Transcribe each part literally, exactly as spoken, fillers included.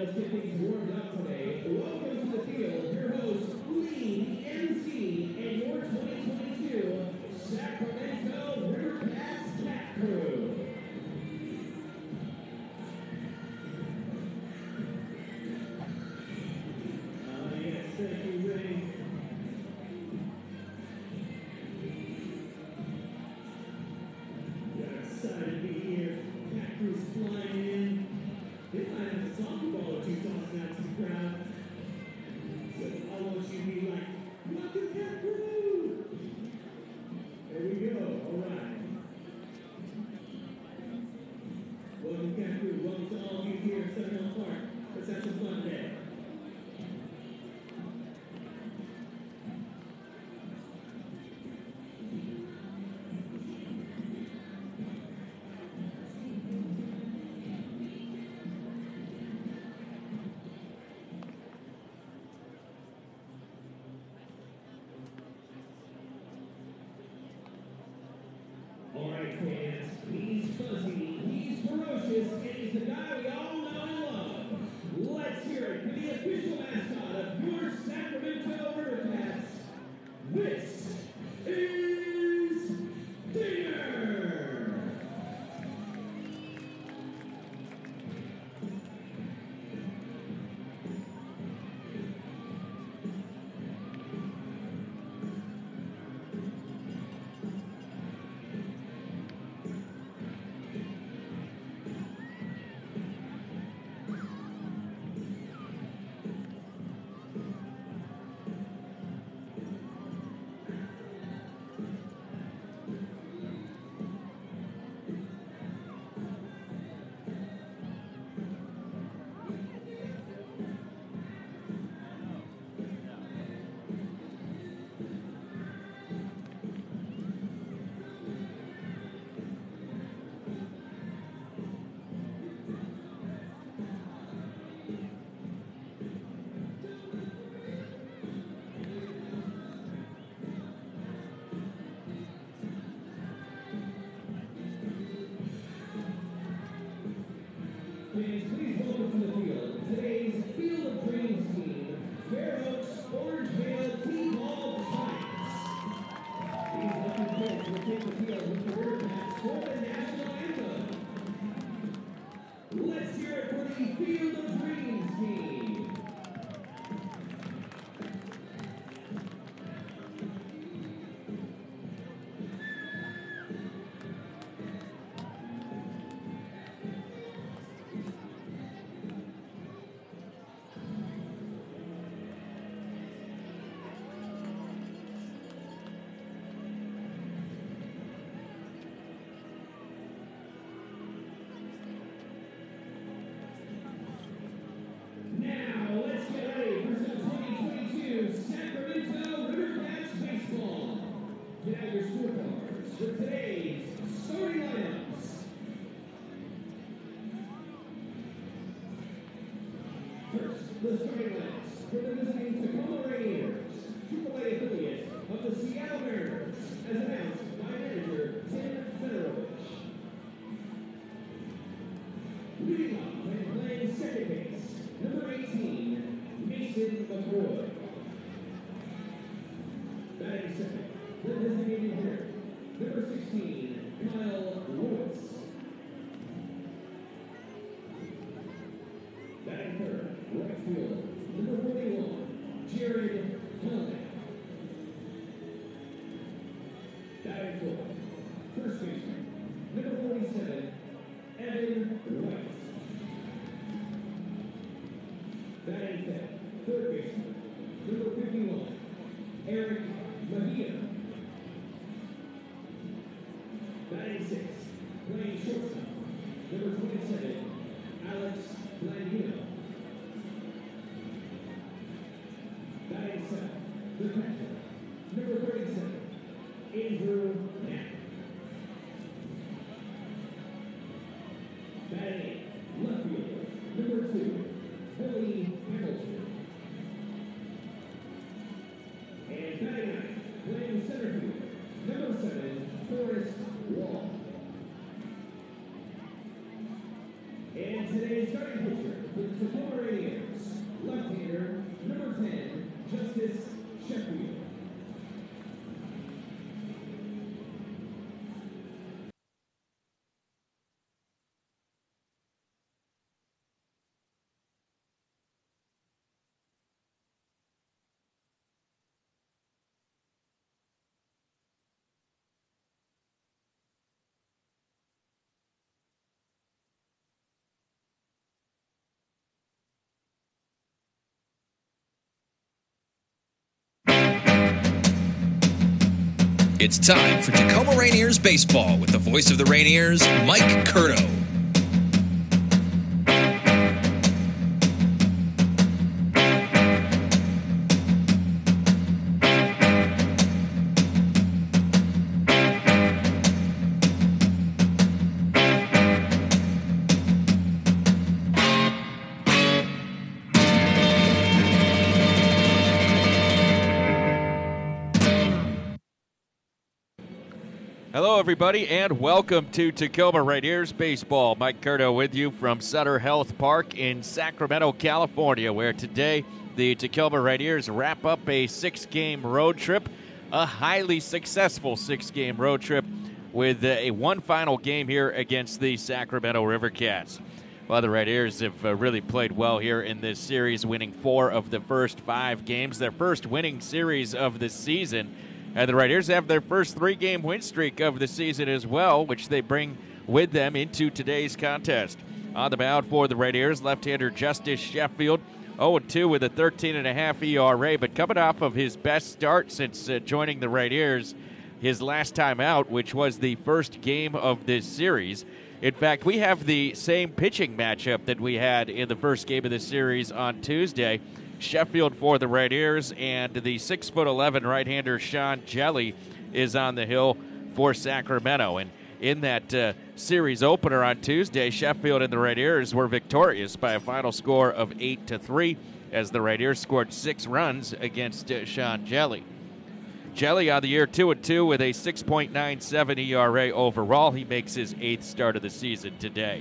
let's get things warmed up today. Welcome to the field, your host, Lee, the M C, and your twenty twenty-two Sacramento River Cats Cat Crew. Uh, yes, thank you, Ray. Got excited to be here. Cat Crew's flying in. They might have a softball or two tossing out to the crowd. So I want you to be like, welcome Cat Crew! There we go, all right. Welcome Cat Crew, welcome to all of you here at Seminole Park. Let's have some fun today. Alright fans, he's fuzzy, he's ferocious, and he's the guy we all know and love. Let's hear it for the official mascot of your Sacramento River Cats. This is Dinger! Fans, please welcome to the field today's Field of Dreams team, Fair Oaks Orangevale T-Ball Giants. These lucky kids will take the field with the River Cats for the national anthem. Let's hear it for the Field of Dreams team. Now, let's get ready for some twenty twenty-two Sacramento River Cats baseball. Get out your scorecards for today's starting lineups. First, the starting lineups for the visiting Tacoma Rainiers, triple A affiliate of the Seattle Mariners, as announced by manager Tim Federovich. Leading up and playing second base, number eighteen, Mason McCoy. Batting second, the designated hitter, number sixteen, Kyle Lewis. Batting third, right field, number forty-one, Jared Hellman. Batting fourth, first baseman, number forty-seven, Evan White. Batting fifth, third baseman, number fifty-one, Eric Mejia. Batting sixth, playing shortstop, number twenty-seven, Alex Blandino. Batting seventh, the catcher, number thirty-seven, Andrew Knapp. Batting eighth, left field, number two, Billy Hamilton. And batting ninth, playing center field, number seven, Forrest Wall. And today's starting pitcher for the Tacoma Rainiers, left-hander, number ten, Justice Sheffield. It's time for Tacoma Rainiers baseball with the voice of the Rainiers, Mike Curto. Hello, everybody, and welcome to Tacoma Rainiers Baseball. Mike Curto with you from Sutter Health Park in Sacramento, California, where today the Tacoma Rainiers wrap up a six-game road trip, a highly successful six-game road trip with a one final game here against the Sacramento River Cats. Well, the Rainiers have uh, really played well here in this series, winning four of the first five games, their first winning series of the season. And the Rainiers have their first three-game win streak of the season as well, which they bring with them into today's contest. On the mound for the Rainiers, left-hander Justice Sheffield, oh and two with a thirteen point five E R A, but coming off of his best start since uh, joining the Rainiers his last time out, which was the first game of this series. In fact, we have the same pitching matchup that we had in the first game of the series on Tuesday. Sheffield for the Rainiers, and the six foot eleven right-hander Sean Jelly is on the hill for Sacramento. And in that uh, series opener on Tuesday, Sheffield and the Rainiers were victorious by a final score of eight to three, as the Rainiers scored six runs against uh, Sean Jelly. Jelly on the year two and two with a six point nine seven E R A overall. He makes his eighth start of the season today.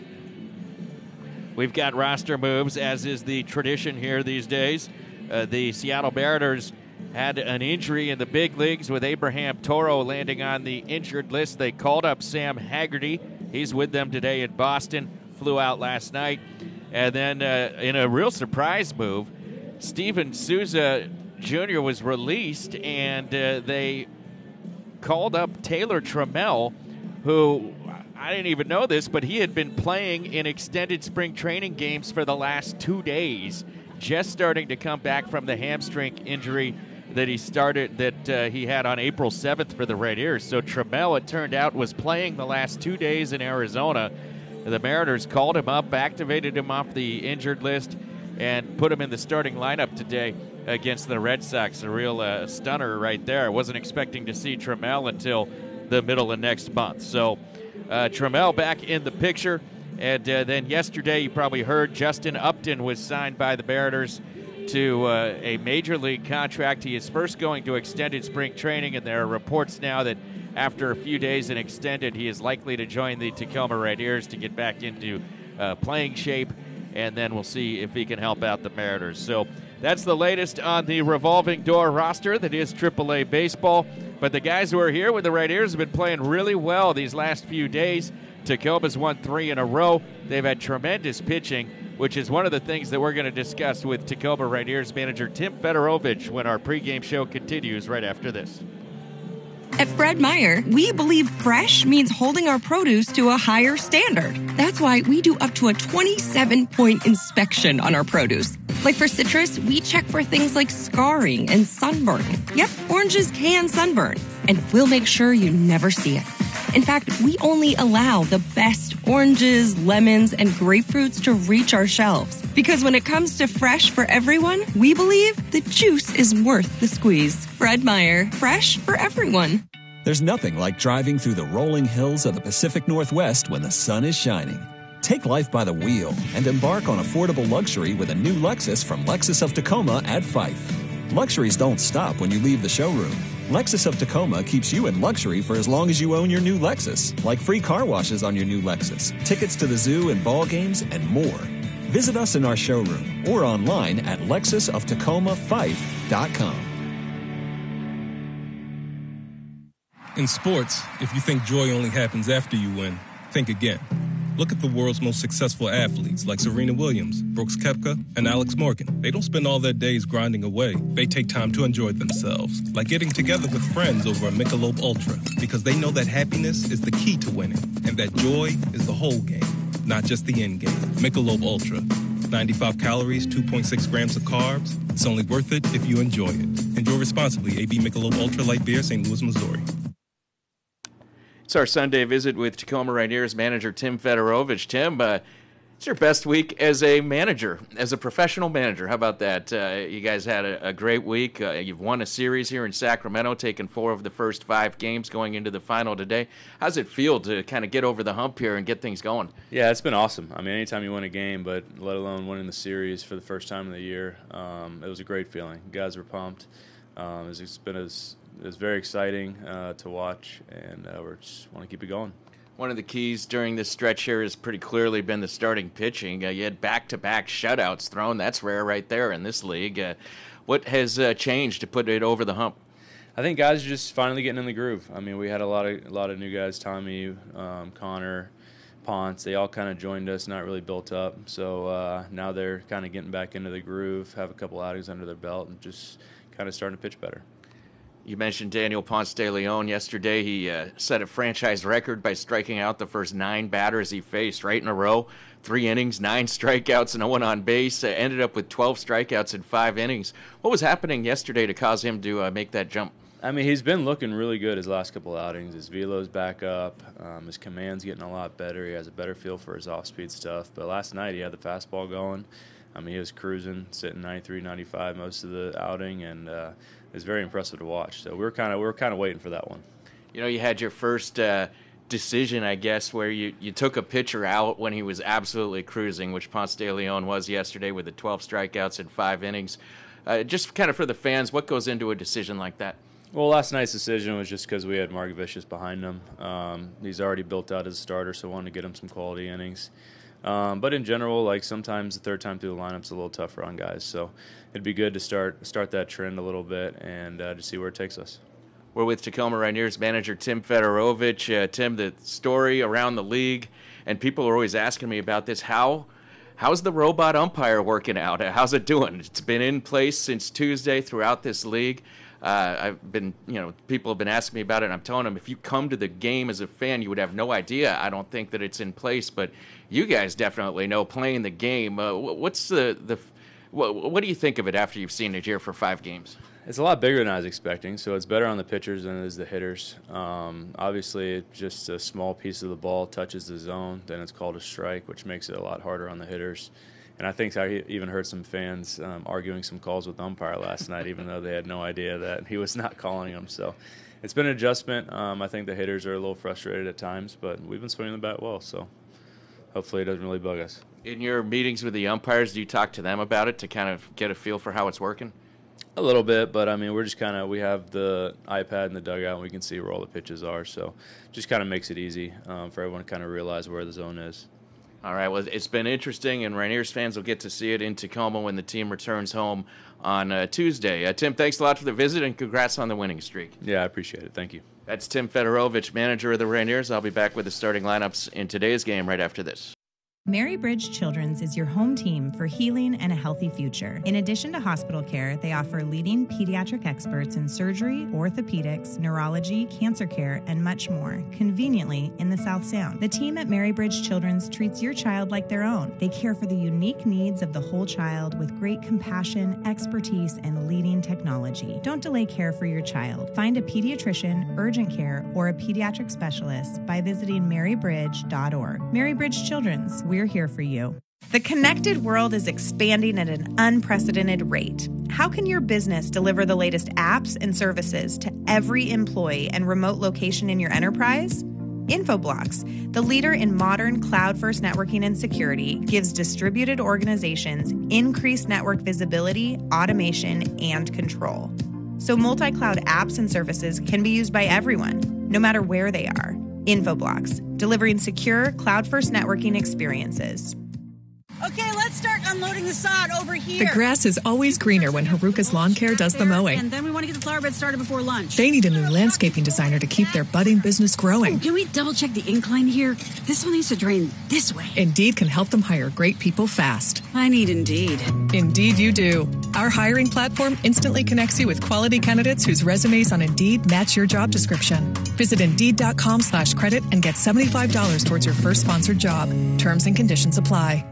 We've got roster moves, as is the tradition here these days. Uh, the Seattle Mariners had an injury in the big leagues with Abraham Toro landing on the injured list. They called up Sam Haggerty. He's with them today in Boston, flew out last night. And then uh, in a real surprise move, Steven Souza Junior was released, and uh, they called up Taylor Trammell, who, I didn't even know this, but he had been playing in extended spring training games for the last two days, just starting to come back from the hamstring injury that he started that uh, he had on April seventh for the Rainiers. So Trammell, it turned out, was playing the last two days in Arizona. The Mariners called him up, activated him off the injured list, and put him in the starting lineup today against the Red Sox. A real uh, stunner right there. I wasn't expecting to see Trammell until the middle of next month. So Uh, Trammell back in the picture. And uh, then yesterday, you probably heard, Justin Upton was signed by the Mariners to uh, a major league contract. He is first going to extended spring training, and there are reports now that after a few days in extended, he is likely to join the Tacoma Rainiers to get back into uh, playing shape, and then we'll see if he can help out the Mariners. So that's the latest on the revolving door roster that is triple A baseball. But the guys who are here with the Rainiers have been playing really well these last few days. Tacoma's won three in a row. They've had tremendous pitching, which is one of the things that we're going to discuss with Tacoma Rainiers manager Tim Fedorovich when our pregame show continues right after this. At Fred Meyer, we believe fresh means holding our produce to a higher standard. That's why we do up to a twenty-seven point inspection on our produce. Like for citrus, we check for things like scarring and sunburn. Yep, oranges can sunburn, and we'll make sure you never see it. In fact, we only allow the best oranges, lemons, and grapefruits to reach our shelves. Because when it comes to fresh for everyone, we believe the juice is worth the squeeze. Fred Meyer, fresh for everyone. There's nothing like driving through the rolling hills of the Pacific Northwest when the sun is shining. Take life by the wheel and embark on affordable luxury with a new Lexus from Lexus of Tacoma at Fife. Luxuries don't stop when you leave the showroom. Lexus of Tacoma keeps you in luxury for as long as you own your new Lexus, like free car washes on your new Lexus, tickets to the zoo and ball games, and more. Visit us in our showroom or online at lexus of tacoma fife dot com. In sports, if you think joy only happens after you win, think again. Look at the world's most successful athletes like Serena Williams, Brooks Koepka, and Alex Morgan. They don't spend all their days grinding away. They take time to enjoy themselves, like getting together with friends over a Michelob Ultra, because they know that happiness is the key to winning, and that joy is the whole game, not just the end game. Michelob Ultra. ninety-five calories, two point six grams of carbs. It's only worth it if you enjoy it. Enjoy responsibly. A B Michelob Ultra Light Beer, Saint Louis, Missouri. It's our Sunday visit with Tacoma Rainiers manager Tim Fedorovich. Tim, uh, it's your best week as a manager, as a professional manager. How about that? Uh, you guys had a, a great week. Uh, you've won a series here in Sacramento, taken four of the first five games going into the final today. How's it feel to kind of get over the hump here and get things going? Yeah, it's been awesome. I mean, anytime you win a game, but let alone winning the series for the first time in the year, um, it was a great feeling. You guys were pumped. Um, it's, it's been as It was very exciting uh, to watch, and uh, we just want to keep it going. One of the keys during this stretch here has pretty clearly been the starting pitching. Uh, you had back-to-back shutouts thrown. That's rare right there in this league. Uh, what has uh, changed to put it over the hump? I think guys are just finally getting in the groove. I mean, we had a lot of a lot of new guys, Tommy, um, Connor, Ponce. They all kind of joined us, not really built up. So uh, now they're kind of getting back into the groove, have a couple outings under their belt, and just kind of starting to pitch better. You mentioned Daniel Ponce de Leon yesterday. He uh, set a franchise record by striking out the first nine batters he faced right in a row. Three innings, nine strikeouts, no one on base. Uh, ended up with twelve strikeouts in five innings. What was happening yesterday to cause him to uh, make that jump? I mean, he's been looking really good his last couple outings. His velo's back up. Um, his command's getting a lot better. He has a better feel for his off-speed stuff. But last night he had the fastball going. I mean, he was cruising, sitting ninety-three, ninety-five most of the outing, and uh, it was very impressive to watch. So we were kind of we were kind of waiting for that one. You know, you had your first uh, decision, I guess, where you, you took a pitcher out when he was absolutely cruising, which Ponce de Leon was yesterday with the twelve strikeouts in five innings. Uh, just kind of for the fans, what goes into a decision like that? Well, last night's decision was just because we had Margevicius behind him. Um, he's already built out as a starter, so I wanted to get him some quality innings. Um, but in general, like sometimes the third time through the lineup's a little tougher on guys. So it'd be good to start start that trend a little bit and uh, to see where it takes us. We're with Tacoma Rainiers manager Tim Fedorovich. Uh, Tim, the story around the league, and people are always asking me about this. How how's the robot umpire working out? How's it doing? It's been in place since Tuesday throughout this league. Uh, I've been, you know, people have been asking me about it, and I'm telling them if you come to the game as a fan, you would have no idea. I don't think that it's in place, but you guys definitely know playing the game. Uh, what's the, the what, what do you think of it after you've seen it here for five games? It's a lot bigger than I was expecting, so it's better on the pitchers than it is the hitters. Um, obviously, it's just a small piece of the ball touches the zone, then it's called a strike, which makes it a lot harder on the hitters. And I think I even heard some fans um, arguing some calls with the umpire last night, even though they had no idea that he was not calling them. So it's been an adjustment. Um, I think the hitters are a little frustrated at times, but we've been swinging the bat well, so hopefully it doesn't really bug us. In your meetings with the umpires, do you talk to them about it to kind of get a feel for how it's working? A little bit, but I mean, we're just kind of, we have the iPad in the dugout and we can see where all the pitches are, so just kind of makes it easy um, for everyone to kind of realize where the zone is. All right, well, it's been interesting, and Rainiers fans will get to see it in Tacoma when the team returns home on uh, Tuesday. Uh, Tim, thanks a lot for the visit, and congrats on the winning streak. Yeah, I appreciate it. Thank you. That's Tim Fedorovich, manager of the Rainiers. I'll be back with the starting lineups in today's game right after this. Mary Bridge Children's is your home team for healing and a healthy future. In addition to hospital care, they offer leading pediatric experts in surgery, orthopedics, neurology, cancer care, and much more, conveniently in the South Sound. The team at Mary Bridge Children's treats your child like their own. They care for the unique needs of the whole child with great compassion, expertise, and leading technology. Don't delay care for your child. Find a pediatrician, urgent care, or a pediatric specialist by visiting mary bridge dot org. Mary Bridge Children's, we're here for you. The connected world is expanding at an unprecedented rate. How can your business deliver the latest apps and services to every employee and remote location in your enterprise? Infoblox, the leader in modern cloud-first networking and security, gives distributed organizations increased network visibility, automation, and control. so multi-cloud apps and services can be used by everyone, no matter where they are. Infoblox, delivering secure, cloud-first networking experiences. Okay, let's start unloading the sod over here. The grass is always greener when Haruka's Lawn Care does the mowing. And then we want to get the flower bed started before lunch. They need a new landscaping designer to keep their budding business growing. Oh, can we double check the incline here? This one needs to drain this way. Indeed can help them hire great people fast. I need Indeed. Indeed you do. Our hiring platform instantly connects you with quality candidates whose resumes on Indeed match your job description. Visit Indeed.com slash credit and get seventy-five dollars towards your first sponsored job. Terms and conditions apply.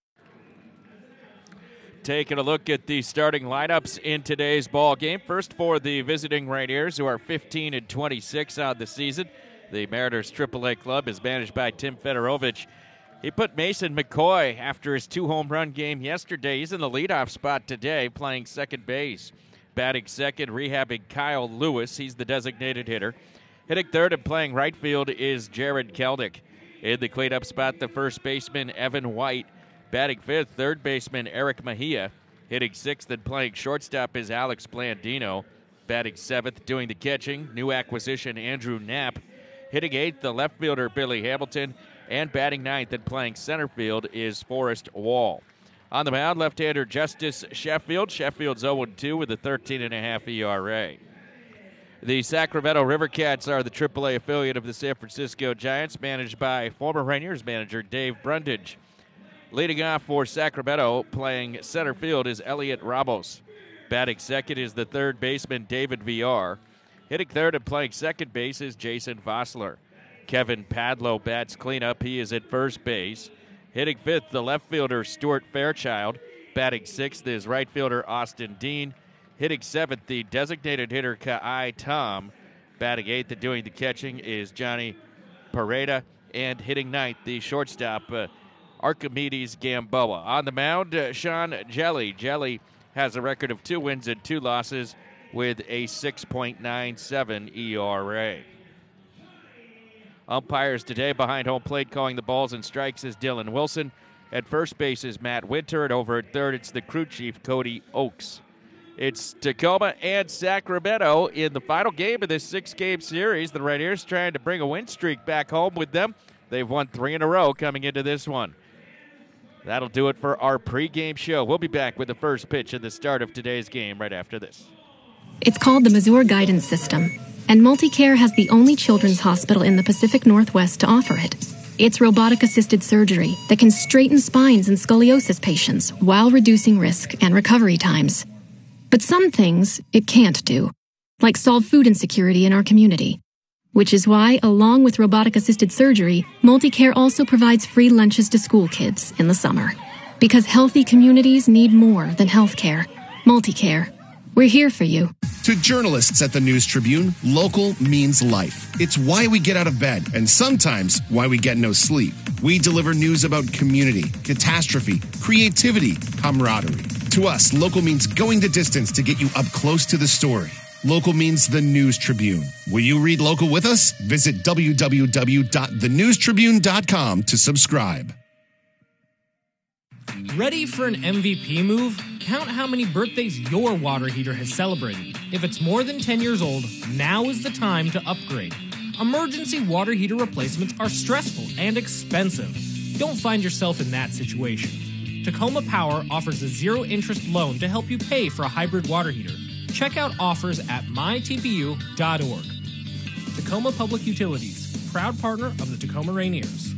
Taking a look at the starting lineups in today's ball game. First for the visiting Rainiers, who are fifteen and twenty-six on the season. The Mariners triple A club is managed by Tim Fedorovich. He put Mason McCoy after his two-home run game yesterday. He's in the leadoff spot today, playing second base. Batting second, rehabbing Kyle Lewis. He's the designated hitter. Hitting third and playing right field is Jared Kelnick. In the cleanup spot, the first baseman, Evan White. Batting fifth, third baseman Eric Mejia. Hitting sixth and playing shortstop is Alex Blandino. Batting seventh, doing the catching, new acquisition Andrew Knapp. Hitting eighth, the left fielder Billy Hamilton. And batting ninth and playing center field is Forrest Wall. On the mound, left-hander Justice Sheffield. Sheffield's oh and two with a thirteen point five E R A. The Sacramento Rivercats are the triple A affiliate of the San Francisco Giants, managed by former Rainiers manager Dave Brundage. Leading off for Sacramento, playing center field, is Elliot Ramos. Batting second is the third baseman David Villar. Hitting third and playing second base is Jason Vossler. Kevin Padlow bats cleanup. He is at first base. Hitting fifth, the left fielder Stuart Fairchild. Batting sixth is right fielder Austin Dean. Hitting seventh, the designated hitter Ka'ai Tom. Batting eighth and doing the catching is Johnny Pareda. And hitting ninth, the shortstop uh, Archimedes Gamboa. On the mound, uh, Sean Jelly. Jelly has a record of two wins and two losses with a six point nine seven E R A. Umpires today behind home plate calling the balls and strikes is Dylan Wilson. At first base is Matt Winter, and over at third it's the crew chief Cody Oakes. It's Tacoma and Sacramento in the final game of this six-game series. The Rainiers trying to bring a win streak back home with them. They've won three in a row coming into this one. That'll do it for our pregame show. We'll be back with the first pitch and the start of today's game right after this. It's called the Mazur Guidance System, and MultiCare has the only children's hospital in the Pacific Northwest to offer it. It's robotic-assisted surgery that can straighten spines in scoliosis patients while reducing risk and recovery times. But some things it can't do, like solve food insecurity in our community. Which is why, along with robotic-assisted surgery, MultiCare also provides free lunches to school kids in the summer. Because healthy communities need more than health care. MultiCare. We're here for you. To journalists at the News Tribune, local means life. It's why we get out of bed, and sometimes why we get no sleep. We deliver news about community, catastrophe, creativity, camaraderie. To us, local means going the distance to get you up close to the story. Local means the News Tribune. Will you read local with us? Visit w w w dot the news tribune dot com to subscribe. Ready for an M V P move? Count how many birthdays your water heater has celebrated. If it's more than ten years old, now is the time to upgrade. Emergency water heater replacements are stressful and expensive. Don't find yourself in that situation. Tacoma Power offers a zero-interest loan to help you pay for a hybrid water heater. Check out offers at my t p u dot org. Tacoma Public Utilities, proud partner of the Tacoma Rainiers.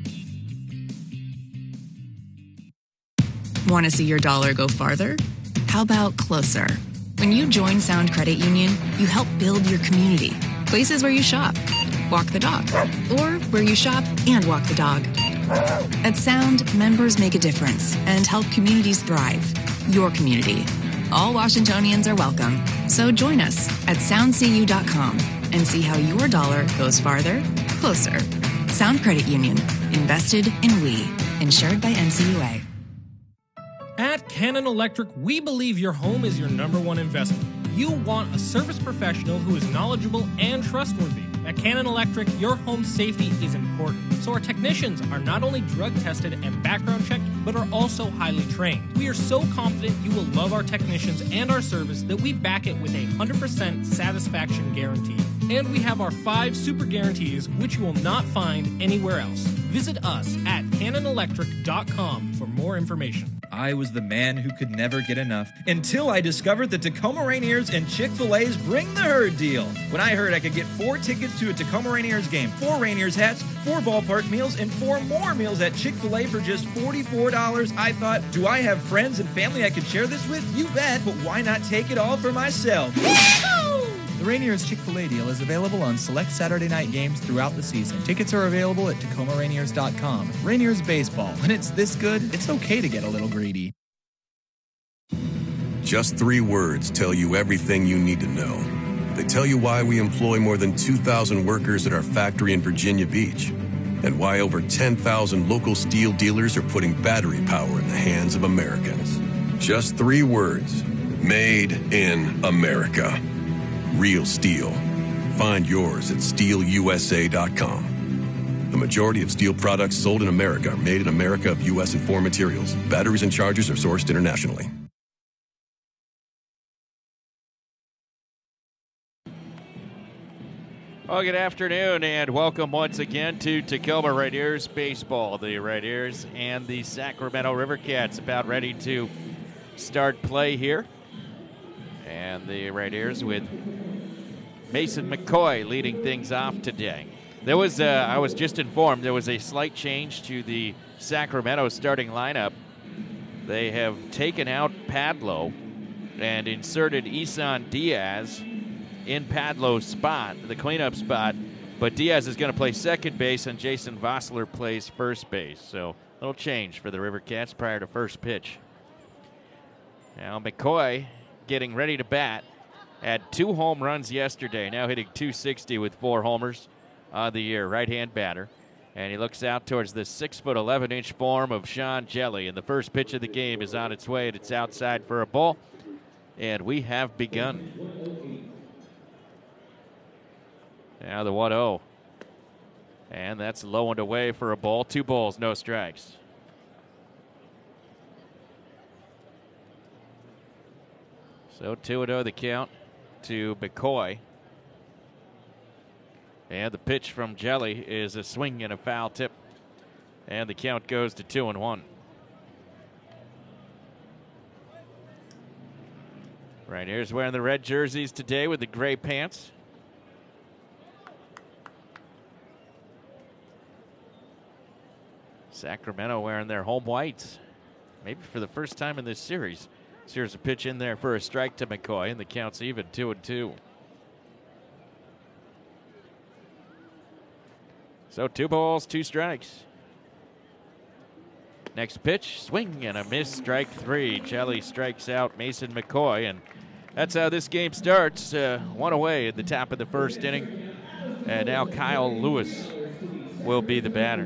Want to see your dollar go farther? How about closer? When you join Sound Credit Union, you help build your community. Places where you shop, walk the dog, or where you shop and walk the dog. At Sound, members make a difference and help communities thrive. Your community. All Washingtonians are welcome. So join us at sound c u dot com and see how your dollar goes farther, closer. Sound Credit Union. Invested in we. Insured by N C U A. At Cannon Electric, we believe your home is your number one investment. You want a service professional who is knowledgeable and trustworthy, At Cannon Electric, your home safety is important, so our technicians are not only drug tested and background checked, but are also highly trained. We are so confident you will love our technicians and our service that we back it with a one hundred percent satisfaction guarantee. And we have our five super guarantees, which you will not find anywhere else. Visit us at cannon electric dot com for more information. I was the man who could never get enough until I discovered the Tacoma Rainiers and Chick-fil-A's Bring the Herd deal. When I heard I could get four tickets to a Tacoma Rainiers game, four Rainiers hats, four ballpark meals, and four more meals at Chick-fil-A for just forty-four dollars, I thought, do I have friends and family I could share this with? You bet, but why not take it all for myself? The Rainiers Chick-fil-A deal is available on select Saturday night games throughout the season. Tickets are available at tacoma rainiers dot com. Rainiers baseball. When it's this good, it's okay to get a little greedy. Just three words tell you everything you need to know. They tell you why we employ more than two thousand workers at our factory in Virginia Beach, and why over ten thousand local steel dealers are putting battery power in the hands of Americans. Just three words. Made in America. Real steel. Find yours at steel u s a dot com. The majority of steel products sold in America are made in America of U S and foreign materials. Batteries and chargers are sourced internationally. Well, good afternoon and welcome once again to Tacoma Rainiers Baseball. The Rainiers and the Sacramento River Cats about ready to start play here. And the Rainiers with Mason McCoy leading things off today. There was, uh, I was just informed, there was a slight change to the Sacramento starting lineup. They have taken out Padlo and inserted Isan Diaz in Padlo's spot, the cleanup spot. But Diaz is going to play second base and Jason Vossler plays first base. So a little change for the River Cats prior to first pitch. Now McCoy getting ready to bat. Had two home runs yesterday, now hitting two sixty with four homers on the year, right-hand batter. And he looks out towards the six foot eleven inch form of Sean Jelly. And the first pitch of the game is on its way, and it's outside for a ball. And we have begun. Now the one oh. And that's low and away for a ball. Two balls, no strikes. So two and oh the count to McCoy. And the pitch from Jelly is a swing and a foul tip. And the count goes to two and one. Right here's wearing the red jerseys today with the gray pants. Sacramento wearing their home whites. Maybe for the first time in this series. So here's a pitch in there for a strike to McCoy, and the count's even, two and two. So two balls, two strikes. Next pitch, swing and a miss, strike three. Jelly strikes out Mason McCoy, and that's how this game starts. Uh, one away at the top of the first inning, and now Kyle Lewis will be the batter.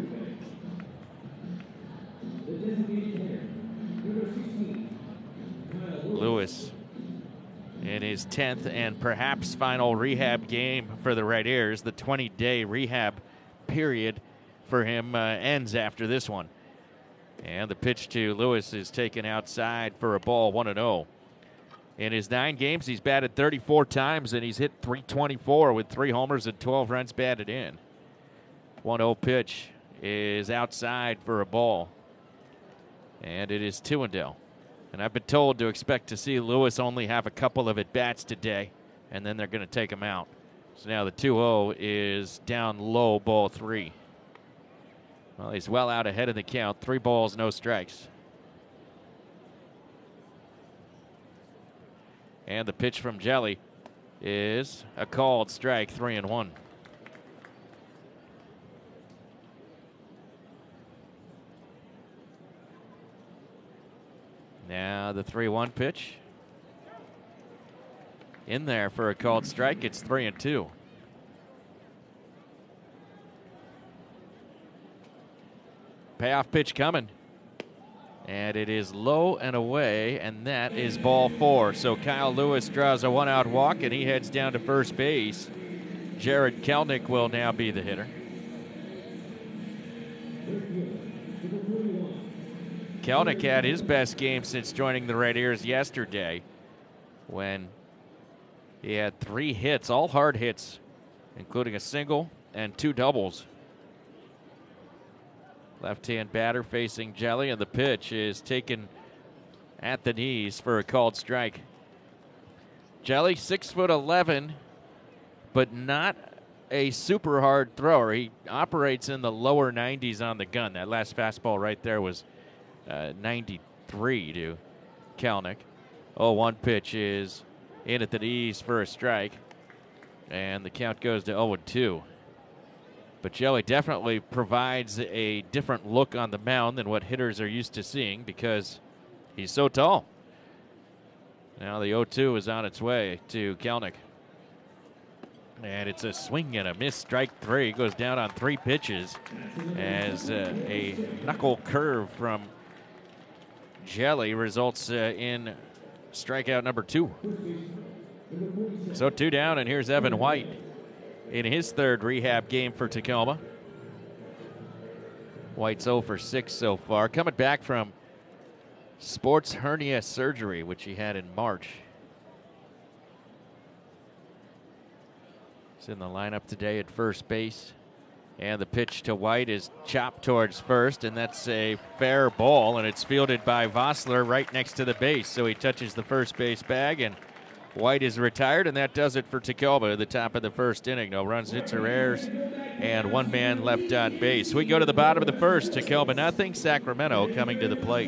Lewis in his tenth and perhaps final rehab game for the Rainiers. The twenty-day rehab period for him uh, ends after this one. And the pitch to Lewis is taken outside for a ball, one and oh. In his nine games, he's batted thirty-four times, and he's hit three twenty-four with three homers and twelve runs batted in. one oh pitch is outside for a ball. And it is two and oh. And I've been told to expect to see Lewis only have a couple of at-bats today, and then they're going to take him out. So now the two oh is down low, ball three. Well, he's well out ahead of the count. Three balls, no strikes. And the pitch from Jelly is a called strike, three and one. Now the three one pitch. In there for a called strike. It's three and two. Payoff pitch coming. And it is low and away, and that is ball four. So Kyle Lewis draws a one-out walk, and he heads down to first base. Jared Kelnick will now be the hitter. Kelnick had his best game since joining the Rainiers yesterday when he had three hits, all hard hits, including a single and two doubles. Left-hand batter facing Jelly, and the pitch is taken at the knees for a called strike. Jelly, six foot eleven, but not a super hard thrower. He operates in the lower nineties on the gun. That last fastball right there was uh, ninety-three to Kelnick. oh one pitch is in at the knees for a strike, and the count goes to oh two. But Jelly definitely provides a different look on the mound than what hitters are used to seeing because he's so tall. Now the oh two is on its way to Kelnick. And it's a swing and a miss, strike three. Goes down on three pitches as uh, a knuckle curve from Jelly results uh, in strikeout number two. So two down, and here's Evan White in his third rehab game for Tacoma. White's oh for six so far, coming back from sports hernia surgery, which he had in March. He's in the lineup today at first base. And the pitch to White is chopped towards first, and that's a fair ball, and it's fielded by Vossler right next to the base. So he touches the first base bag, and White is retired, and that does it for Tacoma at the top of the first inning. No runs, hits, or errors, and one man left on base. We go to the bottom of the first. Tacoma nothing. Sacramento coming to the plate.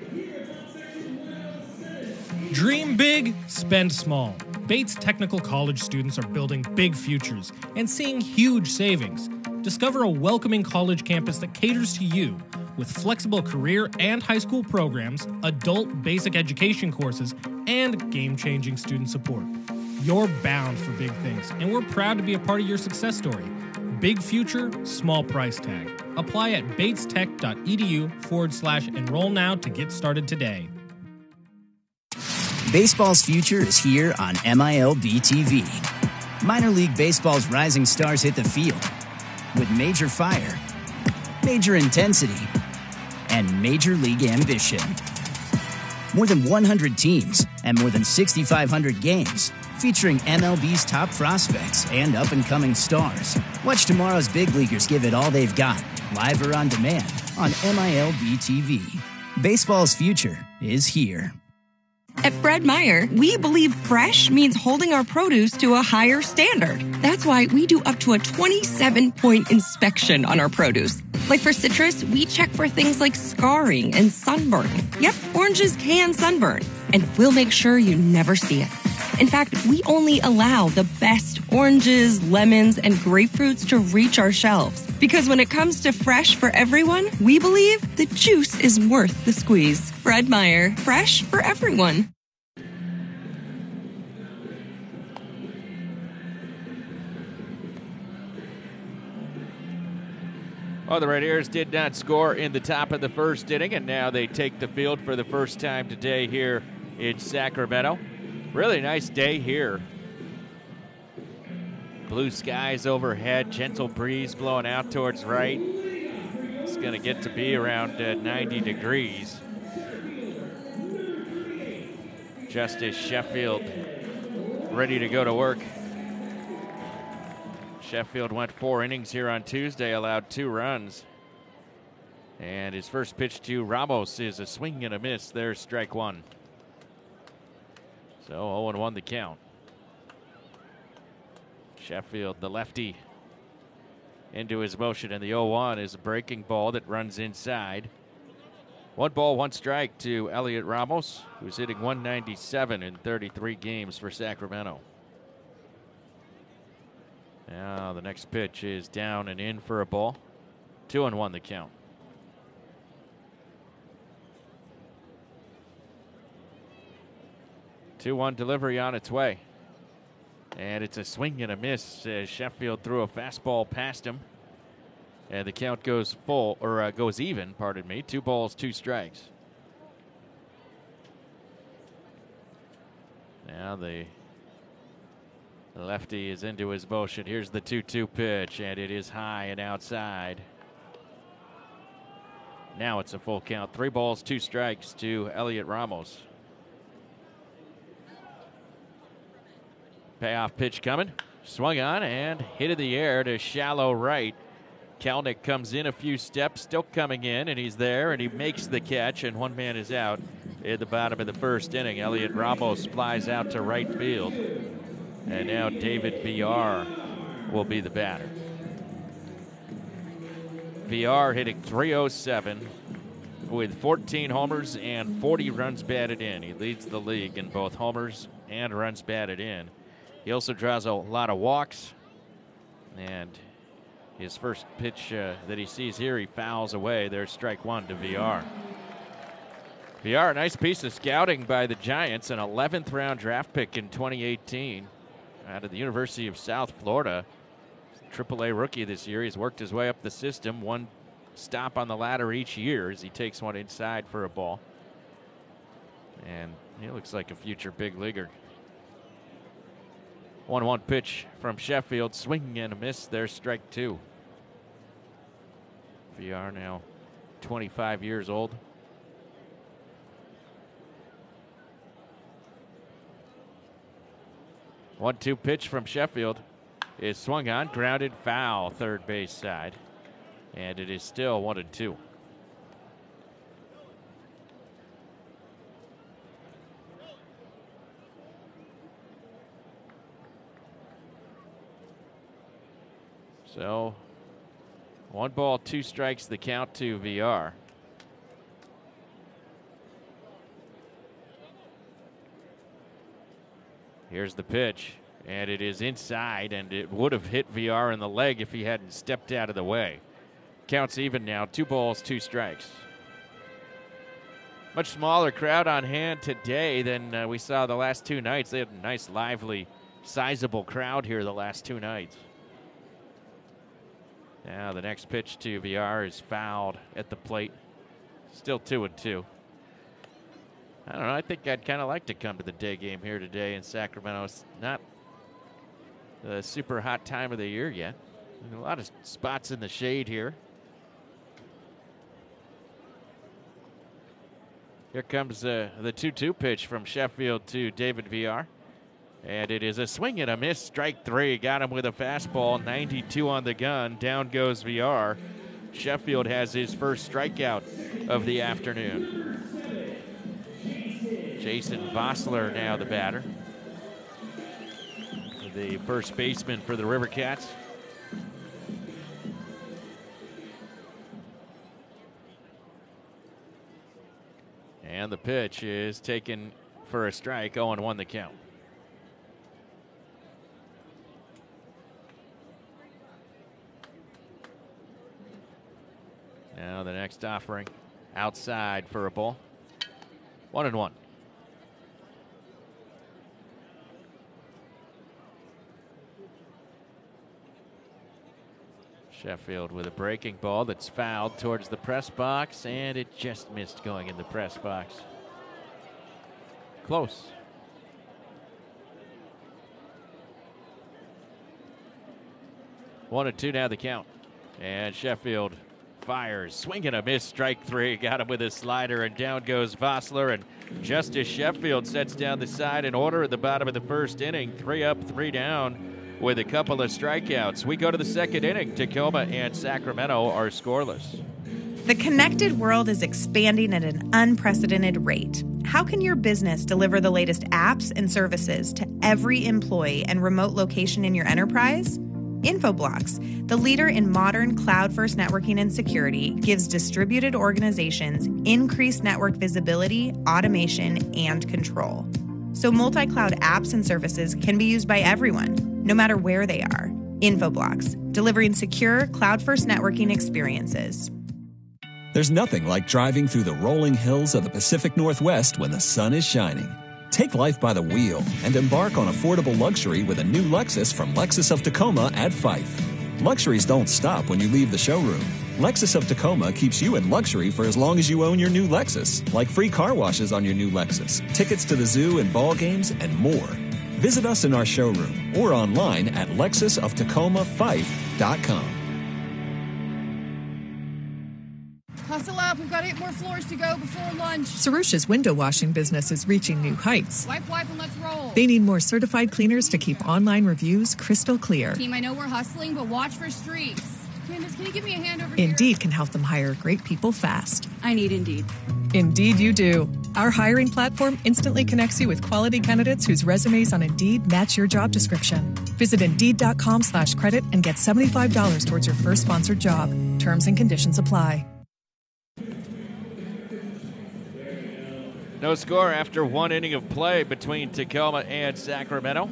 Dream big, spend small. Bates Technical College students are building big futures and seeing huge savings. Discover a welcoming college campus that caters to you with flexible career and high school programs, adult basic education courses, and game-changing student support. You're bound for big things, and we're proud to be a part of your success story. Big future, small price tag. Apply at batestech.edu forward slash enroll now to get started today. Baseball's future is here on M I L B T V. Minor League Baseball's rising stars hit the field with major fire, major intensity, and major league ambition. More than one hundred teams and more than six thousand five hundred games featuring M L B's top prospects and up-and-coming stars. Watch tomorrow's big leaguers give it all they've got, live or on demand, on M I L B T V. Baseball's future is here. At Fred Meyer, we believe fresh means holding our produce to a higher standard. That's why we do up to a twenty-seven point inspection on our produce. Like for citrus, we check for things like scarring and sunburn. Yep, oranges can sunburn, and we'll make sure you never see it. In fact, we only allow the best oranges, lemons, and grapefruits to reach our shelves. Because when it comes to fresh for everyone, we believe the juice is worth the squeeze. Fred Meyer, fresh for everyone. Well, the Rainiers did not score in the top of the first inning, and now they take the field for the first time today here in Sacramento. Really nice day here. Blue skies overhead, gentle breeze blowing out towards right. It's going to get to be around uh, ninety degrees. Justice Sheffield ready to go to work. Sheffield went four innings here on Tuesday, allowed two runs. And his first pitch to Ramos is a swing and a miss. There's strike one. So oh and one the count. Sheffield, the lefty, into his motion, and the oh one is a breaking ball that runs inside. One ball, one strike to Elliot Ramos, who's hitting one ninety-seven in thirty-three games for Sacramento. Now the next pitch is down and in for a ball. Two and one the count. two one delivery on its way. And it's a swing and a miss as Sheffield threw a fastball past him. And the count goes full, or uh, goes even, pardon me. Two balls, two strikes. Now the The lefty is into his motion. Here's the two two pitch, and it is high and outside. Now it's a full count. Three balls, two strikes to Elliot Ramos. Payoff pitch coming. Swung on and hit in the air to shallow right. Kelenic comes in a few steps, still coming in, and he's there, and he makes the catch, and one man is out at the bottom of the first inning. Elliot Ramos flies out to right field, and now David Villar will be the batter. Villar hitting three oh seven with fourteen homers and forty runs batted in. He leads the league in both homers and runs batted in. He also draws a lot of walks, and his first pitch uh, that he sees here, he fouls away. There's strike one to Villar. Villar, a nice piece of scouting by the Giants, an eleventh round draft pick in twenty eighteen out of the University of South Florida. triple A rookie this year. He's worked his way up the system, one stop on the ladder each year as he takes one inside for a ball. And he looks like a future big leaguer. one one pitch from Sheffield, swinging and a miss. There's strike two. Villar now twenty-five years old. one two pitch from Sheffield is swung on, grounded foul, third base side. And it is still one and two. So, one ball, two strikes, the count to Villar. Here's the pitch, and it is inside, and it would have hit Villar in the leg if he hadn't stepped out of the way. Counts even now, two balls, two strikes. Much smaller crowd on hand today than uh, we saw the last two nights. They had a nice, lively, sizable crowd here the last two nights. Now the next pitch to Villar is fouled at the plate. Still two and two. I don't know. I think I'd kind of like to come to the day game here today in Sacramento. It's not the super hot time of the year yet. There's a lot of spots in the shade here. Here comes uh, the two two pitch from Sheffield to David Villar. And it is a swing and a miss, strike three. Got him with a fastball, ninety-two on the gun. Down goes Villar. Sheffield has his first strikeout of the afternoon. Jason Vossler now the batter. The first baseman for the River Cats. And the pitch is taken for a strike, oh and one the count. Now the next offering outside for a ball. One and one. Sheffield with a breaking ball that's fouled towards the press box, and it just missed going in the press box. Close. One and two now the count. And Sheffield fires, swing and a miss, strike three. Got him with a slider, and down goes Vossler. And just as Sheffield sets down the side in order at the bottom of the first inning, three up, three down with a couple of strikeouts. We go to the second inning. Tacoma and Sacramento are scoreless. The connected world is expanding at an unprecedented rate. How can your business deliver the latest apps and services to every employee and remote location in your enterprise? Infoblox, the leader in modern cloud-first networking and security, gives distributed organizations increased network visibility, automation, and control. So multi-cloud apps and services can be used by everyone, no matter where they are. Infoblox, delivering secure, cloud-first networking experiences. There's nothing like driving through the rolling hills of the Pacific Northwest when the sun is shining. Take life by the wheel and embark on affordable luxury with a new Lexus from Lexus of Tacoma at Fife. Luxuries don't stop when you leave the showroom. Lexus of Tacoma keeps you in luxury for as long as you own your new Lexus, like free car washes on your new Lexus, tickets to the zoo and ball games, and more. Visit us in our showroom or online at lexus of tacoma fife dot com. Hustle up, we've got eight more floors to go before lunch. Sarusha's window washing business is reaching new heights. Wipe, wipe, and let's roll. They need more certified cleaners to keep online reviews crystal clear. Team, I know we're hustling, but watch for streaks. Candace, can you give me a hand over here? Indeed can help them hire great people fast. I need Indeed. Indeed you do. Our hiring platform instantly connects you with quality candidates whose resumes on Indeed match your job description. Visit Indeed.com slash credit and get seventy-five dollars towards your first sponsored job. Terms and conditions apply. No score after one inning of play between Tacoma and Sacramento.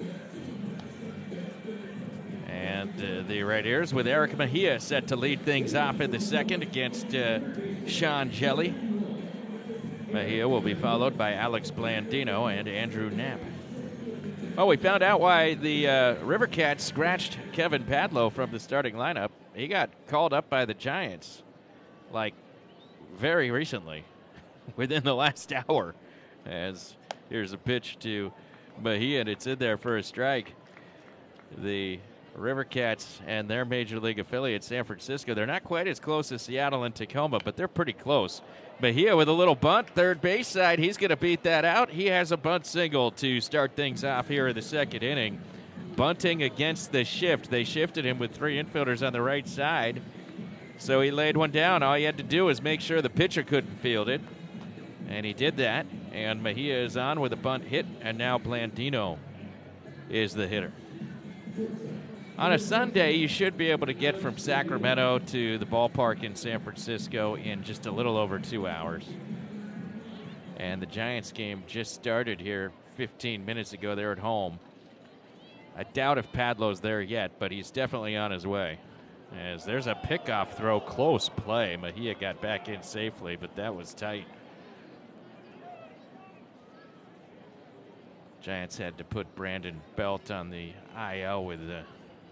And uh, the Rainiers with Eric Mejia set to lead things off in the second against uh, Sean Jelly. Mejia will be followed by Alex Blandino and Andrew Knapp. Oh, we found out why the uh, River Cats scratched Kevin Padlow from the starting lineup. He got called up by the Giants, like, very recently. Within the last hour, as here's a pitch to Mejia, and it's in there for a strike. The River Cats and their major league affiliate, San Francisco, they're not quite as close as Seattle and Tacoma, but they're pretty close. Mejia with a little bunt, third base side. He's going to beat that out. He has a bunt single to start things off here in the second inning. Bunting against the shift. They shifted him with three infielders on the right side, so he laid one down. All he had to do was make sure the pitcher couldn't field it. And he did that, and Mejia is on with a bunt hit, and now Blandino is the hitter. On a Sunday, you should be able to get from Sacramento to the ballpark in San Francisco in just a little over two hours. And the Giants game just started here fifteen minutes ago. They're at home. I doubt if Padlow's there yet, but he's definitely on his way. As there's a pickoff throw, close play. Mejia got back in safely, but that was tight. Giants had to put Brandon Belt on the I L with uh,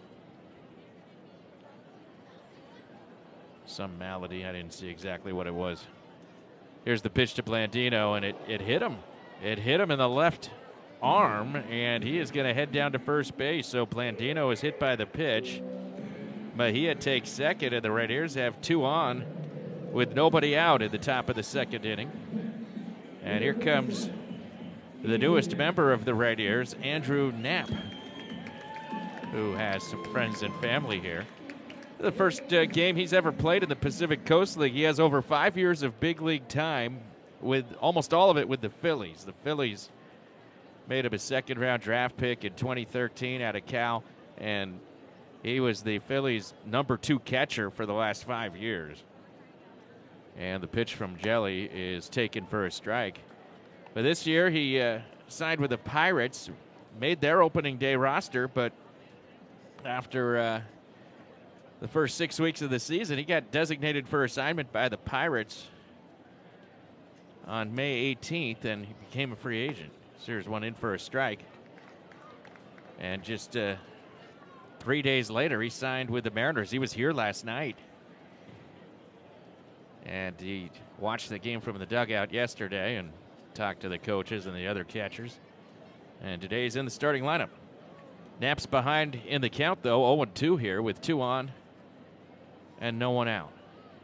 some malady. I didn't see exactly what it was. Here's the pitch to Blandino, and it, it hit him. It hit him in the left arm, and he is going to head down to first base. So Blandino is hit by the pitch. Mejia takes second, and the Rainiers have two on with nobody out at the top of the second inning. And here comes the newest member of the Rainiers, Andrew Knapp, who has some friends and family here. The first uh, game he's ever played in the Pacific Coast League. He has over five years of big league time, with almost all of it with the Phillies. The Phillies made him a second-round draft pick in twenty thirteen out of Cal, and he was the Phillies' number two catcher for the last five years. And the pitch from Jelly is taken for a strike. But this year he uh, signed with the Pirates, made their opening day roster, but after uh, the first six weeks of the season, he got designated for assignment by the Pirates on May eighteenth, and he became a free agent. So here's one in for a strike. And just uh, three days later, he signed with the Mariners. He was here last night. And he watched the game from the dugout yesterday and talked to the coaches and the other catchers. And today he's in the starting lineup. Knapp's behind in the count, though, oh and two here with two on and no one out.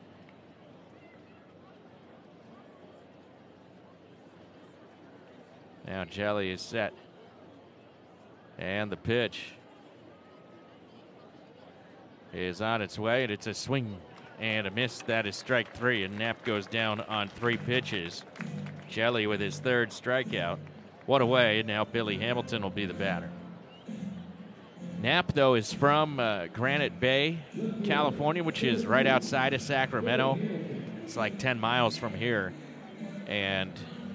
Now Jelly is set. And the pitch is on its way, and it's a swing and a miss. That is strike three, and Knapp goes down on three pitches. Jelly with his third strikeout. What a way. Now Billy Hamilton will be the batter. Knapp, though, is from uh, Granite Bay, California, which is right outside of Sacramento. It's like ten miles from here. And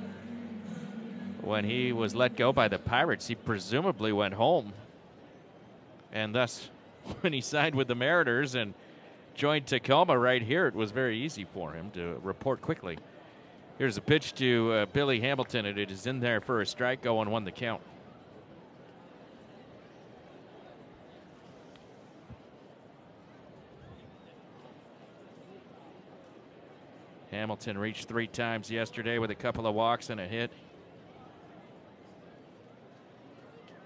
when he was let go by the Pirates, he presumably went home. And thus, when he signed with the Mariners and joined Tacoma right here, it was very easy for him to report quickly. Here's a pitch to uh, Billy Hamilton, and it is in there for a strike, oh and one the count. Hamilton reached three times yesterday with a couple of walks and a hit.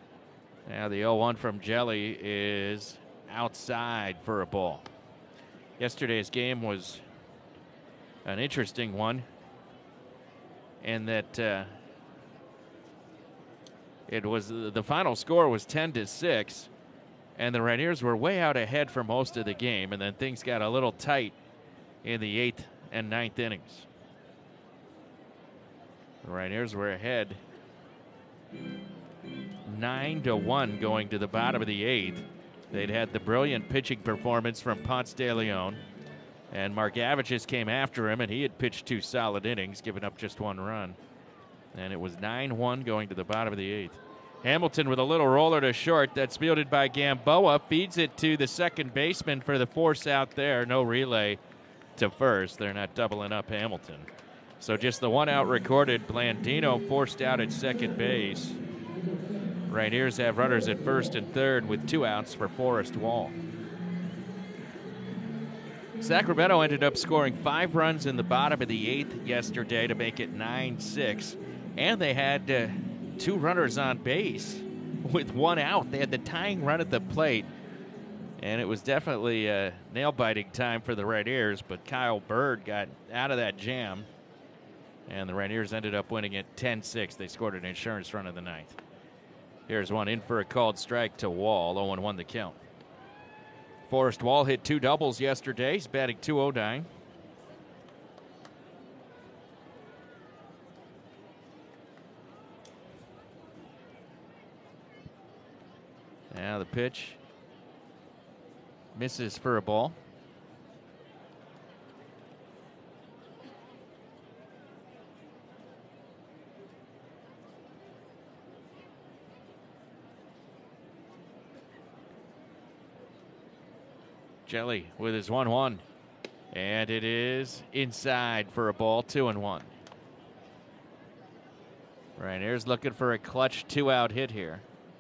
Now the oh one from Jelly is outside for a ball. Yesterday's game was an interesting one in that uh, it was the final score was ten to six, and the Rainiers were way out ahead for most of the game, and then things got a little tight in the eighth and ninth innings. The Rainiers were ahead nine to one going to the bottom of the eighth. They'd had the brilliant pitching performance from Ponce de Leon, and Margevicius came after him, and he had pitched two solid innings, giving up just one run. And it was nine one going to the bottom of the eighth. Hamilton with a little roller to short. That's fielded by Gamboa. Feeds it to the second baseman for the force out there. No relay to first. They're not doubling up Hamilton. So just the one out recorded. Blandino forced out at second base. Rainiers have runners at first and third with two outs for Forrest Wall. Sacramento ended up scoring five runs in the bottom of the eighth yesterday to make it nine six. And they had uh, two runners on base with one out. They had the tying run at the plate. And it was definitely a nail-biting time for the Rainiers, but Kyle Bird got out of that jam. And the Rainiers ended up winning it ten six. They scored an insurance run in the ninth. Here's one in for a called strike to Wall. oh one the count. Forrest Wall hit two doubles yesterday. He's batting two oh nine. Now the pitch misses for a ball. Jelly with his one one. And it is inside for a ball, two and one. Rainiers looking for a clutch two-out hit here.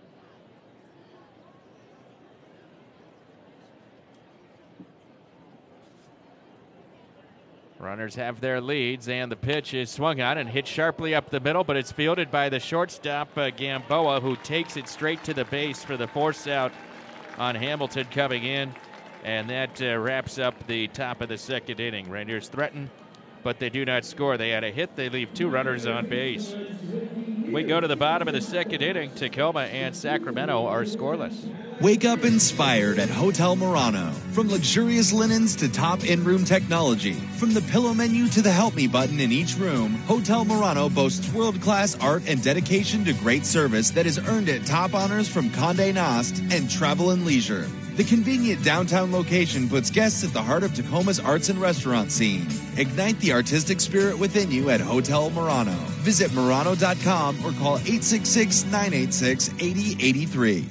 Runners have their leads, and the pitch is swung on and hit sharply up the middle, but it's fielded by the shortstop, uh, Gamboa, who takes it straight to the base for the force out on Hamilton coming in. And that uh, wraps up the top of the second inning. Rainiers threaten, but they do not score. They had a hit. They leave two runners on base. We go to the bottom of the second inning. Tacoma and Sacramento are scoreless. Wake up inspired at Hotel Murano. From luxurious linens to top in-room technology, from the pillow menu to the help me button in each room, Hotel Murano boasts world-class art and dedication to great service that has earned it top honors from Condé Nast and Travel and Leisure. The convenient downtown location puts guests at the heart of Tacoma's arts and restaurant scene. Ignite the artistic spirit within you at Hotel Murano. Visit Murano dot com or call eight six six, nine eight six, eight zero eight three.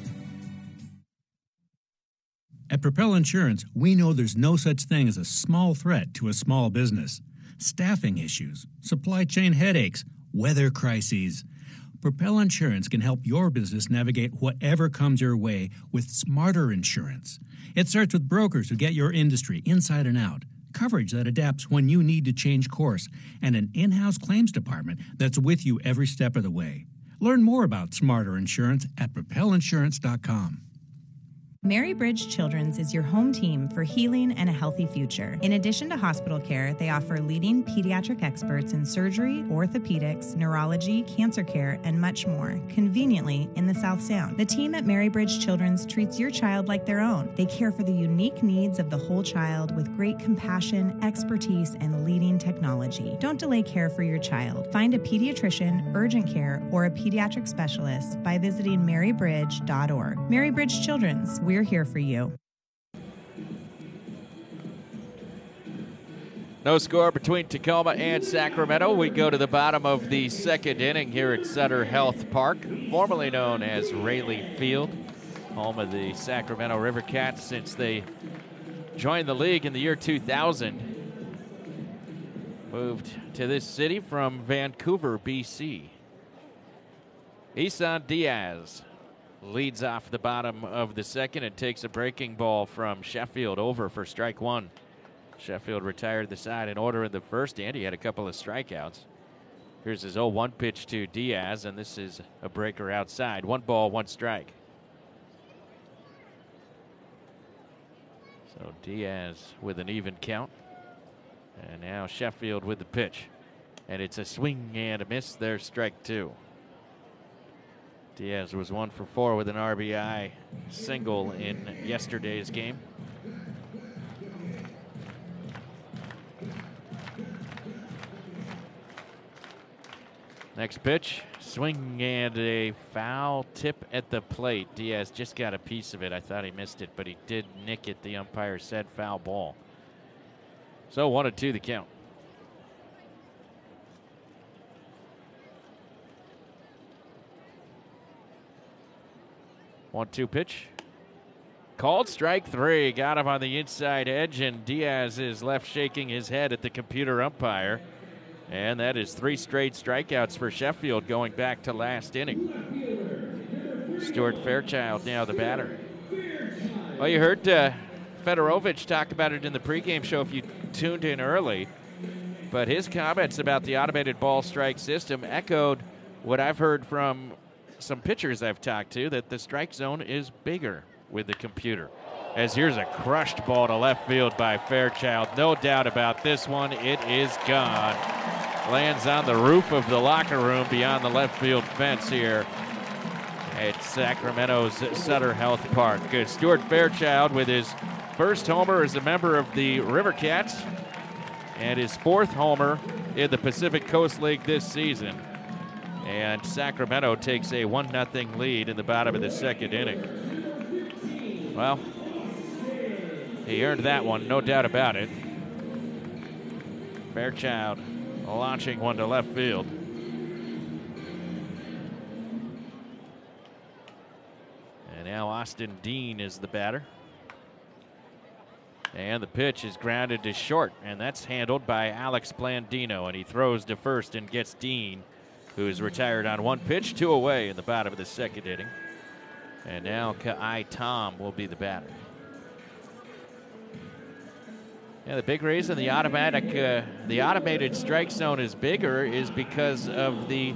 At Propel Insurance, we know there's no such thing as a small threat to a small business. Staffing issues, supply chain headaches, weather crises. Propel Insurance can help your business navigate whatever comes your way with smarter insurance. It starts with brokers who get your industry inside and out, coverage that adapts when you need to change course, and an in-house claims department that's with you every step of the way. Learn more about smarter insurance at propel insurance dot com. Mary Bridge Children's is your home team for healing and a healthy future. In addition to hospital care, they offer leading pediatric experts in surgery, orthopedics, neurology, cancer care, and much more, conveniently in the South Sound. The team at Mary Bridge Children's treats your child like their own. They care for the unique needs of the whole child with great compassion, expertise, and leading technology. Don't delay care for your child. Find a pediatrician, urgent care, or a pediatric specialist by visiting mary bridge dot org. Mary Bridge Children's, we're here for you. No score between Tacoma and Sacramento. We go to the bottom of the second inning here at Sutter Health Park, formerly known as Rayleigh Field, home of the Sacramento River Cats since they joined the league in the year two thousand. Moved to this city from Vancouver, B C. Isan Diaz leads off the bottom of the second and takes a breaking ball from Sheffield over for strike one. Sheffield retired the side in order in the first, and he had a couple of strikeouts. Here's his oh one pitch to Diaz, and this is a breaker outside. One ball, one strike. So Diaz with an even count. And now Sheffield with the pitch. And it's a swing and a miss. There's strike two. Diaz was one for four with an R B I single in yesterday's game. Next pitch, swing and a foul tip at the plate. Diaz just got a piece of it. I thought he missed it, but he did nick it. The umpire said foul ball. So one and two the count. One two pitch. Called strike three. Got him on the inside edge, and Diaz is left shaking his head at the computer umpire. And that is three straight strikeouts for Sheffield going back to last inning. Stuart Fairchild now the batter. Well, you heard uh, Fedorovich talk about it in the pregame show if you tuned in early. But his comments about the automated ball strike system echoed what I've heard from some pitchers I've talked to, that the strike zone is bigger with the computer. As here's a crushed ball to left field by Fairchild. No doubt about this one. It is gone. Lands on the roof of the locker room beyond the left field fence here at Sacramento's Sutter Health Park. Good. Stuart Fairchild with his first homer as a member of the River Cats and his fourth homer in the Pacific Coast League this season. And Sacramento takes a one nothing lead in the bottom of the second inning. Well, he earned that one, no doubt about it. Fairchild launching one to left field. And now Austin Dean is the batter. And the pitch is grounded to short, and that's handled by Alex Blandino, and he throws to first and gets Dean, who is retired on one pitch, two away in the bottom of the second inning. And now Ka'ai Tom will be the batter. Yeah, the big reason the automatic, uh, the automated strike zone is bigger is because of the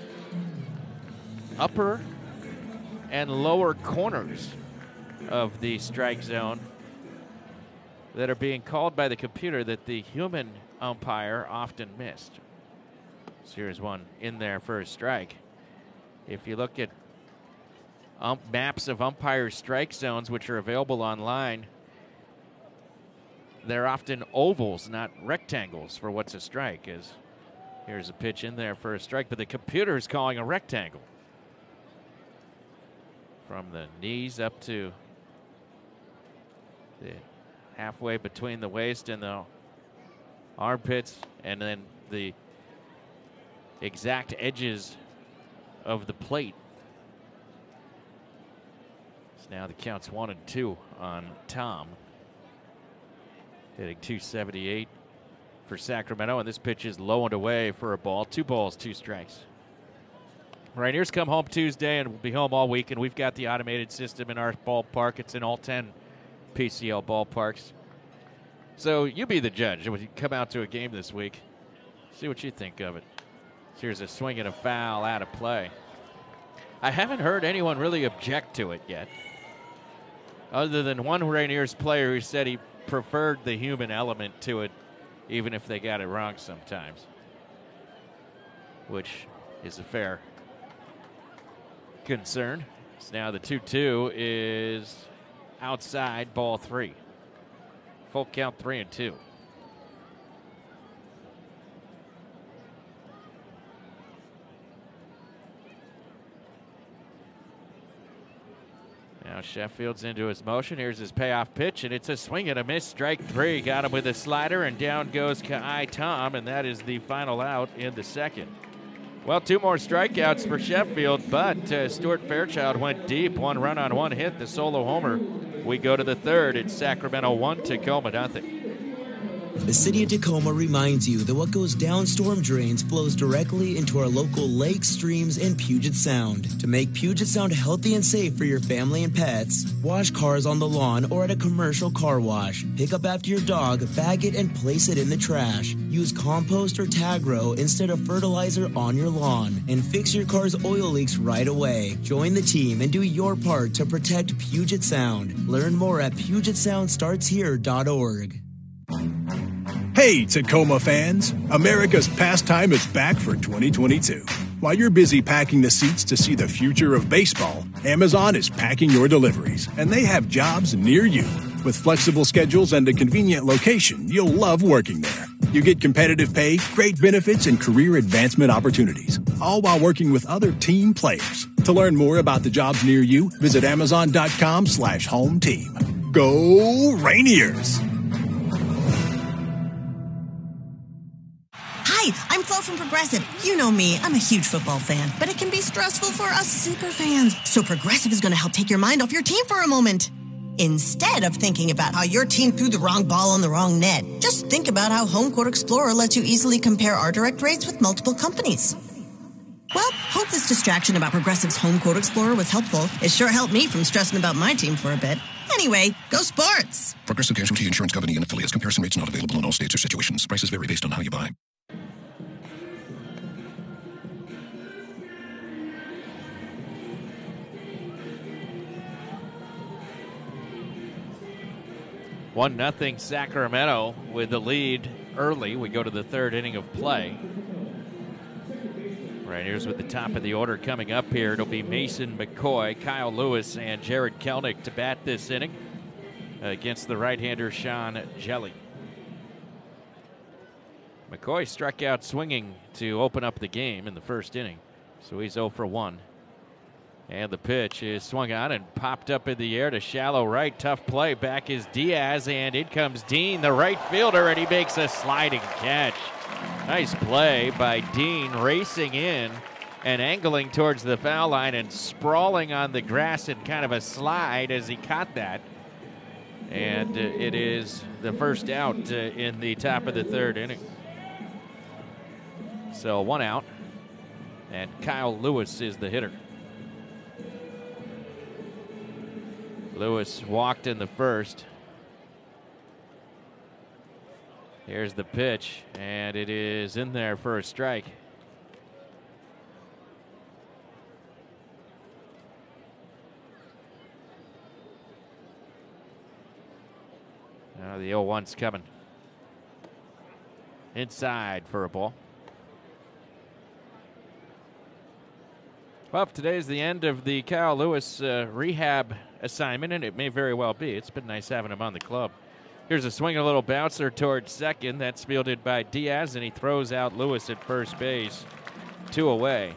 upper and lower corners of the strike zone that are being called by the computer that the human umpire often missed. So here's one in there for a strike. If you look at ump maps of umpire strike zones, which are available online, they're often ovals, not rectangles, for what's a strike. As here's a pitch in there for a strike, but the computer is calling a rectangle. From the knees up to the halfway between the waist and the armpits, and then the exact edges of the plate. So now the count's one and two on Tom. Hitting two seventy-eight for Sacramento, and this pitch is low and away for a ball. Two balls, two strikes. Rainiers come home Tuesday and will be home all week, and we've got the automated system in our ballpark. It's in all ten P C L ballparks. So you be the judge when you come out to a game this week. See what you think of it. So here's a swing and a foul out of play. I haven't heard anyone really object to it yet, other than one Rainiers player who said he preferred the human element to it, even if they got it wrong sometimes, which is a fair concern. So now the two two is outside, ball three. Full count, three and two. Now Sheffield's into his motion. Here's his payoff pitch, and it's a swing and a miss. Strike three. Got him with a slider, and down goes Ka'ai Tom, and that is the final out in the second. Well, two more strikeouts for Sheffield, but uh, Stuart Fairchild went deep. One run on one hit, the solo homer. We go to the third. It's Sacramento one, Tacoma nothing. The City of Tacoma reminds you that what goes down storm drains flows directly into our local lakes, streams, and Puget Sound. To make Puget Sound healthy and safe for your family and pets, wash cars on the lawn or at a commercial car wash. Pick up after your dog, bag it, and place it in the trash. Use compost or Tagro instead of fertilizer on your lawn. And fix your car's oil leaks right away. Join the team and do your part to protect Puget Sound. Learn more at puget sound starts here dot org. Hey, Tacoma fans! America's Pastime is back for twenty twenty-two. While you're busy packing the seats to see the future of baseball, Amazon is packing your deliveries, and they have jobs near you. With flexible schedules and a convenient location, you'll love working there. You get competitive pay, great benefits, and career advancement opportunities, all while working with other team players. To learn more about the jobs near you, visit amazon.com slash home team. Go Rainiers! Hi, I'm Flo from Progressive. You know me, I'm a huge football fan, but it can be stressful for us super fans. So Progressive is going to help take your mind off your team for a moment. Instead of thinking about how your team threw the wrong ball on the wrong net, just think about how Home Quote Explorer lets you easily compare our direct rates with multiple companies. Well, hope this distraction about Progressive's Home Quote Explorer was helpful. It sure helped me from stressing about my team for a bit. Anyway, go sports! Progressive Casualty Insurance Company and affiliates. Comparison rates not available in all states or situations. Prices vary based on how you buy. one nothing Sacramento with the lead early. We go to the third inning of play. Rainiers with the top of the order coming up here. It'll be Mason McCoy, Kyle Lewis, and Jared Kelnick to bat this inning against the right-hander Sean Jelly. McCoy struck out swinging to open up the game in the first inning, so he's oh for one. And the pitch is swung on and popped up in the air to shallow right. Tough play. Back is Diaz, and in comes Dean, the right fielder, and he makes a sliding catch. Nice play by Dean, racing in and angling towards the foul line and sprawling on the grass in kind of a slide as he caught that. And uh, it is the first out uh, in the top of the third inning. So one out, and Kyle Lewis is the hitter. Lewis walked in the first. Here's the pitch, and it is in there for a strike. Now the oh one's coming. Inside for a ball. Well, today's the end of the Kyle Lewis uh, rehab assignment, and it may very well be. It's been nice having him on the club. Here's a swing, a little bouncer towards second. That's fielded by Diaz, and he throws out Lewis at first base. Two away.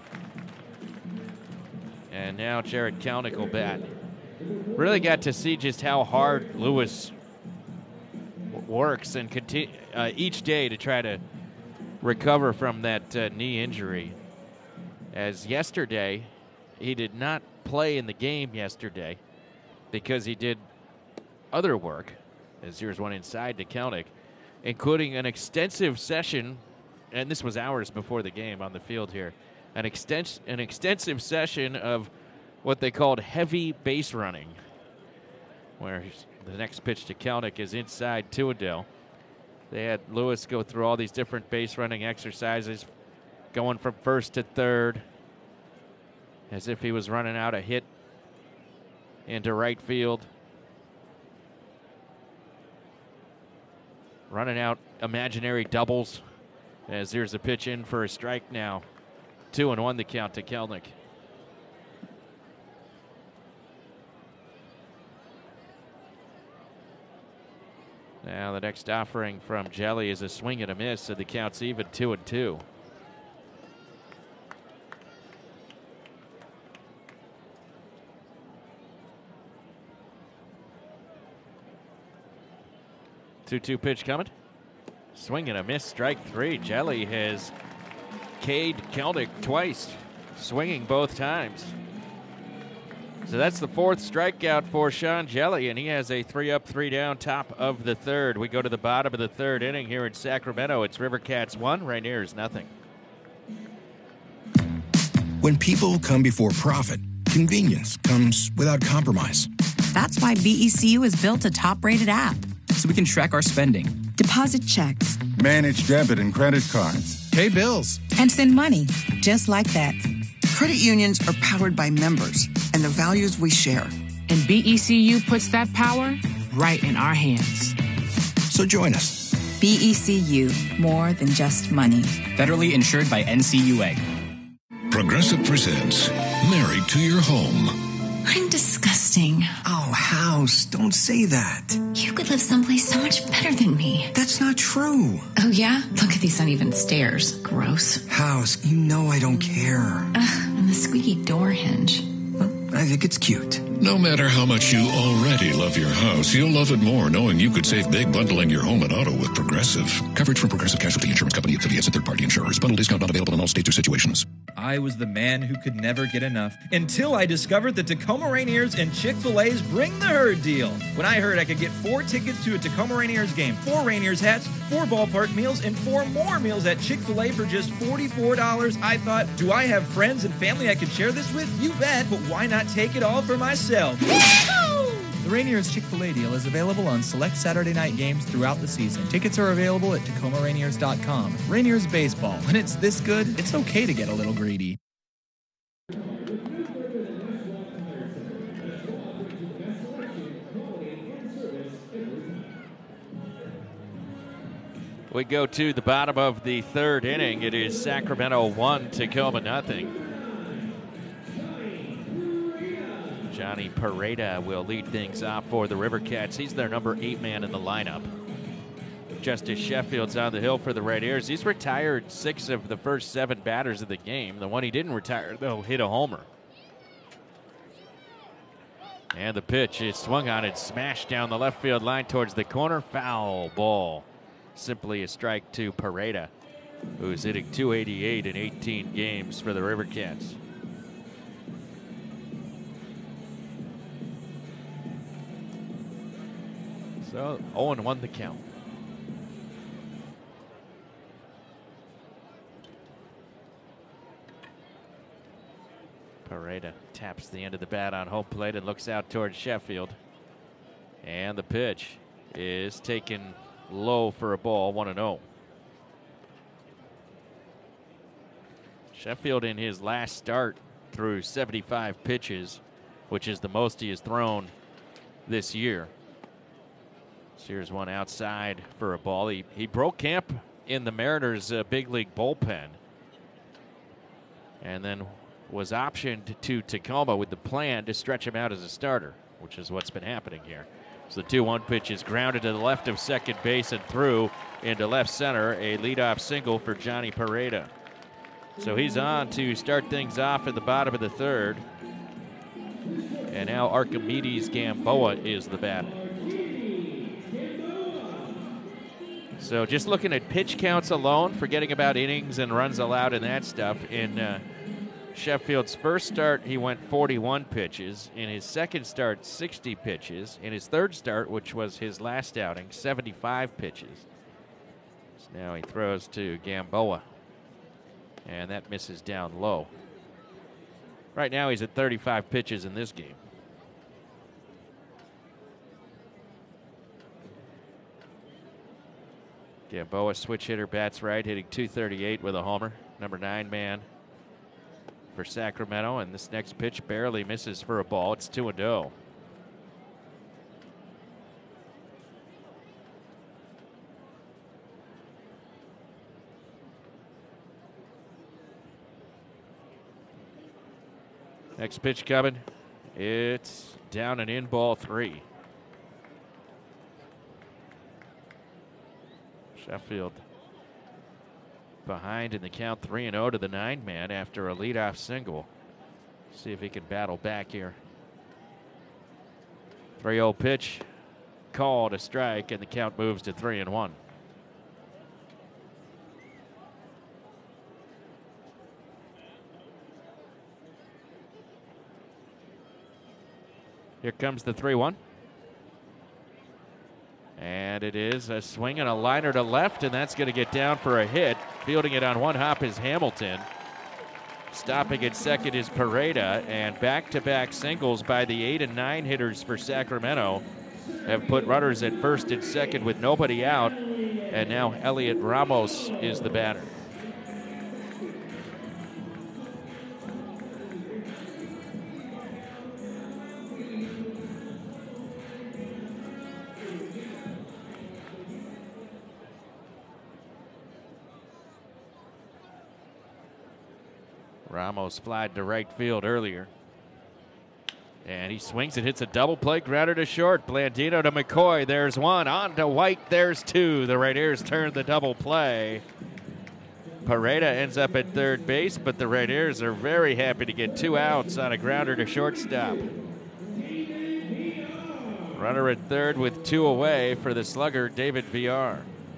And now Jared Kelnick will bat. Really got to see just how hard Lewis w- works and conti- uh, each day to try to recover from that uh, knee injury. As yesterday, he did not play in the game yesterday because he did other work. As here's one inside to Kelnick, including an extensive session, and this was hours before the game on the field here, an, extens- an extensive session of what they called heavy base running, where the next pitch to Kelnick is inside to Adele. They had Lewis go through all these different base running exercises, going from first to third, as if he was running out a hit into right field. Running out imaginary doubles, as there's a pitch in for a strike now. Two and one the count to Kelnick. Now the next offering from Jelly is a swing and a miss, so the count's even two and two. two two pitch coming. Swing and a miss, strike three. Jelly has K'd Kelnick twice, swinging both times. So that's the fourth strikeout for Sean Jelly, and he has a three up, three down, top of the third. We go to the bottom of the third inning here in Sacramento. It's River Cats one, Rainiers nothing. When people come before profit, convenience comes without compromise. That's why B E C U has built a top-rated app. So we can track our spending, deposit checks, manage debit and credit cards, pay bills, and send money just like that. Credit unions are powered by members and the values we share. And B E C U puts that power right in our hands. So join us. B E C U, more than just money. Federally insured by N C U A. Progressive presents Married to Your Home. I'm disgusting. Oh, House, don't say that. You could live someplace so much better than me. That's not true. Oh, yeah? Look at these uneven stairs. Gross. House, you know I don't care. Ugh, and the squeaky door hinge. Well, I think it's cute. No matter how much you already love your house, you'll love it more knowing you could save big bundling your home and auto with Progressive. Coverage from Progressive Casualty Insurance Company, affiliates, and third-party insurers. Bundle discount not available in all states or situations. I was the man who could never get enough until I discovered that Tacoma Rainiers and Chick-fil-A's Bring the Herd deal. When I heard I could get four tickets to a Tacoma Rainiers game, four Rainiers hats, four ballpark meals, and four more meals at Chick-fil-A for just forty-four dollars, I thought, do I have friends and family I could share this with? You bet, but why not take it all for myself? The Rainiers Chick-fil-A deal is available on select Saturday night games throughout the season. Tickets are available at Tacoma Rainiers dot com. Rainiers Baseball. When it's this good, it's okay to get a little greedy. We go to the bottom of the third inning. It is Sacramento one, Tacoma nothing. Johnny Pareda will lead things off for the River Cats. He's their number eight man in the lineup. Justice Sheffield's on the hill for the Rainiers. He's retired six of the first seven batters of the game. The one he didn't retire, though, hit a homer. And the pitch is swung on and smashed down the left field line towards the corner. Foul ball. Simply a strike to Pareda, who's hitting two eighty-eight in eighteen games for the River Cats. So oh and one the count. Pareda taps the end of the bat on home plate and looks out towards Sheffield. And the pitch is taken low for a ball, one and oh. Sheffield in his last start threw seventy-five pitches, which is the most he has thrown this year. Here's one outside for a ball. He, he broke camp in the Mariners' uh, big league bullpen and then was optioned to Tacoma with the plan to stretch him out as a starter, which is what's been happening here. So the two one pitch is grounded to the left of second base and through into left center. A leadoff single for Johnny Pareda. So he's on to start things off at the bottom of the third. And now Archimedes Gamboa is the batter. So just looking at pitch counts alone, forgetting about innings and runs allowed and that stuff, in uh, Sheffield's first start, he went forty-one pitches. In his second start, sixty pitches. In his third start, which was his last outing, seventy-five pitches. So now he throws to Gamboa, and that misses down low. Right now he's at thirty-five pitches in this game. Gamboa, switch hitter, bats right, hitting two thirty-eight with a homer. Number nine man for Sacramento, and this next pitch barely misses for a ball. It's two and oh. Next pitch coming. It's down and in, ball three. Sheffield behind in the count, three and oh to the nine man after a leadoff single. See if he can battle back here. three oh pitch, called a strike, and the count moves to three and one. Here comes the three one. And it is a swing and a liner to left, and that's going to get down for a hit. Fielding it on one hop is Hamilton. Stopping at second is Pareda, and back-to-back singles by the eight and nine hitters for Sacramento have put runners at first and second with nobody out, and now Elliot Ramos is the batter. Ramos flied to right field earlier. And he swings it, hits a double play, grounder to short. Blandino to McCoy. There's one. On to White. There's two. The Rainiers turn the double play. Pareda ends up at third base, but the Rainiers are very happy to get two outs on a grounder to shortstop. Runner at third with two away for the slugger, David Villar.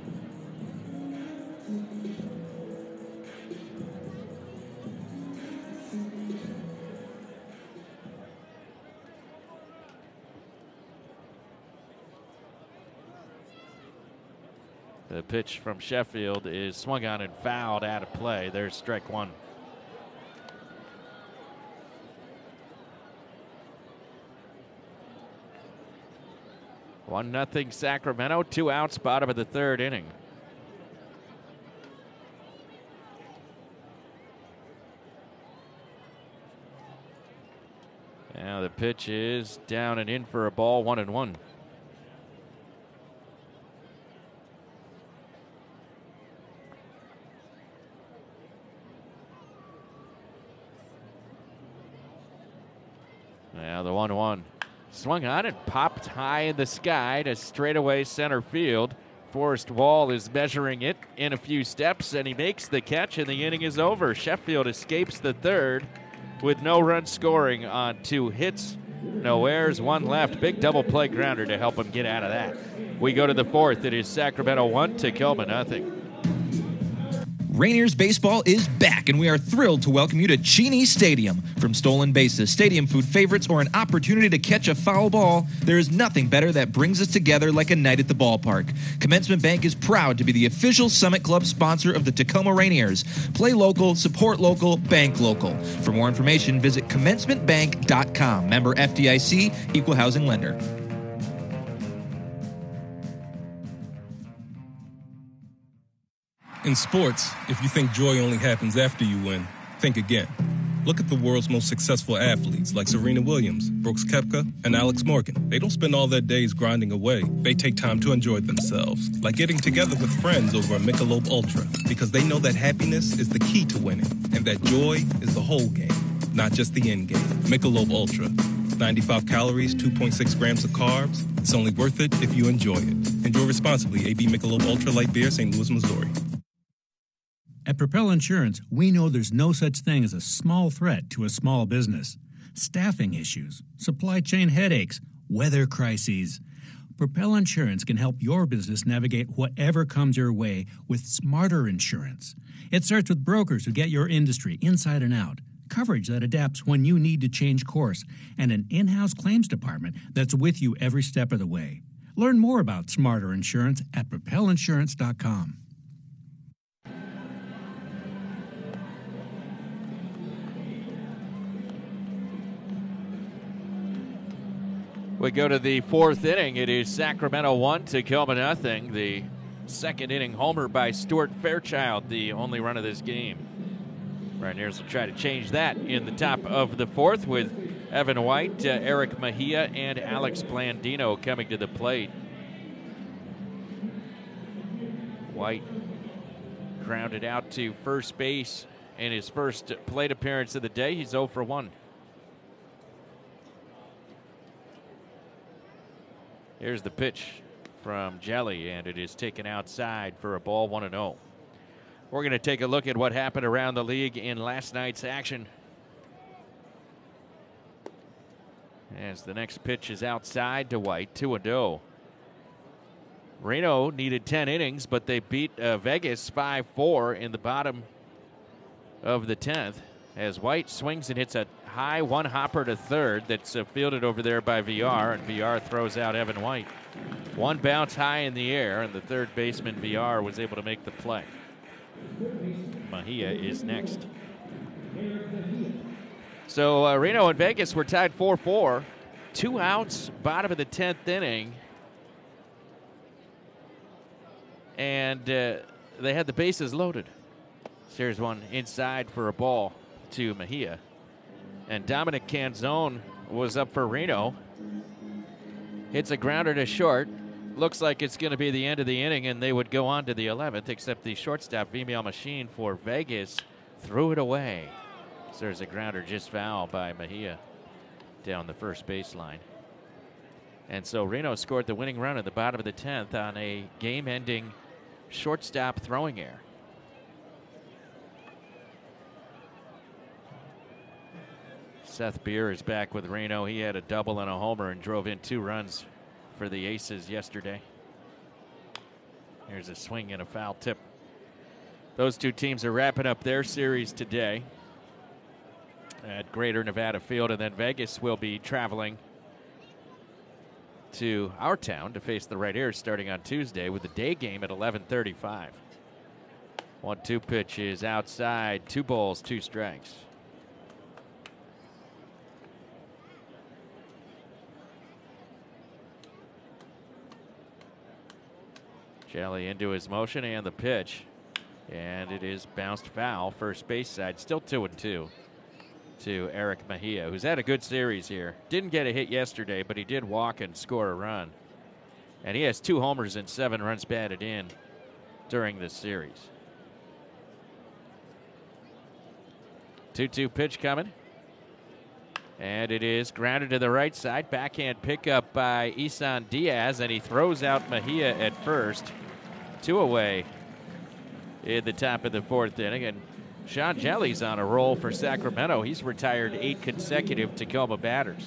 The pitch from Sheffield is swung on and fouled out of play. There's strike one. One nothing Sacramento, two outs, bottom of the third inning. Now the pitch is down and in for a ball, one and one. Now the one one. Swung on and popped high in the sky to straightaway center field. Forrest Wall is measuring it in a few steps, and he makes the catch, and the inning is over. Sheffield escapes the third with no run scoring on two hits. No errors, one left. Big double play grounder to help him get out of that. We go to the fourth. It is Sacramento one, Tacoma nothing. Rainiers baseball is back, and we are thrilled to welcome you to Cheney Stadium. From stolen bases, stadium food favorites, or an opportunity to catch a foul ball, there is nothing better that brings us together like a night at the ballpark. Commencement Bank is proud to be the official Summit Club sponsor of the Tacoma Rainiers. Play local, support local, bank local. For more information, visit commencement bank dot com. Member F D I C, Equal Housing Lender. In sports, if you think joy only happens after you win, think again. Look at the world's most successful athletes like Serena Williams, Brooks Koepka, and Alex Morgan. They don't spend all their days grinding away. They take time to enjoy themselves, like getting together with friends over a Michelob Ultra, because they know that happiness is the key to winning, and that joy is the whole game, not just the end game. Michelob Ultra. ninety-five calories, two point six grams of carbs. It's only worth it if you enjoy it. Enjoy responsibly. A B Michelob Ultra Light Beer, Saint Louis, Missouri. At Propel Insurance, we know there's no such thing as a small threat to a small business. Staffing issues, supply chain headaches, weather crises. Propel Insurance can help your business navigate whatever comes your way with smarter insurance. It starts with brokers who get your industry inside and out, coverage that adapts when you need to change course, and an in-house claims department that's with you every step of the way. Learn more about smarter insurance at propel insurance dot com. We go to the fourth inning. It is Sacramento one, Tacoma nothing. The second inning homer by Stuart Fairchild, the only run of this game. Rainiers will try to change that in the top of the fourth with Evan White, uh, Eric Mejia, and Alex Blandino coming to the plate. White grounded out to first base in his first plate appearance of the day. He's oh for one. Here's the pitch from Jelly, and it is taken outside for a ball, one and oh. We're going to take a look at what happened around the league in last night's action. As the next pitch is outside to White, two and oh. Reno needed ten innings, but they beat uh, Vegas five four in the bottom of the tenth. as White swings and hits a high one hopper to third that's uh, fielded over there by V R, and V R throws out Evan White. One bounce high in the air, and the third baseman V R was able to make the play. Mejia is next. So uh, Reno and Vegas were tied four four. Two outs, bottom of the tenth inning. And uh, they had the bases loaded. Here's one inside for a ball to Mejia. And Dominic Canzone was up for Reno. Hits a grounder to short. Looks like it's going to be the end of the inning, and they would go on to the eleventh, except the shortstop, Vimial Machine for Vegas, threw it away. So there's a grounder just foul by Mejia down the first baseline. And so Reno scored the winning run at the bottom of the tenth on a game-ending shortstop throwing error. Seth Beer is back with Reno. He had a double and a homer and drove in two runs for the Aces yesterday. Here's a swing and a foul tip. Those two teams are wrapping up their series today at Greater Nevada Field, and then Vegas will be traveling to our town to face the Right Airs starting on Tuesday with the day game at eleven thirty-five. one two pitch is outside, two balls, two strikes. Jelly into his motion and the pitch. And it is bounced foul, first base side. Still two and two to Eric Mejia, who's had a good series here. Didn't get a hit yesterday, but he did walk and score a run. And he has two homers and seven runs batted in during this series. two two pitch coming. And it is grounded to the right side. Backhand pickup by Isan Diaz, and he throws out Mejia at first. Two away in the top of the fourth inning. And Sean Jelly's on a roll for Sacramento. He's retired eight consecutive Tacoma batters.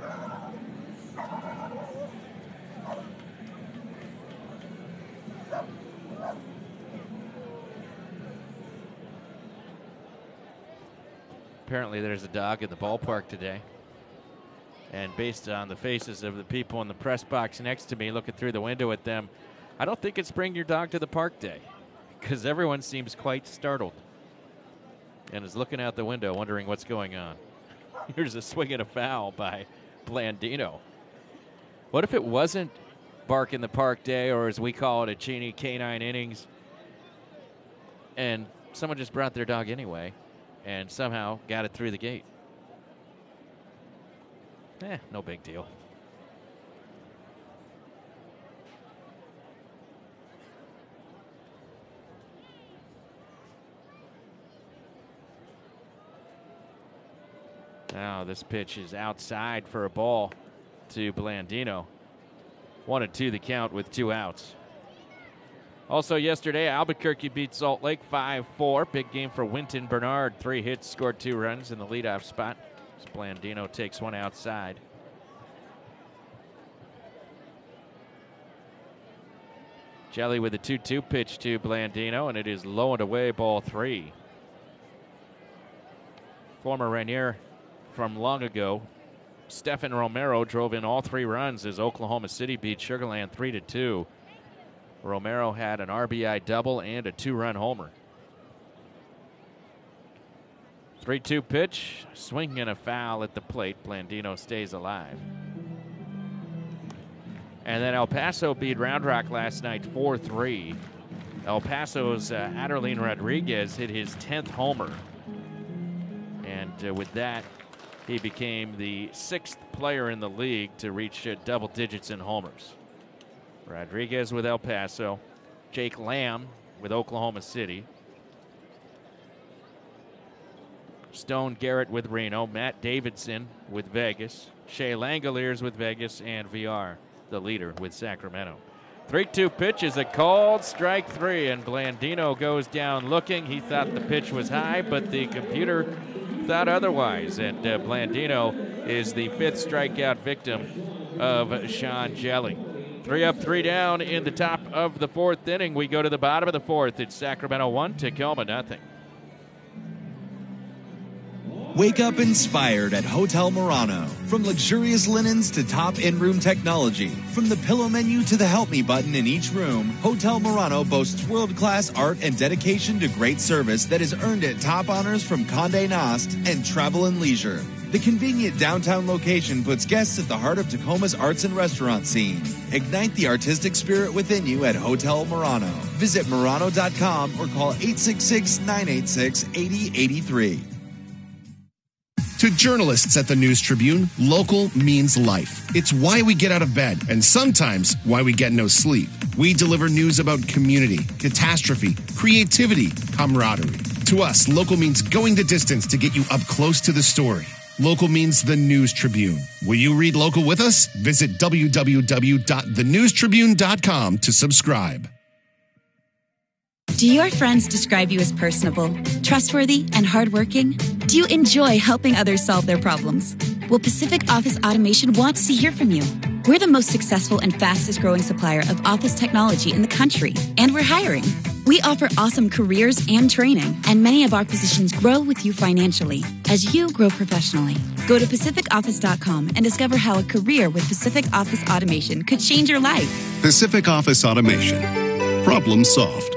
Apparently there's a dog in the ballpark today. And based on the faces of the people in the press box next to me looking through the window at them, I don't think it's Bring Your Dog to the Park Day, because everyone seems quite startled and is looking out the window wondering what's going on. Here's a swing and a foul by Blandino. What if it wasn't Bark in the Park Day, or as we call it, a Cheney Canine Innings, and someone just brought their dog anyway and somehow got it through the gate? Eh, no big deal. Now this pitch is outside for a ball to Blandino. One and two the count with two outs. Also yesterday, Albuquerque beat Salt Lake five four. Big game for Winton Bernard. Three hits, scored two runs in the leadoff spot. As Blandino takes one outside. Jelly with a two two pitch to Blandino, and it is low and away, ball three. Former Rainier from long ago, Stephan Romero drove in all three runs as Oklahoma City beat Sugar Land three to two. Romero had an R B I double and a two-run homer. three two pitch, swing and a foul at the plate. Blandino stays alive. And then El Paso beat Round Rock last night four three. El Paso's uh, Aderlin Rodriguez hit his tenth homer. And uh, with that, he became the sixth player in the league to reach uh, double digits in homers. Rodriguez with El Paso, Jake Lamb with Oklahoma City, Stone Garrett with Reno, Matt Davidson with Vegas, Shea Langoliers with Vegas, and V R, the leader, with Sacramento. three two pitch is a called strike three, and Blandino goes down looking. He thought the pitch was high, but the computer thought otherwise, and uh, Blandino is the fifth strikeout victim of Sean Jelly. Three up, three down in the top of the fourth inning. We go to the bottom of the fourth. It's Sacramento one, Tacoma nothing. Wake up inspired at Hotel Murano. From luxurious linens to top in-room technology, from the pillow menu to the help me button in each room, Hotel Murano boasts world-class art and dedication to great service that has earned it top honors from Condé Nast and Travel and Leisure. The convenient downtown location puts guests at the heart of Tacoma's arts and restaurant scene. Ignite the artistic spirit within you at Hotel Murano. Visit Murano dot com or call eight six six, nine eight six, eight zero eight three. To journalists at the News Tribune, local means life. It's why we get out of bed, and sometimes why we get no sleep. We deliver news about community, catastrophe, creativity, camaraderie. To us, local means going the distance to get you up close to the story. Local means the News Tribune. Will you read local with us? Visit w w w dot the news tribune dot com to subscribe. Do your friends describe you as personable, trustworthy, and hardworking? Do you enjoy helping others solve their problems? Well, Pacific Office Automation wants to hear from you. We're the most successful and fastest growing supplier of office technology in the country, and we're hiring. We offer awesome careers and training, and many of our positions grow with you financially as you grow professionally. Go to pacific office dot com and discover how a career with Pacific Office Automation could change your life. Pacific Office Automation. Problem solved.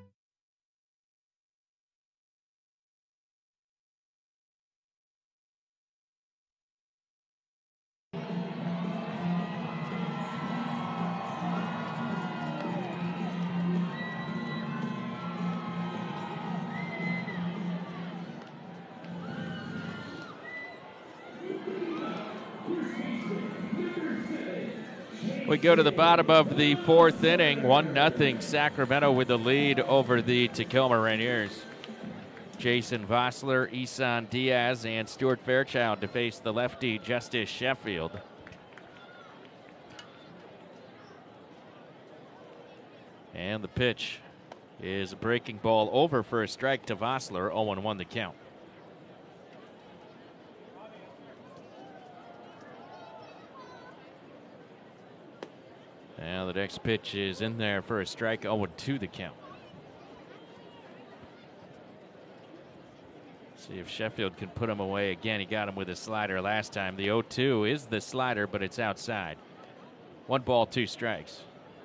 We go to the bottom of the fourth inning, one nothing Sacramento with the lead over the Tacoma Rainiers. Jason Vossler, Isan Diaz, and Stuart Fairchild to face the lefty Justice Sheffield. And the pitch is a breaking ball over for a strike to Vossler, oh one the count. Now the next pitch is in there for a strike, oh two the count. See if Sheffield can put him away again. He got him with a slider last time. The oh two is the slider, but it's outside. One ball, two strikes.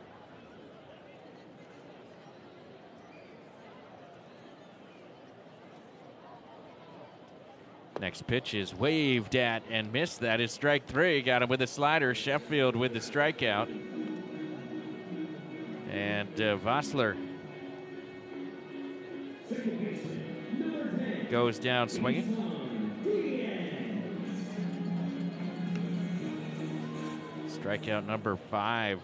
Next pitch is waved at and missed. That is strike three. Got him with a slider. Sheffield with the strikeout. And uh, Vossler goes down swinging. Strikeout number five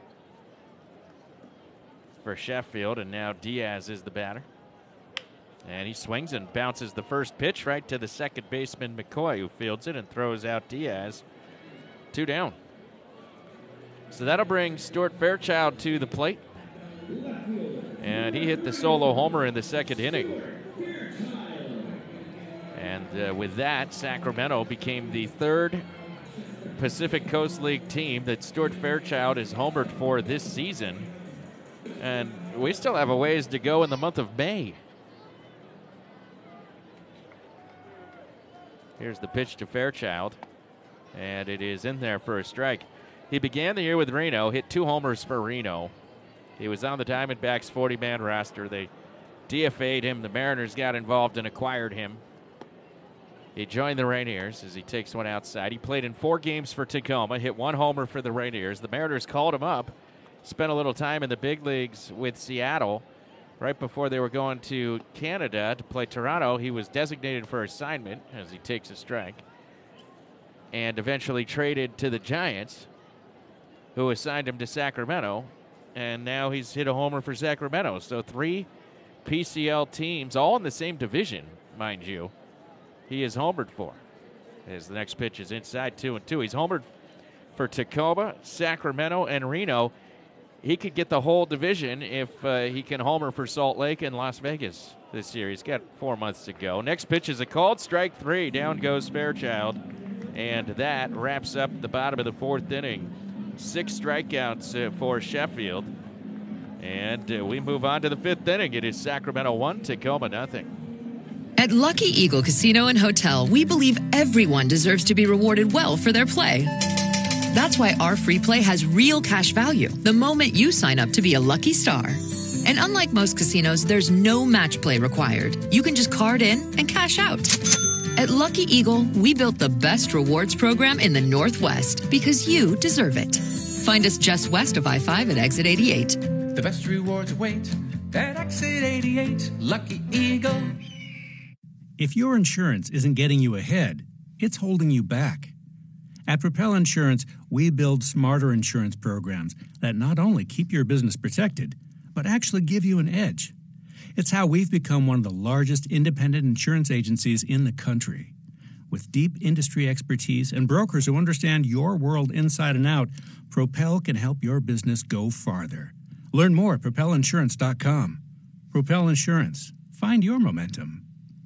for Sheffield, and now Diaz is the batter. And he swings and bounces the first pitch right to the second baseman McCoy, who fields it and throws out Diaz. Two down. So that'll bring Stuart Fairchild to the plate. And he hit the solo homer in the second inning. And uh, with that, Sacramento became the third Pacific Coast League team that Stuart Fairchild has homered for this season. And we still have a ways to go in the month of May. Here's the pitch to Fairchild, and it is in there for a strike. He began the year with Reno, hit two homers for Reno. He was on the Diamondbacks forty-man roster. They D F A'd him. The Mariners got involved and acquired him. He joined the Rainiers as he takes one outside. He played in four games for Tacoma, hit one homer for the Rainiers. The Mariners called him up, spent a little time in the big leagues with Seattle. Right before they were going to Canada to play Toronto, he was designated for assignment as he takes a strike, and eventually traded to the Giants, who assigned him to Sacramento, and now he's hit a homer for Sacramento. So three P C L teams, all in the same division, mind you, he has homered for. As the next pitch is inside, two and two. He's homered for Tacoma, Sacramento, and Reno. He could get the whole division if uh, he can homer for Salt Lake and Las Vegas this year. He's got four months to go. Next pitch is a called strike three. Down goes Fairchild. And that wraps up the bottom of the fourth inning. Six strikeouts uh, for Sheffield. And uh, we move on to the fifth inning. It is Sacramento one, Tacoma nothing. At Lucky Eagle Casino and Hotel, we believe everyone deserves to be rewarded well for their play. That's why our free play has real cash value the moment you sign up to be a lucky star. And unlike most casinos, there's no match play required. You can just card in and cash out. At Lucky Eagle, we built the best rewards program in the Northwest because you deserve it. Find us just west of I five at exit eighty-eight. The best rewards await at exit eighty-eight. Lucky Eagle. If your insurance isn't getting you ahead, it's holding you back. At Propel Insurance, we build smarter insurance programs that not only keep your business protected, but actually give you an edge. It's how we've become one of the largest independent insurance agencies in the country. With deep industry expertise and brokers who understand your world inside and out, Propel can help your business go farther. Learn more at propel insurance dot com. Propel Insurance. Find your momentum.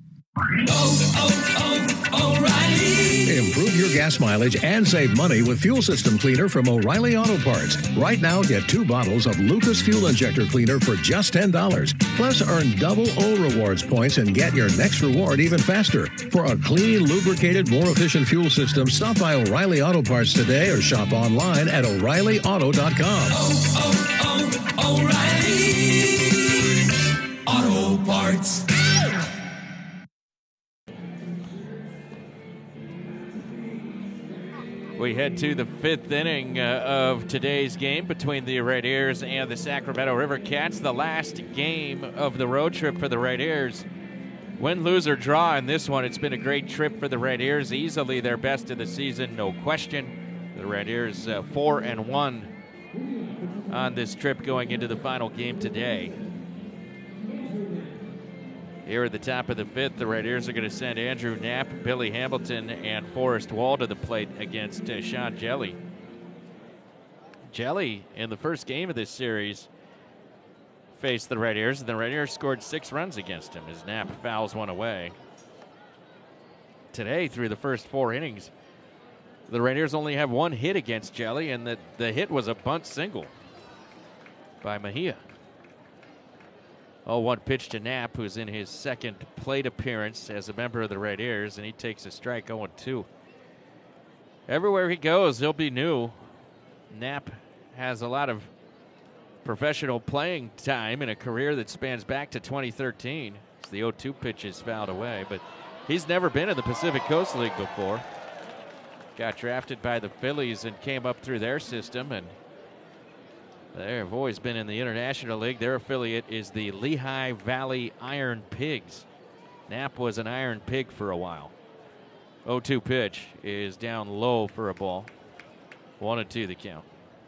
Oh, oh, oh, O'Reilly. Improve your gas mileage and save money with Fuel System Cleaner from O'Reilly Auto Parts. Right now, get two bottles of Lucas Fuel Injector Cleaner for just ten dollars. Plus, earn double O Rewards points and get your next reward even faster. For a clean, lubricated, more efficient fuel system, stop by O'Reilly Auto Parts today or shop online at O'Reilly Auto dot com. Oh, oh, oh, O'Reilly Auto Parts. We head to the fifth inning uh, of today's game between the Rainiers and the Sacramento River Cats, the last game of the road trip for the Rainiers. Win, lose, or draw in this one, it's been a great trip for the Rainiers, easily their best of the season, no question. The Rainiers uh, four and one on this trip going into the final game today. Here at the top of the fifth, the Rainiers are going to send Andrew Knapp, Billy Hamilton, and Forrest Wall to the plate against uh, Sean Jelly. Jelly, in the first game of this series, faced the Rainiers, and the Rainiers scored six runs against him as Knapp fouls one away. Today, through the first four innings, the Rainiers only have one hit against Jelly, and the, the hit was a bunt single by Mejia. oh one pitch to Knapp, who's in his second plate appearance as a member of the Rainiers, and he takes a strike oh two. Everywhere he goes, he'll be new. Knapp has a lot of professional playing time in a career that spans back to twenty thirteen. As the oh two pitch is fouled away, but he's never been in the Pacific Coast League before. Got drafted by the Phillies and came up through their system, and they've always been in the International League. Their affiliate is the Lehigh Valley Iron Pigs. Knapp was an Iron Pig for a while. oh two pitch is down low for a ball. One and two the count.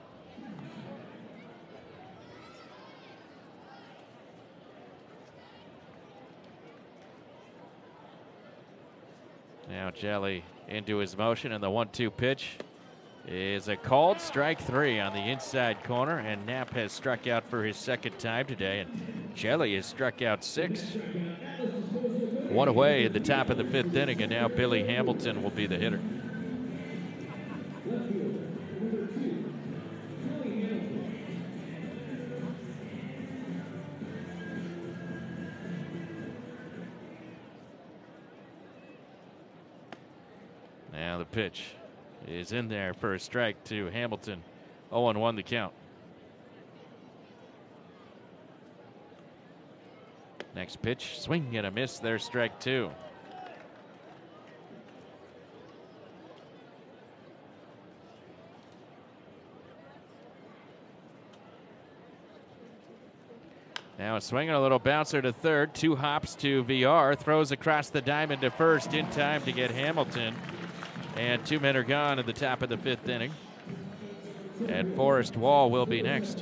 Now Jelly into his motion, and the one two pitch is a called strike three on the inside corner, and Knapp has struck out for his second time today, and Jelly has struck out six. One away at the top of the fifth inning, and now Billy Hamilton will be the hitter. Now the pitch is in there for a strike to Hamilton. oh one the count. Next pitch, swing and a miss. There's strike two. Now a swing and a little bouncer to third. Two hops to V R. Throws across the diamond to first in time to get Hamilton. And two men are gone at the top of the fifth inning. And Forrest Wall will be next.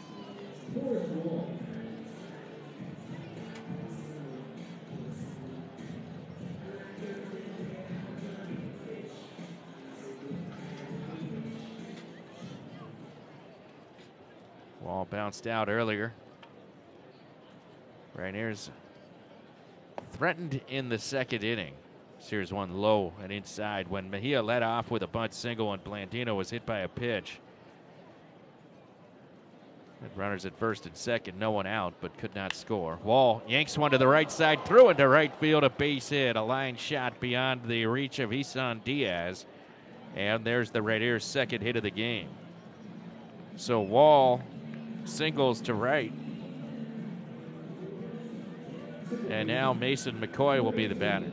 Wall bounced out earlier. Rainiers threatened in the second inning. Here's one low and inside when Mejia led off with a bunt single and Blandino was hit by a pitch. Had runners at first and second, no one out, but could not score. Wall yanks one to the right side, threw into right field, a base hit, a line shot beyond the reach of Isan Diaz. And there's the Raiders' second hit of the game. So Wall singles to right. And now Mason McCoy will be the batter.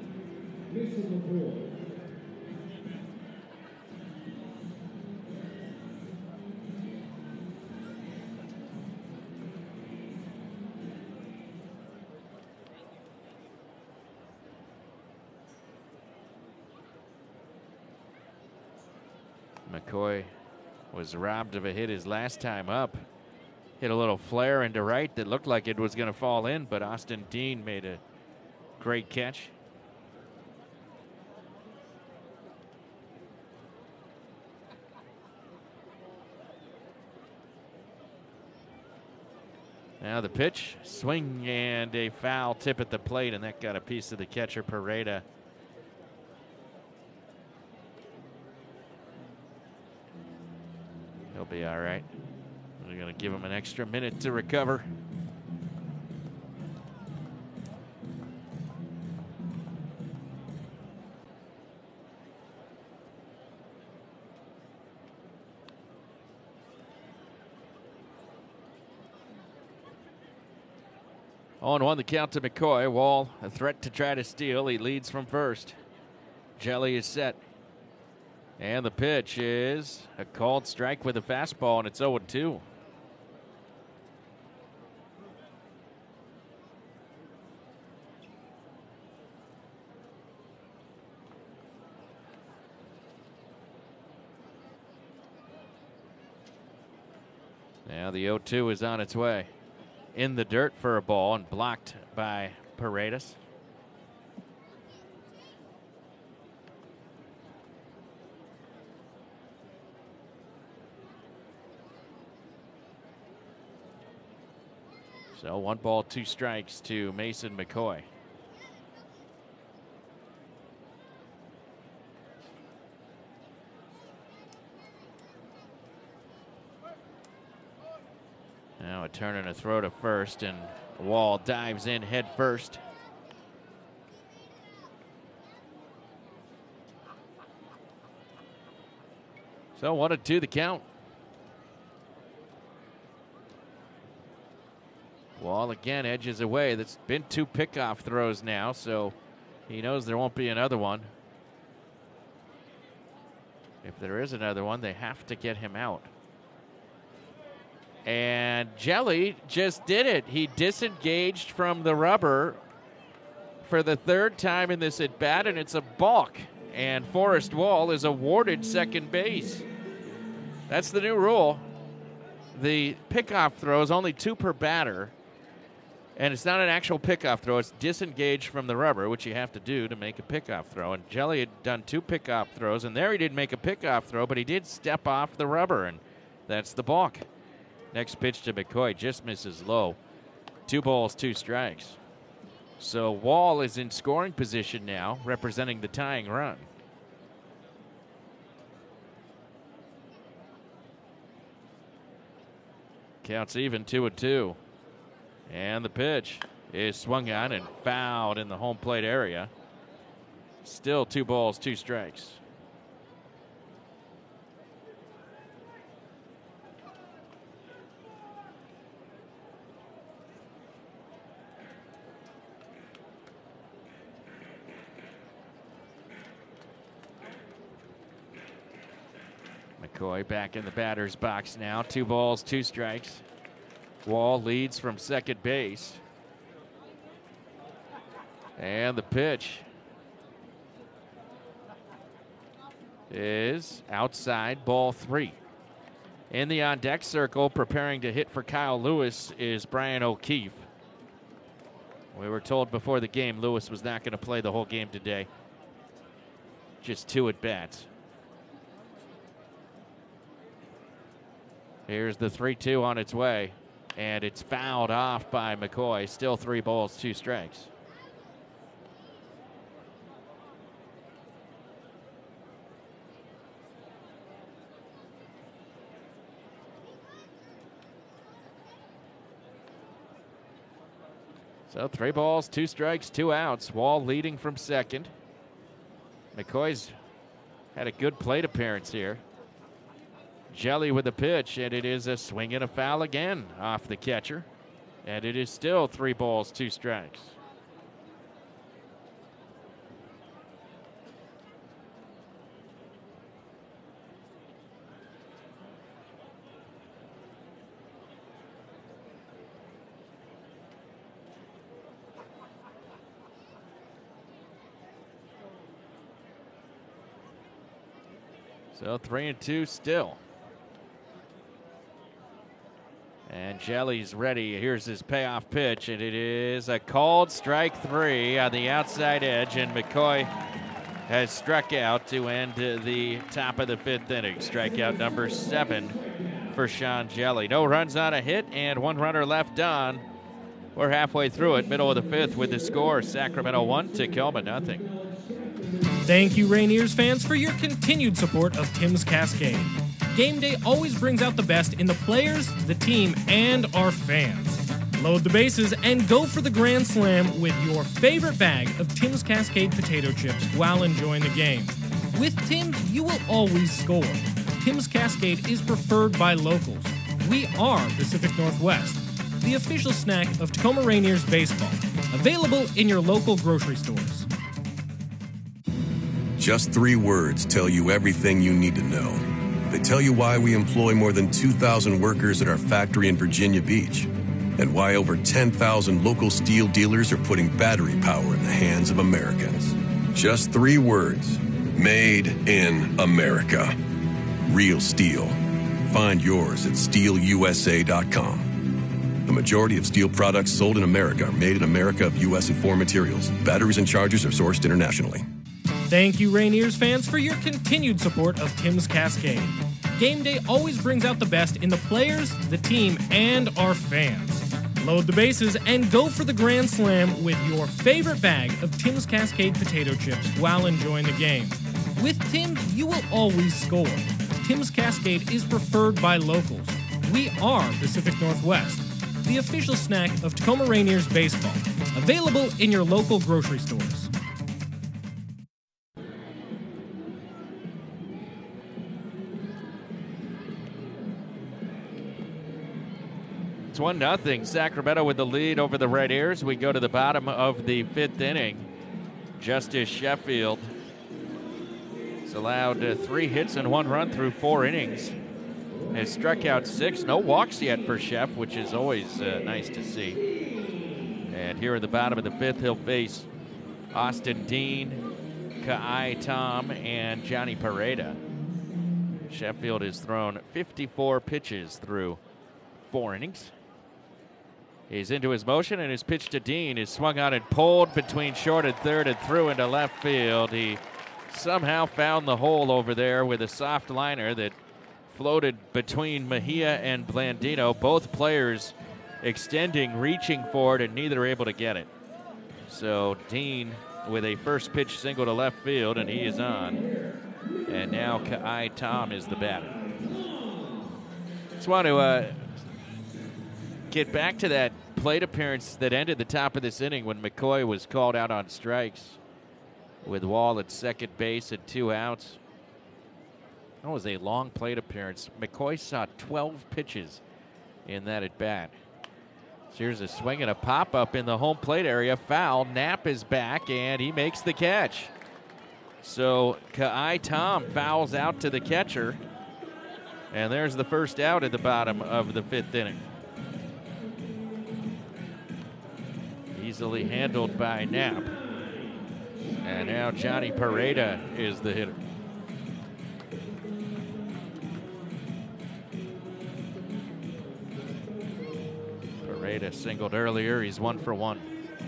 McCoy was robbed of a hit his last time up. Hit a little flare into right that looked like it was going to fall in, but Austin Dean made a great catch. Now the pitch, swing and a foul tip at the plate, and that got a piece of the catcher, Pareda. He'll be all right. We're going to give him an extra minute to recover. oh and one the count to McCoy. Wall a threat to try to steal. He leads from first. Jelly is set. And the pitch is a called strike with a fastball, and it's oh and two. Now the oh two is on its way. In the dirt for a ball and blocked by Paredes. So one ball, two strikes to Mason McCoy. Now a turn and a throw to first, and Wall dives in head first. So one and two the count. Wall again edges away. That's been two pickoff throws now, so he knows there won't be another one. If there is another one, they have to get him out. And Jelly just did it. He disengaged from the rubber for the third time in this at bat, and it's a balk. And Forrest Wall is awarded second base. That's the new rule. The pickoff throw is only two per batter. And it's not an actual pickoff throw. It's disengaged from the rubber, which you have to do to make a pickoff throw. And Jelly had done two pickoff throws, and there he didn't make a pickoff throw, but he did step off the rubber, and that's the balk. Next pitch to McCoy just misses low. Two balls, two strikes. So Wall is in scoring position now, representing the tying run. Counts even, two and two. And the pitch is swung on and fouled in the home plate area. Still two balls, two strikes. McCoy back in the batter's box now. Two balls, two strikes. Wall leads from second base. And the pitch is outside, ball three. In the on-deck circle, preparing to hit for Kyle Lewis, is Brian O'Keefe. We were told before the game Lewis was not going to play the whole game today. Just two at-bats. Here's the three two on its way. And it's fouled off by McCoy. Still three balls, two strikes. So three balls, two strikes, two outs. Wall leading from second. McCoy's had a good plate appearance here. Jelly with the pitch, and it is a swing and a foul again off the catcher. And it is still three balls, two strikes. So three and two still. And Jelly's ready. Here's his payoff pitch, and it is a called strike three on the outside edge, and McCoy has struck out to end the top of the fifth inning. Strikeout number seven for Sean Jelly. No runs on a hit, and one runner left on. We're halfway through it, middle of the fifth with the score. Sacramento one, Tacoma nothing. Thank you, Rainiers fans, for your continued support of Tim's Cascade. Game day always brings out the best in the players, the team, and our fans. Load the bases and go for the grand slam with your favorite bag of Tim's Cascade potato chips while enjoying the game. With Tim's, you will always score. Tim's Cascade is preferred by locals. We are Pacific Northwest, the official snack of Tacoma Rainiers baseball. Available in your local grocery stores. Just three words tell you everything you need to know. They tell you why we employ more than two thousand workers at our factory in Virginia Beach, and why over ten thousand local steel dealers are putting battery power in the hands of Americans. Just three words. Made in America. Real steel. Find yours at steel u s a dot com. The majority of steel products sold in America are made in America of U S and foreign materials. Batteries and chargers are sourced internationally. Thank you, Rainiers fans, for your continued support of Tim's Cascade. Game day always brings out the best in the players, the team, and our fans. Load the bases and go for the grand slam with your favorite bag of Tim's Cascade potato chips while enjoying the game. With Tim's, you will always score. Tim's Cascade is preferred by locals. We are Pacific Northwest, the official snack of Tacoma Rainiers baseball. Available in your local grocery stores. It's one nothing. Sacramento with the lead over the Red Airs. We go to the bottom of the fifth inning. Justice Sheffield has allowed uh, three hits and one run through four innings. Has struck out six. No walks yet for Sheff, which is always uh, nice to see. And here at the bottom of the fifth, he'll face Austin Dean, Kai Tom, and Johnny Pareda. Sheffield has thrown fifty-four pitches through four innings. He's into his motion, and his pitch to Dean is swung out and pulled between short and third and through into left field. He somehow found the hole over there with a soft liner that floated between Mejia and Blandino. Both players extending, reaching for it, and neither able to get it. So Dean with a first pitch single to left field, and he is on. And now Kai Tom is the batter. Just want to uh, get back to that plate appearance that ended the top of this inning when McCoy was called out on strikes with Wall at second base and two outs. That was a long plate appearance. McCoy saw twelve pitches in that at bat. So here's a swing and a pop up in the home plate area. Foul. Knapp is back, and he makes the catch. So Kai Tom fouls out to the catcher, and there's the first out at the bottom of the fifth inning. Easily handled by Knapp. And now Johnny Pareda is the hitter. Pareda singled earlier. He's one for one.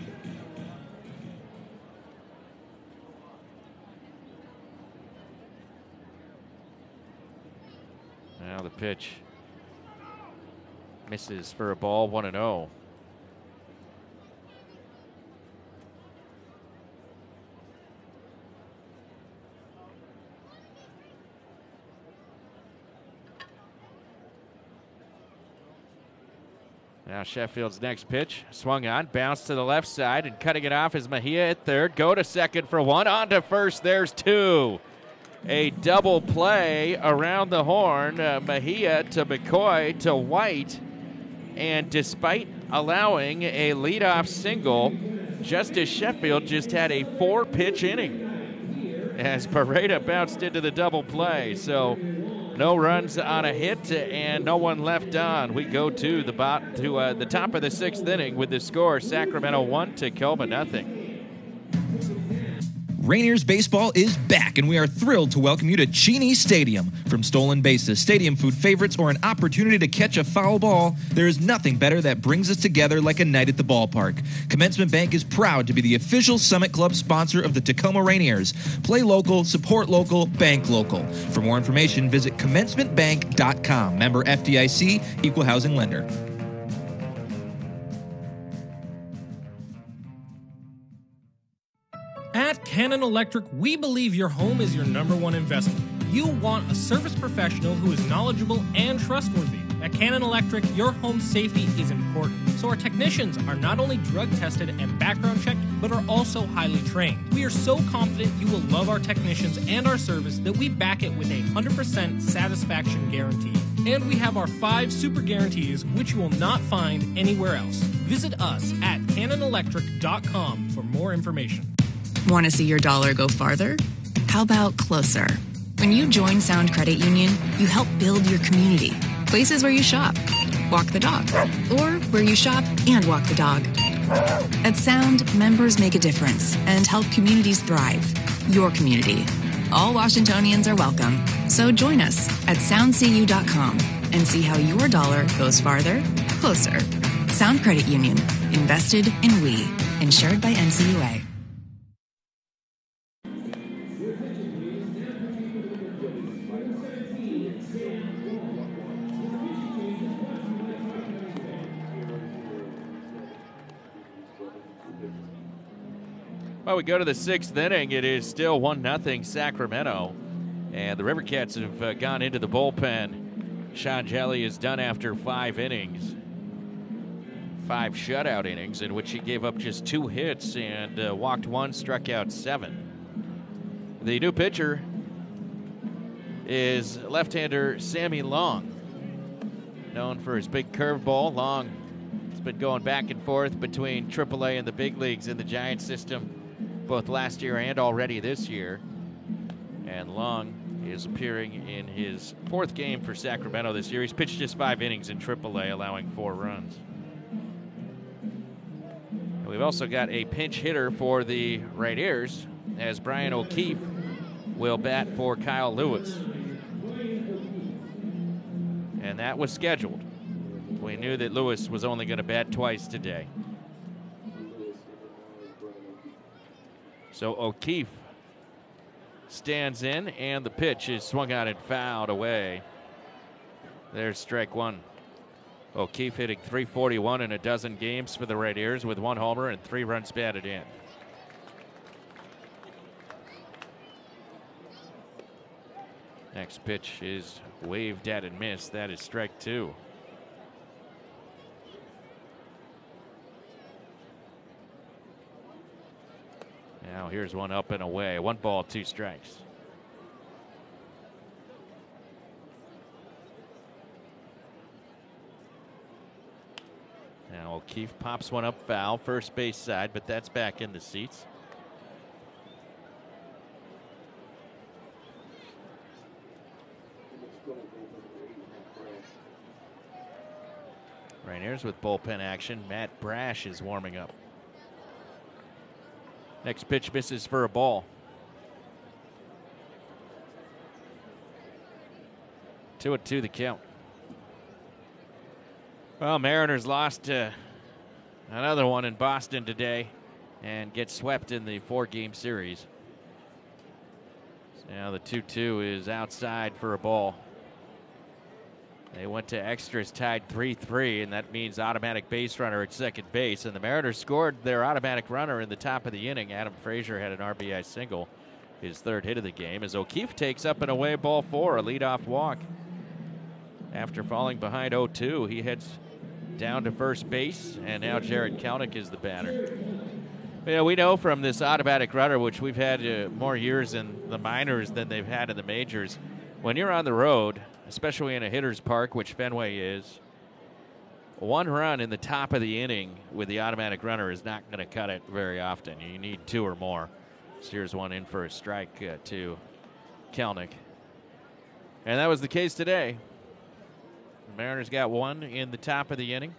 Now the pitch misses for a ball, one and oh. Now Sheffield's next pitch, swung on, bounced to the left side, and cutting it off is Mejia at third. Go to second for one, on to first, there's two. A double play around the horn, uh, Mejia to McCoy to White, and despite allowing a leadoff single, Justice Sheffield just had a four-pitch inning as Pareda bounced into the double play. So no runs on a hit and no one left on. We go to the bot to uh, the top of the sixth inning with the score: Sacramento one, Tacoma nothing. Rainiers baseball is back, and we are thrilled to welcome you to Cheney Stadium. From stolen bases, stadium food favorites, or an opportunity to catch a foul ball, there is nothing better that brings us together like a night at the ballpark. Commencement Bank is proud to be the official Summit Club sponsor of the Tacoma Rainiers. Play local, support local, bank local. For more information, visit commencement bank dot com. Member F D I C, Equal Housing Lender. At Cannon Electric, we believe your home is your number one investment. You want a service professional who is knowledgeable and trustworthy. At Cannon Electric, your home safety is important, so our technicians are not only drug tested and background checked, but are also highly trained. We are so confident you will love our technicians and our service that we back it with a one hundred percent satisfaction guarantee. And we have our five super guarantees, which you will not find anywhere else. Visit us at cannon electric dot com for more information. Want to see your dollar go farther? How about closer? When you join Sound Credit Union, you help build your community. Places where you shop, walk the dog, or where you shop and walk the dog. At Sound, members make a difference and help communities thrive. Your community. All Washingtonians are welcome. So join us at sound c u dot com and see how your dollar goes farther, closer. Sound Credit Union. Invested in we. Insured by N C U A. Well, we go to the sixth inning. It is still one nothing Sacramento. And the River Cats have uh, gone into the bullpen. Sean Jelly is done after five innings. Five shutout innings in which he gave up just two hits and uh, walked one, struck out seven. The new pitcher is left-hander Sammy Long. Known for his big curveball, Long has been going back and forth between triple A and the big leagues in the Giants system, both last year and already this year. And Long is appearing in his fourth game for Sacramento this year. He's pitched just five innings in triple A, allowing four runs. And we've also got a pinch hitter for the Rainiers, as Brian O'Keefe will bat for Kyle Lewis. And that was scheduled. We knew that Lewis was only going to bat twice today. So O'Keefe stands in, and the pitch is swung out and fouled away. There's strike one. O'Keefe hitting three forty-one in a dozen games for the Rainiers with one homer and three runs batted in. Next pitch is waved at and missed. That is strike two. Now here's one up and away. One ball, two strikes. Now O'Keefe pops one up foul, first base side, but that's back in the seats. Rainiers with bullpen action. Matt Brash is warming up. Next pitch misses for a ball. Two and two the count. Well, Mariners lost uh, another one in Boston today and get swept in the four-game series. So now the two two is outside for a ball. They went to extras, tied three three, and that means automatic base runner at second base. And the Mariners scored their automatic runner in the top of the inning. Adam Frazier had an R B I single, his third hit of the game, as O'Keefe takes up and away ball four, a leadoff walk. After falling behind oh two, he heads down to first base, and now Jared Kelnick is the batter. You know, we know from this automatic runner, which we've had uh, more years in the minors than they've had in the majors, when you're on the road, especially in a hitter's park, which Fenway is, one run in the top of the inning with the automatic runner is not going to cut it very often. You need two or more. So here's one in for a strike uh, to Kelnick. And that was the case today. The Mariners got one in the top of the inning.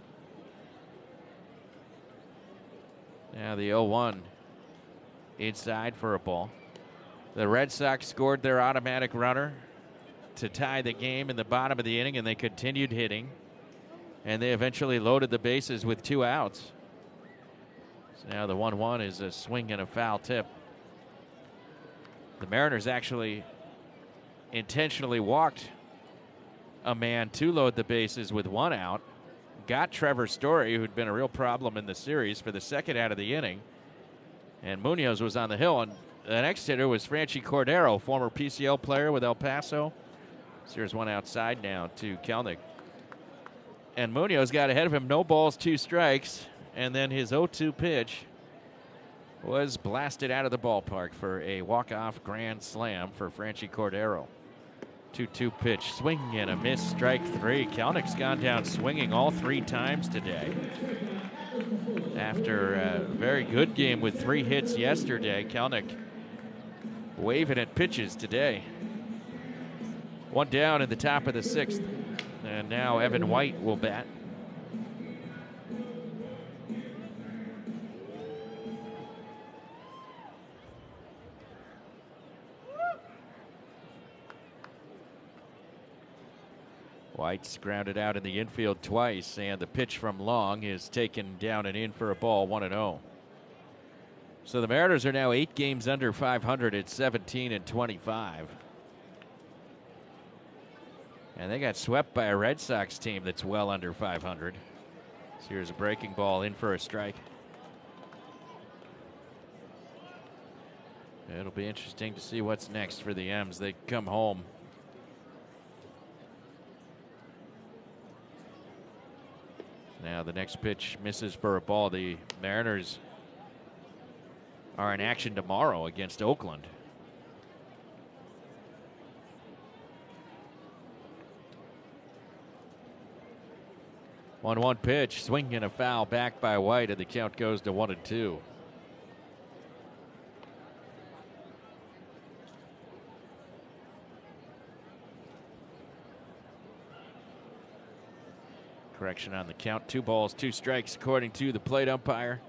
Now the oh one inside for a ball. The Red Sox scored their automatic runner to tie the game in the bottom of the inning, and they continued hitting. And they eventually loaded the bases with two outs. So now the one one is a swing and a foul tip. The Mariners actually intentionally walked a man to load the bases with one out. Got Trevor Story, who'd been a real problem in the series, for the second out of the inning. And Munoz was on the hill. And the next hitter was Franchi Cordero, former P C L player with El Paso. So here's one outside now to Kelnick. And Munoz got ahead of him, no balls, two strikes. And then his oh two pitch was blasted out of the ballpark for a walk-off grand slam for Franchi Cordero. two two pitch, swing and a miss, strike three. Kelnick's gone down swinging all three times today. After a very good game with three hits yesterday, Kelnick waving at pitches today. One down in the top of the sixth. And now Evan White will bat. White's grounded out in the infield twice, and the pitch from Long is taken down and in for a ball, one and oh. So the Mariners are now eight games under five hundred at seventeen and twenty-five. And they got swept by a Red Sox team that's well under five hundred. So here's a breaking ball in for a strike. It'll be interesting to see what's next for the M's. They come home. Now the next pitch misses for a ball. The Mariners are in action tomorrow against Oakland. one one pitch, swing and a foul back by White, and the count goes to one and two. Correction on the count. Two balls, two strikes, according to the plate umpire.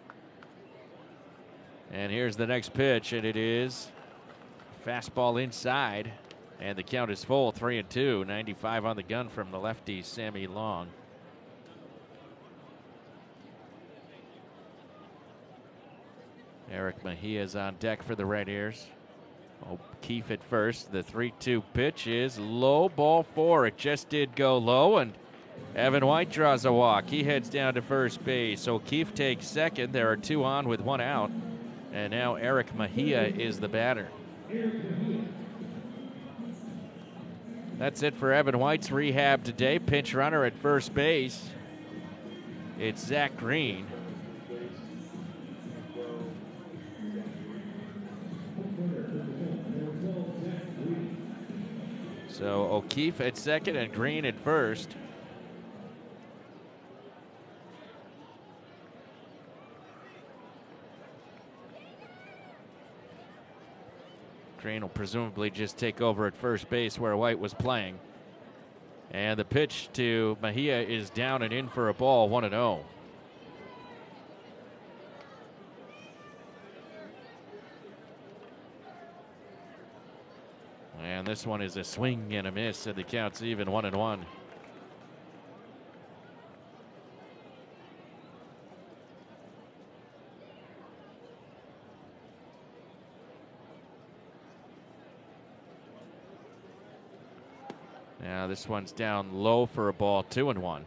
And here's the next pitch, and it is fastball inside, and the count is full, three and two. ninety-five on the gun from the lefty, Sammy Long. Eric Mejia's on deck for the Red Ears. O'Keefe at first. The three two pitch is low, ball four. It just did go low, and Evan White draws a walk. He heads down to first base. O'Keefe takes second. There are two on with one out. And now Eric Mejia is the batter. That's it for Evan White's rehab today. Pinch runner at first base. It's Zach Green. So O'Keefe at second and Green at first. Green will presumably just take over at first base where White was playing. And the pitch to Mejia is down and in for a ball, one and oh. And this one is a swing and a miss, and the count's even, one and one. Now this one's down low for a ball, two and one.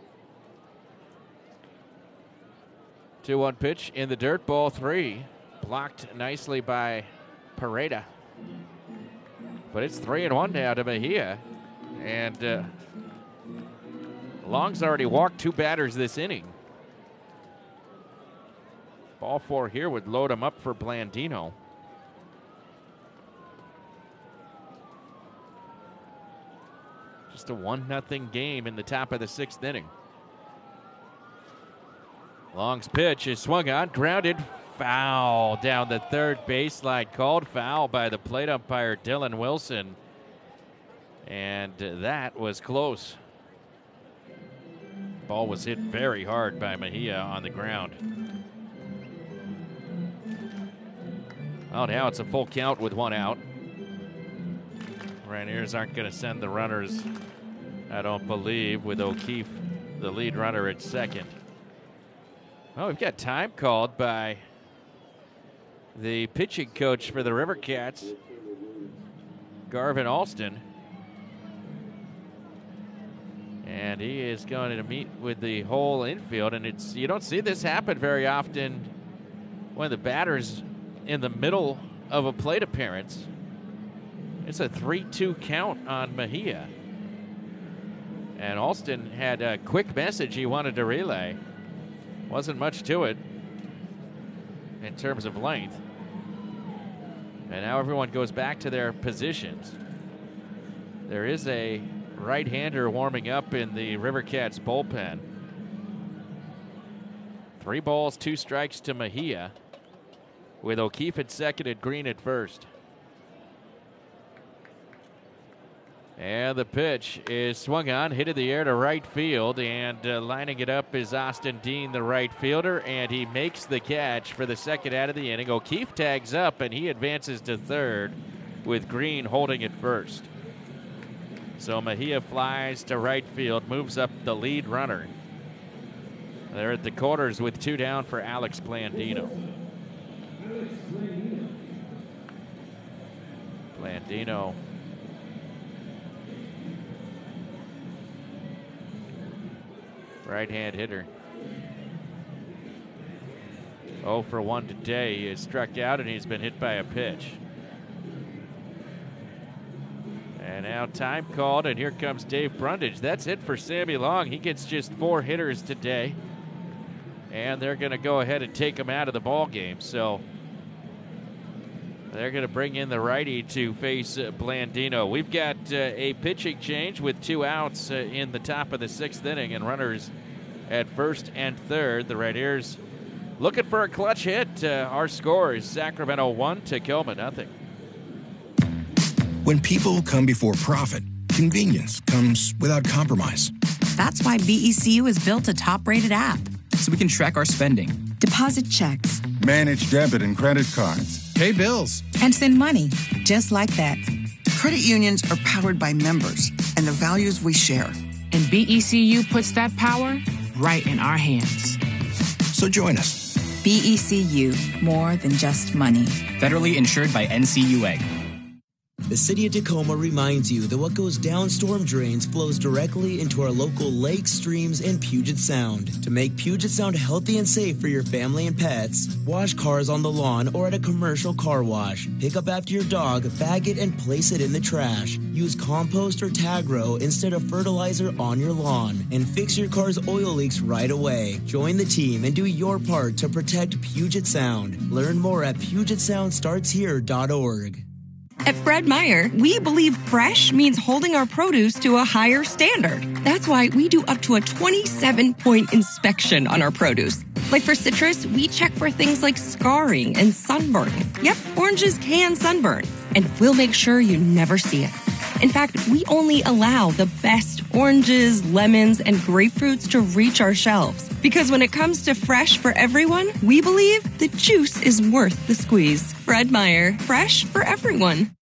two one pitch in the dirt, ball three. blocked nicely by Pareda. But it's three and one now to Mejia. And uh, Long's already walked two batters this inning. Ball four here would load him up for Blandino. Just a one nothing game in the top of the sixth inning. Long's pitch is swung on, grounded, foul down the third baseline. Called foul by the plate umpire, Dylan Wilson. And that was close. Ball was hit very hard by Mejia on the ground. Oh, now it's a full count with one out. Rainiers aren't going to send the runners, I don't believe, with O'Keefe, the lead runner, at second. Oh, we've got time called by the pitching coach for the River Cats, Garvin Alston. And he is going to meet with the whole infield. And it's you don't see this happen very often when the batter's in the middle of a plate appearance. It's a three two count on Mejia. And Alston had a quick message he wanted to relay. Wasn't much to it in terms of length. And now everyone goes back to their positions. There is a right-hander warming up in the River Cats bullpen. Three balls, two strikes to Mejia, with O'Keefe at second and Green at first. And the pitch is swung on, hit in the air to right field, and uh, lining it up is Austin Dean, the right fielder, and he makes the catch for the second out of the inning. O'Keefe tags up, and he advances to third, with Green holding at first. So Mejia flies to right field, moves up the lead runner. They're at the quarters with two down for Alex Blandino. Blandino right-hand hitter. oh for one today. He is struck out and he's been hit by a pitch. And now time called, and here comes Dave Brundage. That's it for Sammy Long. He gets just four hitters today. And they're going to go ahead and take him out of the ball game. So they're going to bring in the righty to face uh, Blandino. We've got uh, a pitching change with two outs uh, in the top of the sixth inning and runners at first and third. The Rainiers looking for a clutch hit. Uh, our score is Sacramento one, Tacoma nothing. When people come before profit, convenience comes without compromise. That's why B E C U has built a top-rated app. So we can track our spending, deposit checks, manage debit and credit cards, pay bills, and send money just like that. Credit unions are powered by members and the values we share. And B E C U puts that power right in our hands. So join us. B E C U, more than just money. Federally insured by N C U A. The City of Tacoma reminds you that what goes down storm drains flows directly into our local lakes, streams, and Puget Sound. To make Puget Sound healthy and safe for your family and pets, wash cars on the lawn or at a commercial car wash. Pick up after your dog, bag it, and place it in the trash. Use compost or Tagro instead of fertilizer on your lawn. And fix your car's oil leaks right away. Join the team and do your part to protect Puget Sound. Learn more at puget sound starts here dot org. At Fred Meyer, we believe fresh means holding our produce to a higher standard. That's why we do up to a twenty-seven point inspection on our produce. Like for citrus, we check for things like scarring and sunburn. Yep, oranges can sunburn, and we'll make sure you never see it. In fact, we only allow the best oranges, lemons, and grapefruits to reach our shelves. Because when it comes to fresh for everyone, we believe the juice is worth the squeeze. Fred Meyer, fresh for everyone.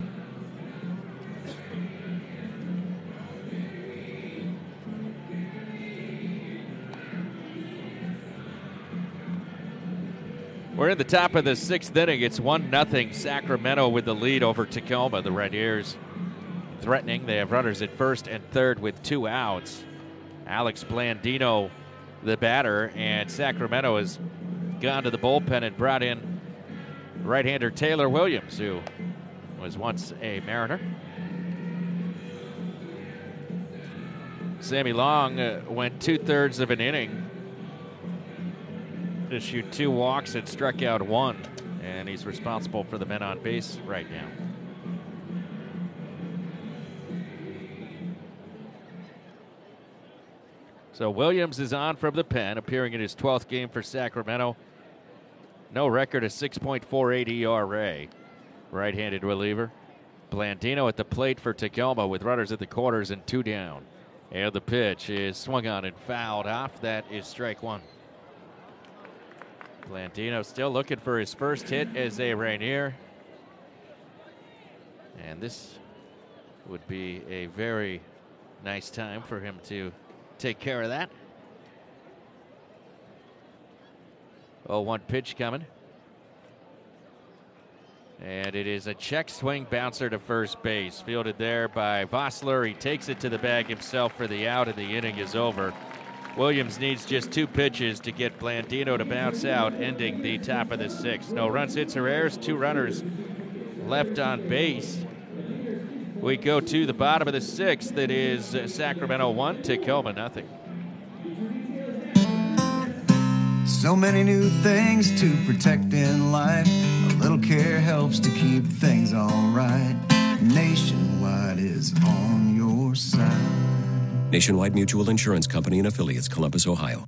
We're in the top of the sixth inning. It's one nothing Sacramento with the lead over Tacoma. The Rainiers threatening. They have runners at first and third with two outs. Alex Blandino, the batter, and Sacramento has gone to the bullpen and brought in right-hander Taylor Williams, who was once a Mariner. Sammy Long uh, went two-thirds of an inning to shoot two walks and struck out one, and he's responsible for the men on base right now. So Williams is on from the pen, appearing in his twelfth game for Sacramento. No record, a six point four eight E R A. Right-handed reliever. Blandino at the plate for Tacoma with runners at the corners and two down. And the pitch is swung on and fouled off. That is strike one. Blandino still looking for his first hit as a Rainier. And this would be a very nice time for him to take care of that. oh one pitch coming. And it is a check swing bouncer to first base. Fielded there by Vossler. He takes it to the bag himself for the out, and the inning is over. Williams needs just two pitches to get Blandino to bounce out, ending the top of the sixth. No runs, hits, or errors. Two runners left on base. We go to the bottom of the sixth. It is Sacramento one, Tacoma nothing. So many new things to protect in life. A little care helps to keep things all right. Nationwide is on your side. Nationwide Mutual Insurance Company and affiliates, Columbus, Ohio.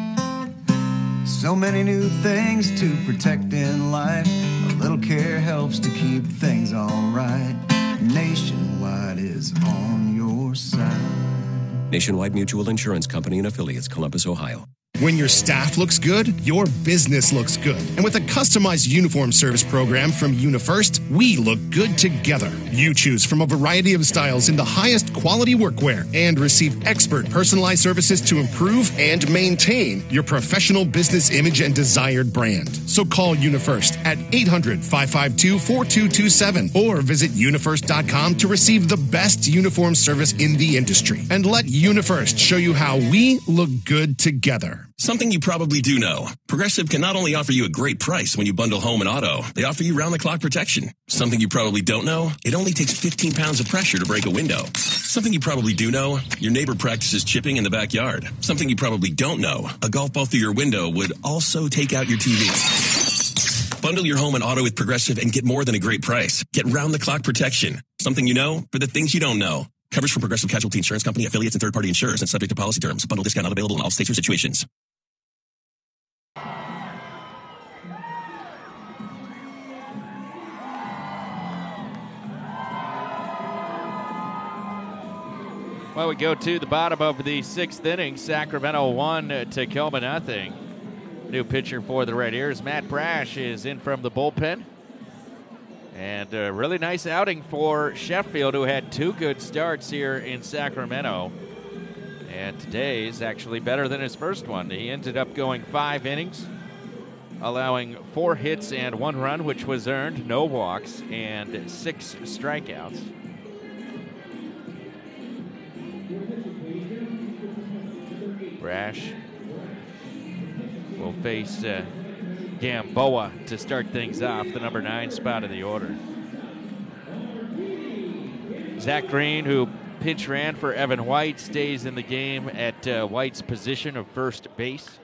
So many new things to protect in life. A little care helps to keep things all right. Nationwide is on your side. Nationwide Mutual Insurance Company and affiliates, Columbus, Ohio. When your staff looks good, your business looks good. And with a customized uniform service program from UniFirst, we look good together. You choose from a variety of styles in the highest quality workwear and receive expert personalized services to improve and maintain your professional business image and desired brand. So call UniFirst at eight hundred, five five two, four two two seven or visit unifirst dot com to receive the best uniform service in the industry. And let UniFirst show you how we look good together. Something you probably do know. Progressive can not only offer you a great price when you bundle home and auto, they offer you round-the-clock protection. Something you probably don't know, it only takes fifteen pounds of pressure to break a window. Something you probably do know, your neighbor practices chipping in the backyard. Something you probably don't know, a golf ball through your window would also take out your T V. Bundle your home and auto with Progressive and get more than a great price. Get round-the-clock protection. Something you know for the things you don't know. Coverage from Progressive Casualty Insurance Company, affiliates, and third-party insurers and subject to policy terms. Bundle discount not available in all states or situations. Well, we go to the bottom of the sixth inning. Sacramento one, Tacoma nothing. New pitcher for the Red Ears, Matt Brash, is in from the bullpen. And a really nice outing for Sheffield, who had two good starts here in Sacramento. And today is actually better than his first one. He ended up going five innings, allowing four hits and one run, which was earned, no walks, and six strikeouts. Brash will face uh, Gamboa to start things off, the number nine spot of the order. Zach Green, who pinch ran for Evan White, stays in the game at uh, White's position of first base.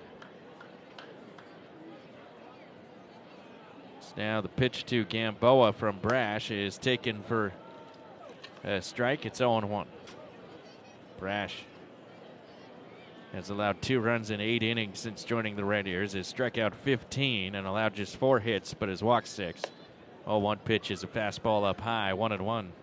So now the pitch to Gamboa from Brash is taken for a strike. It's oh one. Brash has allowed two runs in eight innings since joining the Red Ears. Has struck out fifteen and allowed just four hits, but has walked six. oh one pitch is a fastball up high, one and one.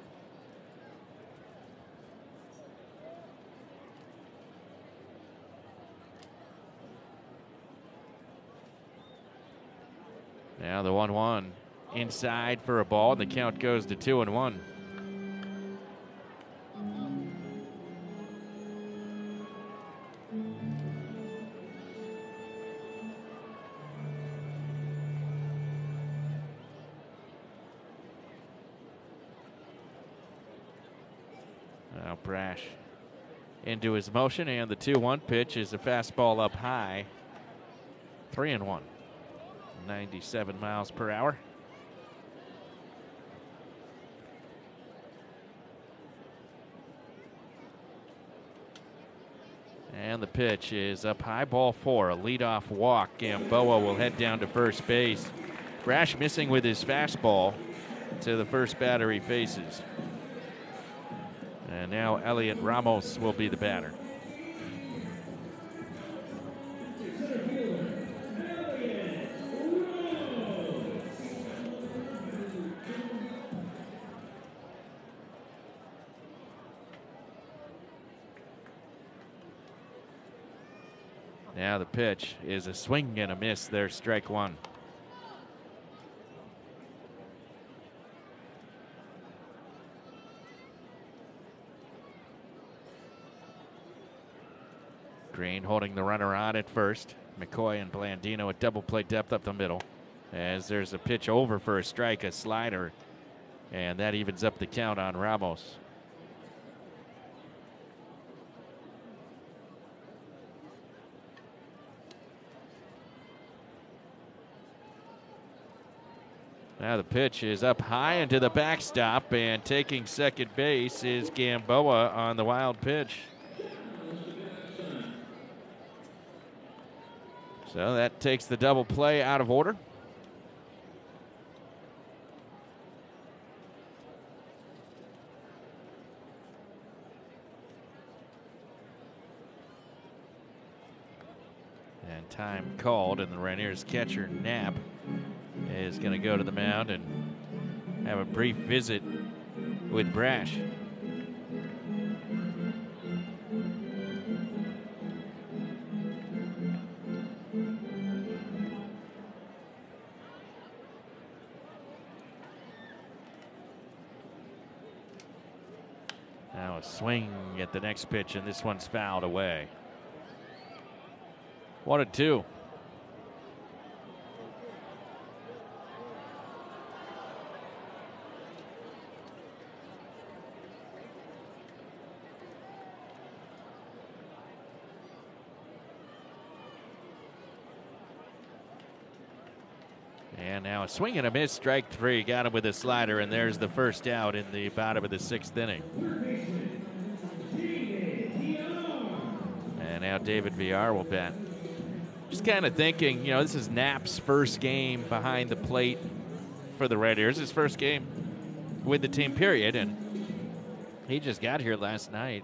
Now the one one inside for a ball, and the count goes to two and one. Now Brash into his motion, and the two one pitch is a fastball up high. Three and one. ninety-seven miles per hour. And the pitch is up high, ball four, a leadoff walk. Gamboa will head down to first base. Brash missing with his fastball to the first batter he faces. And now Elliot Ramos will be the batter. Now the pitch is a swing and a miss. There's strike one. Green holding the runner on at first. McCoy and Blandino at double play depth up the middle. As there's a pitch over for a strike, a slider, and that evens up the count on Ramos. Now the pitch is up high into the backstop, and taking second base is Gamboa on the wild pitch. So that takes the double play out of order. And time called, and the Rainiers catcher, Knapp, is going to go to the mound and have a brief visit with Brash. Now a swing at the next pitch, and this one's fouled away. One and two. And now a swing and a miss, strike three. Got him with a slider, and there's the first out in the bottom of the sixth inning. And now David Villar will bat. Just kind of thinking, you know, this is Knapp's first game behind the plate for the Raiders. His first game with the team, period. And he just got here last night.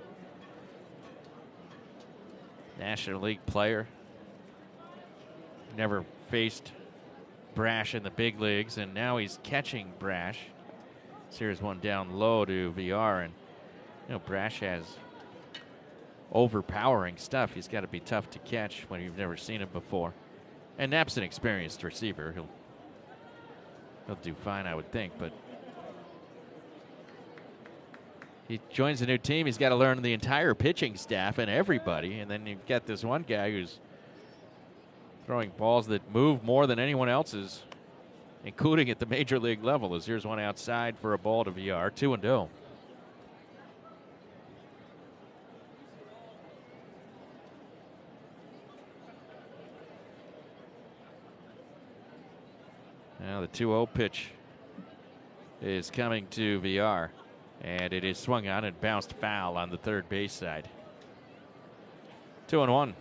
National League player. Never faced Brash in the big leagues, and now he's catching Brash. So here's one down low to V R, and you know Brash has overpowering stuff. He's got to be tough to catch when you've never seen him before. And Knapp's an experienced receiver. He'll he'll do fine, I would think, but he joins a new team. He's got to learn the entire pitching staff and everybody, and then you've got this one guy who's throwing balls that move more than anyone else's, including at the major league level. As here's one outside for a ball to V R, two and oh. Now the two oh pitch is coming to V R, and it is swung on and bounced foul on the third base side. Two and one.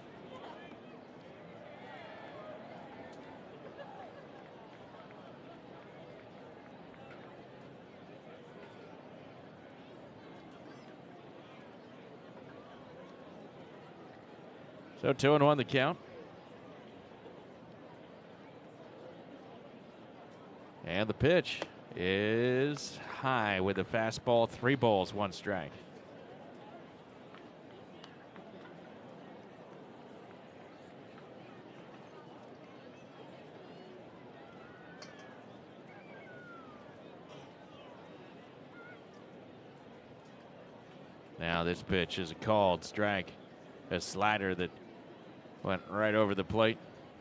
So two and one the count. And the pitch is high with a fastball, three balls, one strike. Now this pitch is a called strike, a slider that went right over the plate.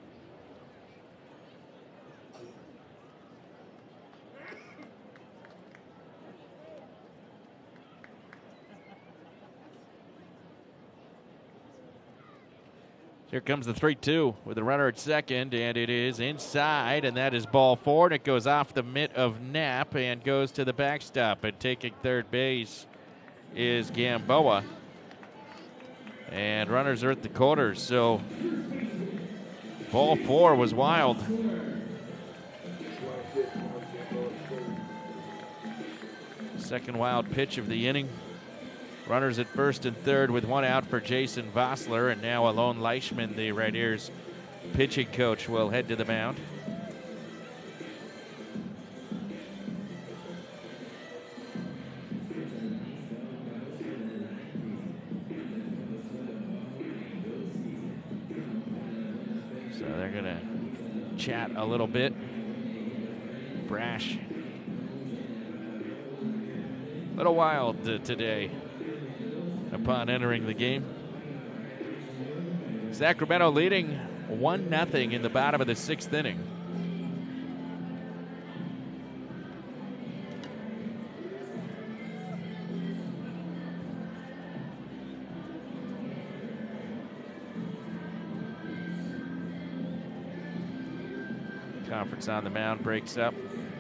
Here comes the three two with the runner at second, and it is inside, and that is ball four, and it goes off the mitt of Knapp and goes to the backstop. And taking third base is Gamboa. And runners are at the corners, so ball four was wild. Second wild pitch of the inning. Runners at first and third with one out for Jason Vossler, and now Alon Leishman, the Red Ears pitching coach, will head to the mound. So they're gonna chat a little bit. Brash, a little wild uh, today upon entering the game. Sacramento leading one nothing in the bottom of the sixth inning. Conference on the mound breaks up.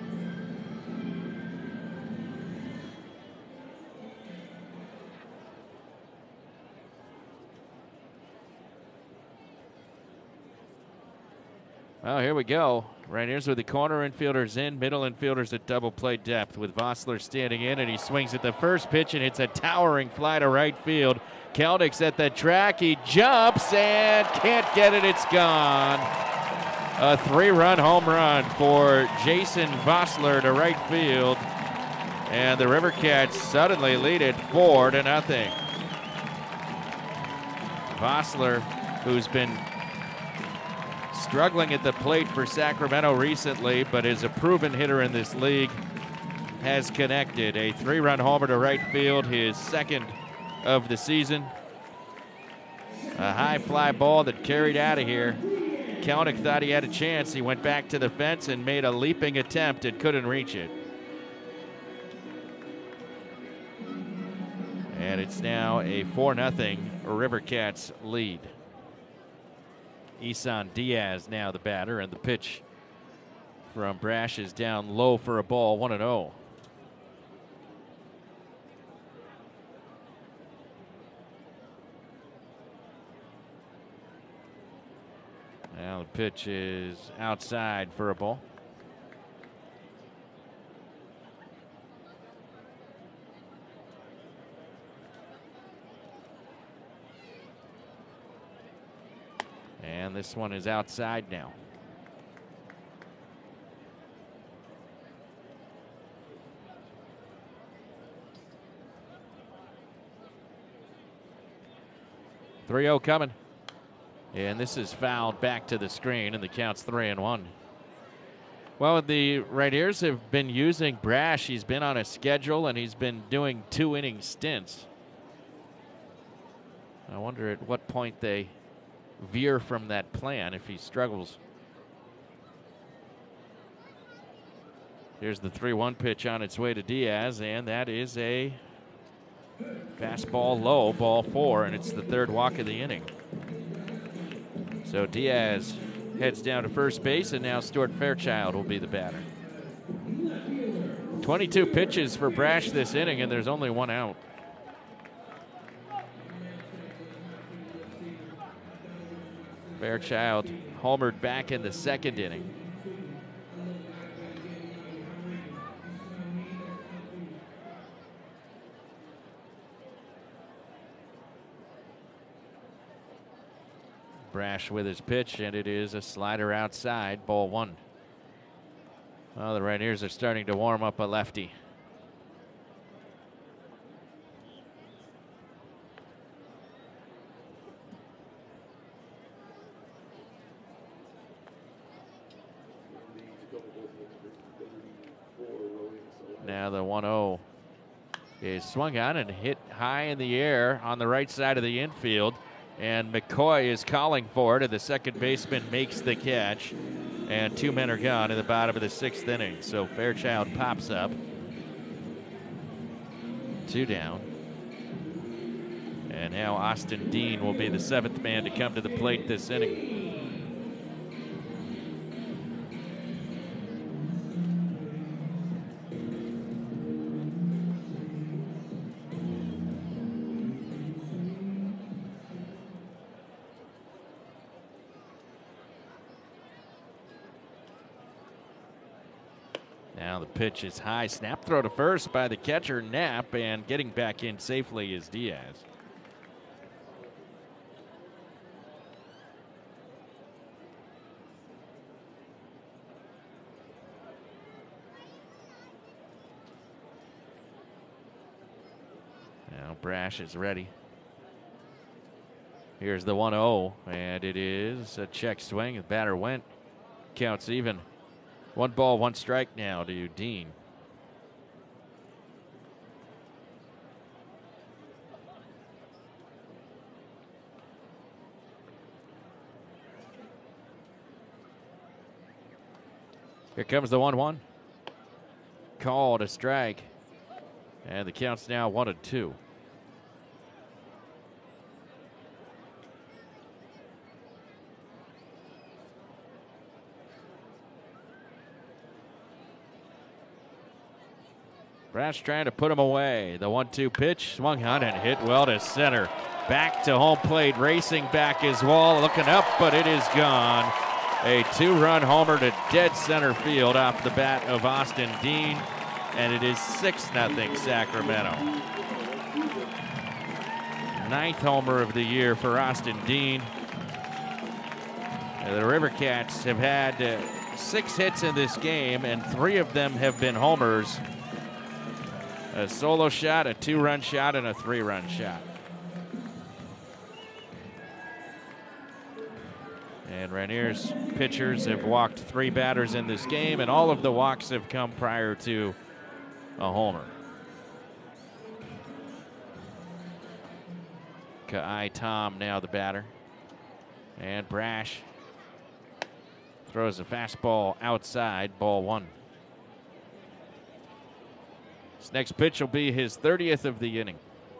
Well, here we go. Right here's with the corner infielders in, middle infielders at double play depth with Vossler standing in, and he swings at the first pitch, and it's a towering fly to right field. Kelnick's at the track. He jumps and can't get it. It's gone. A three-run home run for Jason Vossler to right field, and the River Cats suddenly lead it four to nothing. Vossler, who's been struggling at the plate for Sacramento recently, but is a proven hitter in this league, has connected. A three-run homer to right field, his second of the season. A high fly ball that carried out of here. Kelnick thought he had a chance. He went back to the fence and made a leaping attempt and couldn't reach it. And it's now a four nothing River Cats lead. Isan Diaz now the batter, and the pitch from Brash is down low for a ball, one and oh. Now the pitch is outside for a ball. And this one is outside now. three oh coming. And this is fouled back to the screen, and the count's three and one. Well, the Red Ears have been using Brash. He's been on a schedule, and he's been doing two inning stints. I wonder at what point they veer from that plan if he struggles. Here's the three one pitch on its way to Diaz, and that is a fastball low, ball four, and it's the third walk of the inning. So Diaz heads down to first base, and now Stuart Fairchild will be the batter. twenty-two pitches for Brash this inning, and there's only one out. Fairchild homered back in the second inning. Brash with his pitch, and it is a slider outside, ball one. Well, the Red Ears are starting to warm up a lefty. Now the one oh is swung on and hit high in the air on the right side of the infield. And McCoy is calling for it, and the second baseman makes the catch. And two men are gone in the bottom of the sixth inning. So Fairchild pops up. Two down. And now Austin Dean will be the seventh man to come to the plate this inning. Now the pitch is high. Snap throw to first by the catcher, Knapp, and getting back in safely is Diaz. Now Brash is ready. Here's the one oh, and it is a check swing. The batter went. Counts even. One ball, one strike now to Dean. Here comes the one one. Called a strike. And the count's now one and two. Brash trying to put him away. The one two pitch swung on and hit well to center. Back to home plate, racing back is Wall, looking up, but it is gone. A two-run homer to dead center field off the bat of Austin Dean, and it is six nothing Sacramento. Ninth homer of the year for Austin Dean. The River Cats have had uh, six hits in this game, and three of them have been homers. A solo shot, a two-run shot, and a three-run shot. And Rainier's pitchers have walked three batters in this game, and all of the walks have come prior to a homer. Ka'ai Tom now the batter. And Brash throws a fastball outside, ball one. This next pitch will be his thirtieth of the inning.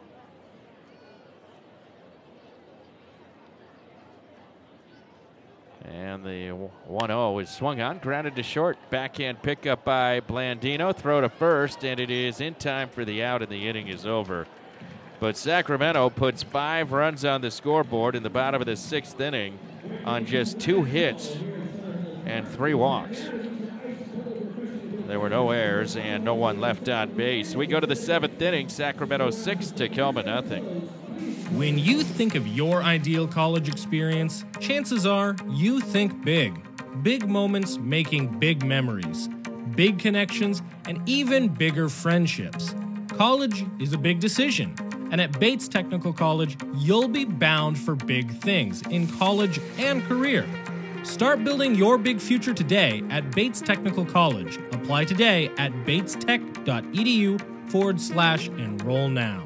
And the one oh is swung on, grounded to short. Backhand pickup by Blandino. Throw to first, and it is in time for the out, and the inning is over. But Sacramento puts five runs on the scoreboard in the bottom of the sixth inning on just two hits and three walks. There were no errors and no one left on base. We go to the seventh inning. Sacramento six, Tacoma nothing. When you think of your ideal college experience, chances are you think big. Big moments making big memories, big connections, and even bigger friendships. College is a big decision, and at Bates Technical College, you'll be bound for big things in college and career. Start building your big future today at Bates Technical College. Apply today at bates-tech.edu forward slash enroll now.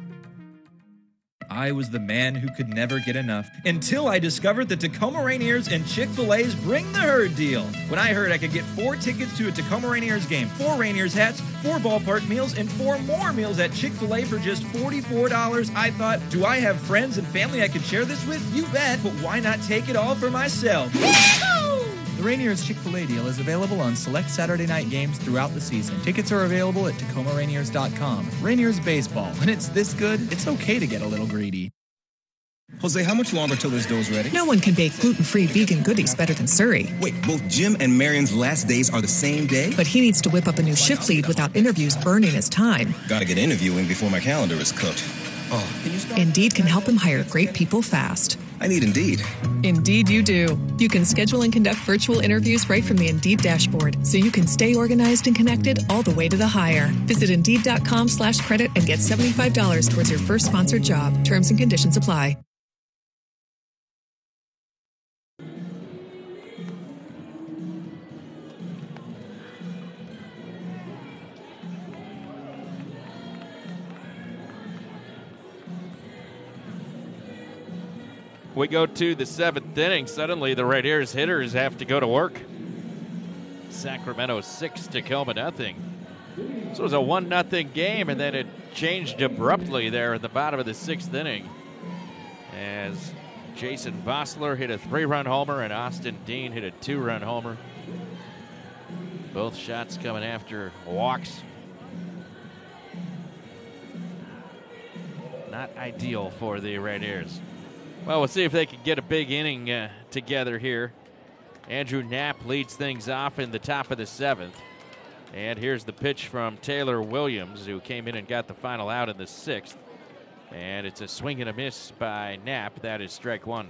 I was the man who could never get enough until I discovered that Tacoma Rainiers and Chick-fil-A's Bring the Herd deal. When I heard I could get four tickets to a Tacoma Rainiers game, four Rainiers hats, four ballpark meals, and four more meals at Chick-fil-A for just forty-four dollars, I thought, do I have friends and family I could share this with? You bet, but why not take it all for myself? The Rainiers Chick-fil-A deal is available on select Saturday night games throughout the season. Tickets are available at Tacoma Rainiers dot com. Rainiers baseball. When it's this good, it's okay to get a little greedy. Jose, how much longer till this dough's ready? No one can bake gluten-free vegan goodies better than Surrey. Wait, both Jim and Marion's last days are the same day? But he needs to whip up a new shift lead without interviews burning his time. Gotta get interviewing before my calendar is cooked. Oh, can you stop? Indeed can help him hire great people fast. I need Indeed. Indeed you do. You can schedule and conduct virtual interviews right from the Indeed dashboard, so you can stay organized and connected all the way to the hire. Visit Indeed.com slash credit and get seventy-five dollars towards your first sponsored job. Terms and conditions apply. We go to the seventh inning. Suddenly, the Rainiers hitters have to go to work. Sacramento six, Tacoma nothing. This was a one nothing game, and then it changed abruptly there in the bottom of the sixth inning as Jason Vossler hit a three-run homer and Austin Dean hit a two-run homer. Both shots coming after walks. Not ideal for the Rainiers. Well, we'll see if they can get a big inning uh, together here. Andrew Knapp leads things off in the top of the seventh. And here's the pitch from Taylor Williams, who came in and got the final out in the sixth. And it's a swing and a miss by Knapp. That is strike one.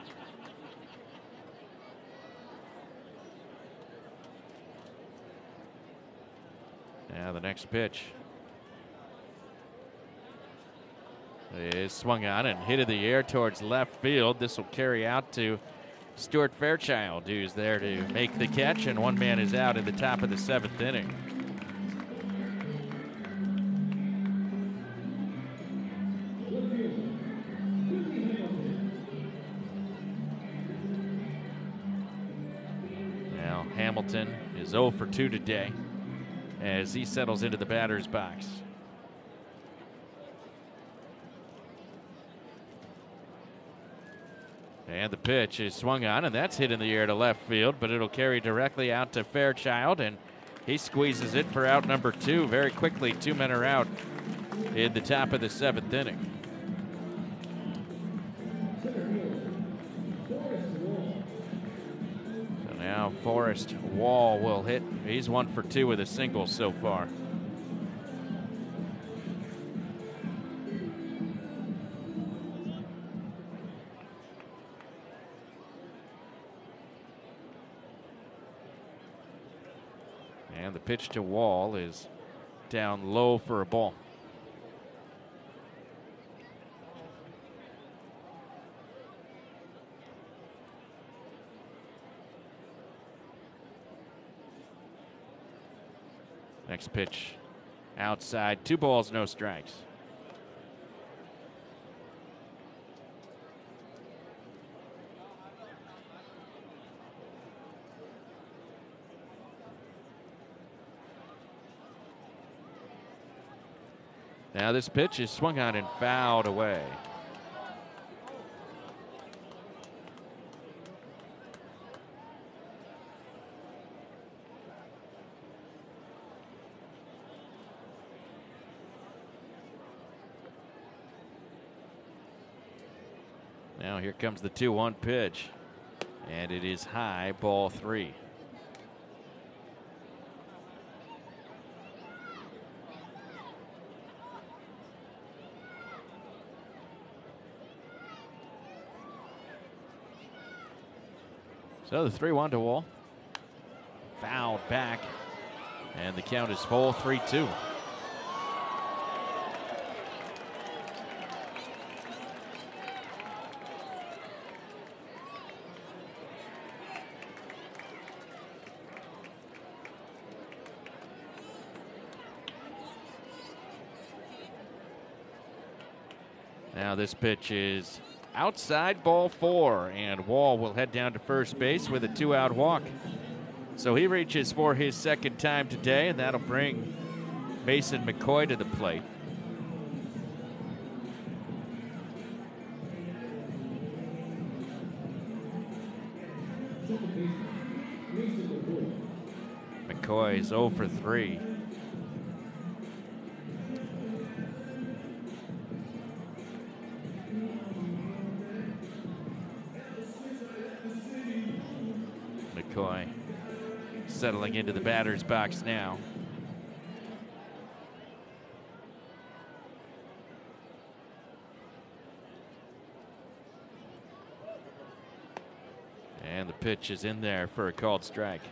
Now the next pitch is swung on and hit in the air towards left field. This will carry out to Stuart Fairchild, who's there to make the catch, and one man is out at the top of the seventh inning. Now Hamilton is oh for two today as he settles into the batter's box. And the pitch is swung on, and that's hit in the air to left field, but it'll carry directly out to Fairchild, and he squeezes it for out number two very quickly. Two men are out in the top of the seventh inning. So now Forrest Wall will hit. He's one for two with a single so far. And the pitch to Wall is down low for a ball. Next pitch outside, two balls, no strikes. Now this pitch is swung on and fouled away. Now here comes the two one pitch, and it is high, ball three. So the three one to Wall. Fouled back, and the count is full, three two. Now this pitch is outside, ball four, and Wall will head down to first base with a two-out walk. So he reaches for his second time today, and that'll bring Mason McCoy to the plate. McCoy is oh for three. McCoy settling into the batter's box now. And the pitch is in there for a called strike.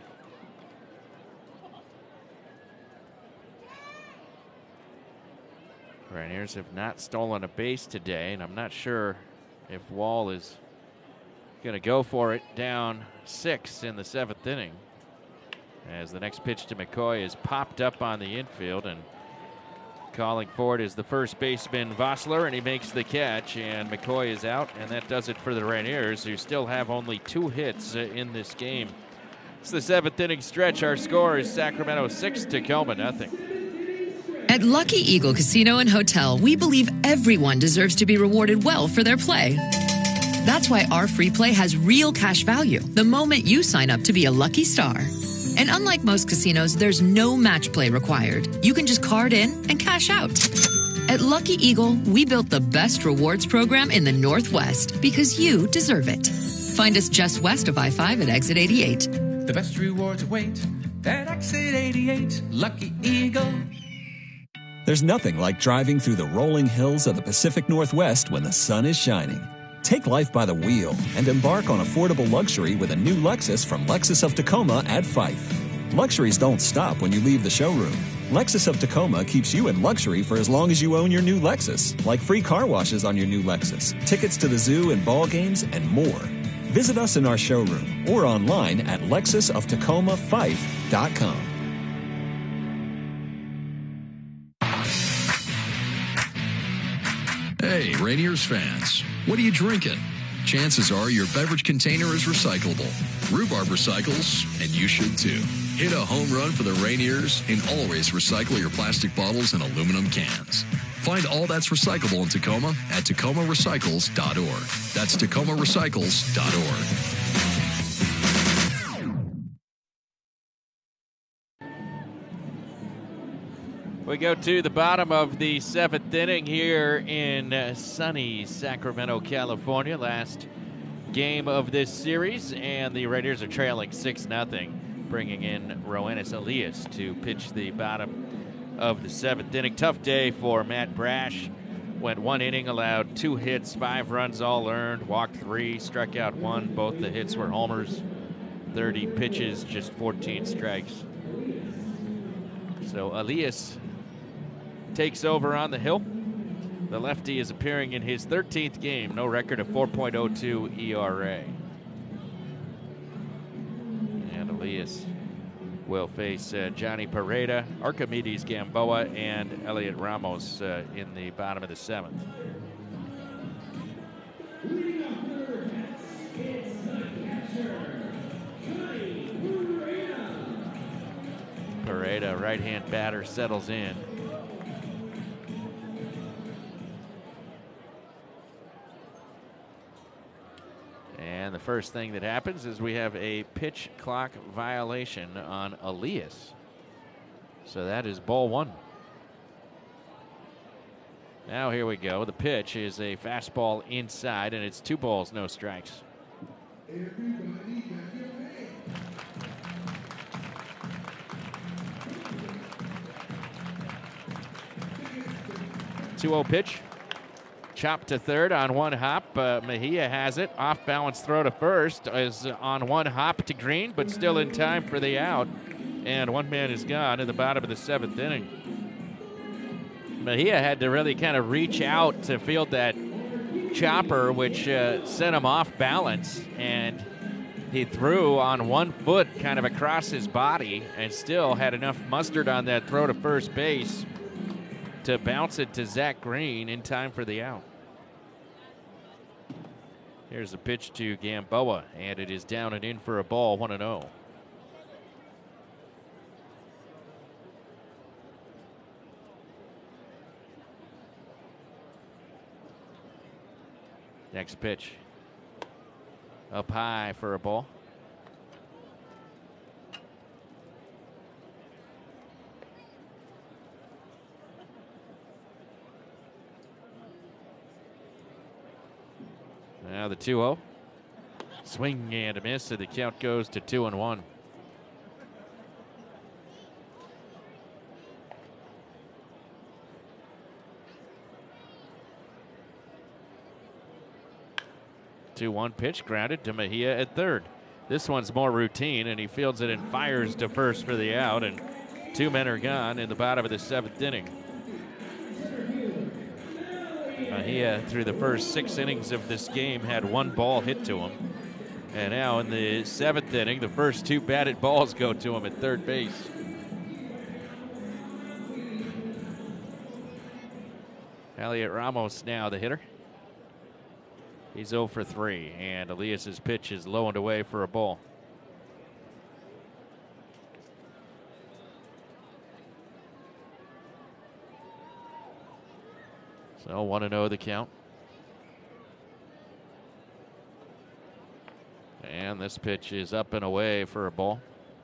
Rainiers have not stolen a base today, and I'm not sure if Wall is going to go for it down six in the seventh inning, as the next pitch to McCoy is popped up on the infield, and calling for it is the first baseman Vossler, and he makes the catch, and McCoy is out, and that does it for the Rainiers, who still have only two hits uh, in this game. It's the seventh inning stretch. Our score is Sacramento six, Tacoma nothing. At Lucky Eagle Casino and Hotel, we believe everyone deserves to be rewarded well for their play. That's why our free play has real cash value the moment you sign up to be a lucky star. And unlike most casinos, there's no match play required. You can just card in and cash out. At Lucky Eagle, we built the best rewards program in the Northwest because you deserve it. Find us just west of I five at exit eighty-eight. The best rewards await That exit eighty-eight, Lucky Eagle. There's nothing like driving through the rolling hills of the Pacific Northwest when the sun is shining. Take life by the wheel and embark on affordable luxury with a new Lexus from Lexus of Tacoma at Fife. Luxuries don't stop when you leave the showroom. Lexus of Tacoma keeps you in luxury for as long as you own your new Lexus, like free car washes on your new Lexus, tickets to the zoo and ball games, and more. Visit us in our showroom or online at lexus of tacoma fife dot com. Hey, Rainiers fans, what are you drinking? Chances are your beverage container is recyclable. Rhubarb recycles, and you should too. Hit a home run for the Rainiers and always recycle your plastic bottles and aluminum cans. Find all that's recyclable in Tacoma at tacoma recycles dot org. That's tacoma recycles dot org. We go to the bottom of the seventh inning here in uh, sunny Sacramento, California. Last game of this series, and the Raiders are trailing six nothing, bringing in Roenis Elias to pitch the bottom of the seventh inning. Tough day for Matt Brash. Went one inning, allowed two hits, five runs all earned, walked three, struck out one. Both the hits were homers. thirty pitches, just fourteen strikes. So Elias takes over on the hill. The lefty is appearing in his thirteenth game, no record of four point oh two E R A. And Elias will face uh, Johnny Pereda, Archimedes Gamboa, and Elliot Ramos uh, in the bottom of the seventh. Pereda, right-hand batter, settles in. And the first thing that happens is we have a pitch clock violation on Elias. So that is ball one. Now here we go. The pitch is a fastball inside, and it's two balls, no strikes. two oh pitch. Chop to third on one hop. Uh, Mejia has it. Off balance throw to first is on one hop to Green, but still in time for the out. And one man is gone in the bottom of the seventh inning. Mejia had to really kind of reach out to field that chopper, which uh, sent him off balance. And he threw on one foot kind of across his body and still had enough mustard on that throw to first base to bounce it to Zach Green in time for the out. Here's a pitch to Gamboa, and it is down and in for a ball, one and oh. Next pitch. Up high for a ball. Now the two oh. Swing and a miss, so the count goes to two and one. two one pitch grounded to Mejia at third. This one's more routine, and he fields it and fires to first for the out, and two men are gone in the bottom of the seventh inning. Mejia, through the first six innings of this game, had one ball hit to him. And now in the seventh inning, the first two batted balls go to him at third base. Elliot Ramos now the hitter. He's oh for three, and Elias's pitch is low and away for a ball. So one and oh the count. And this pitch is up and away for a ball.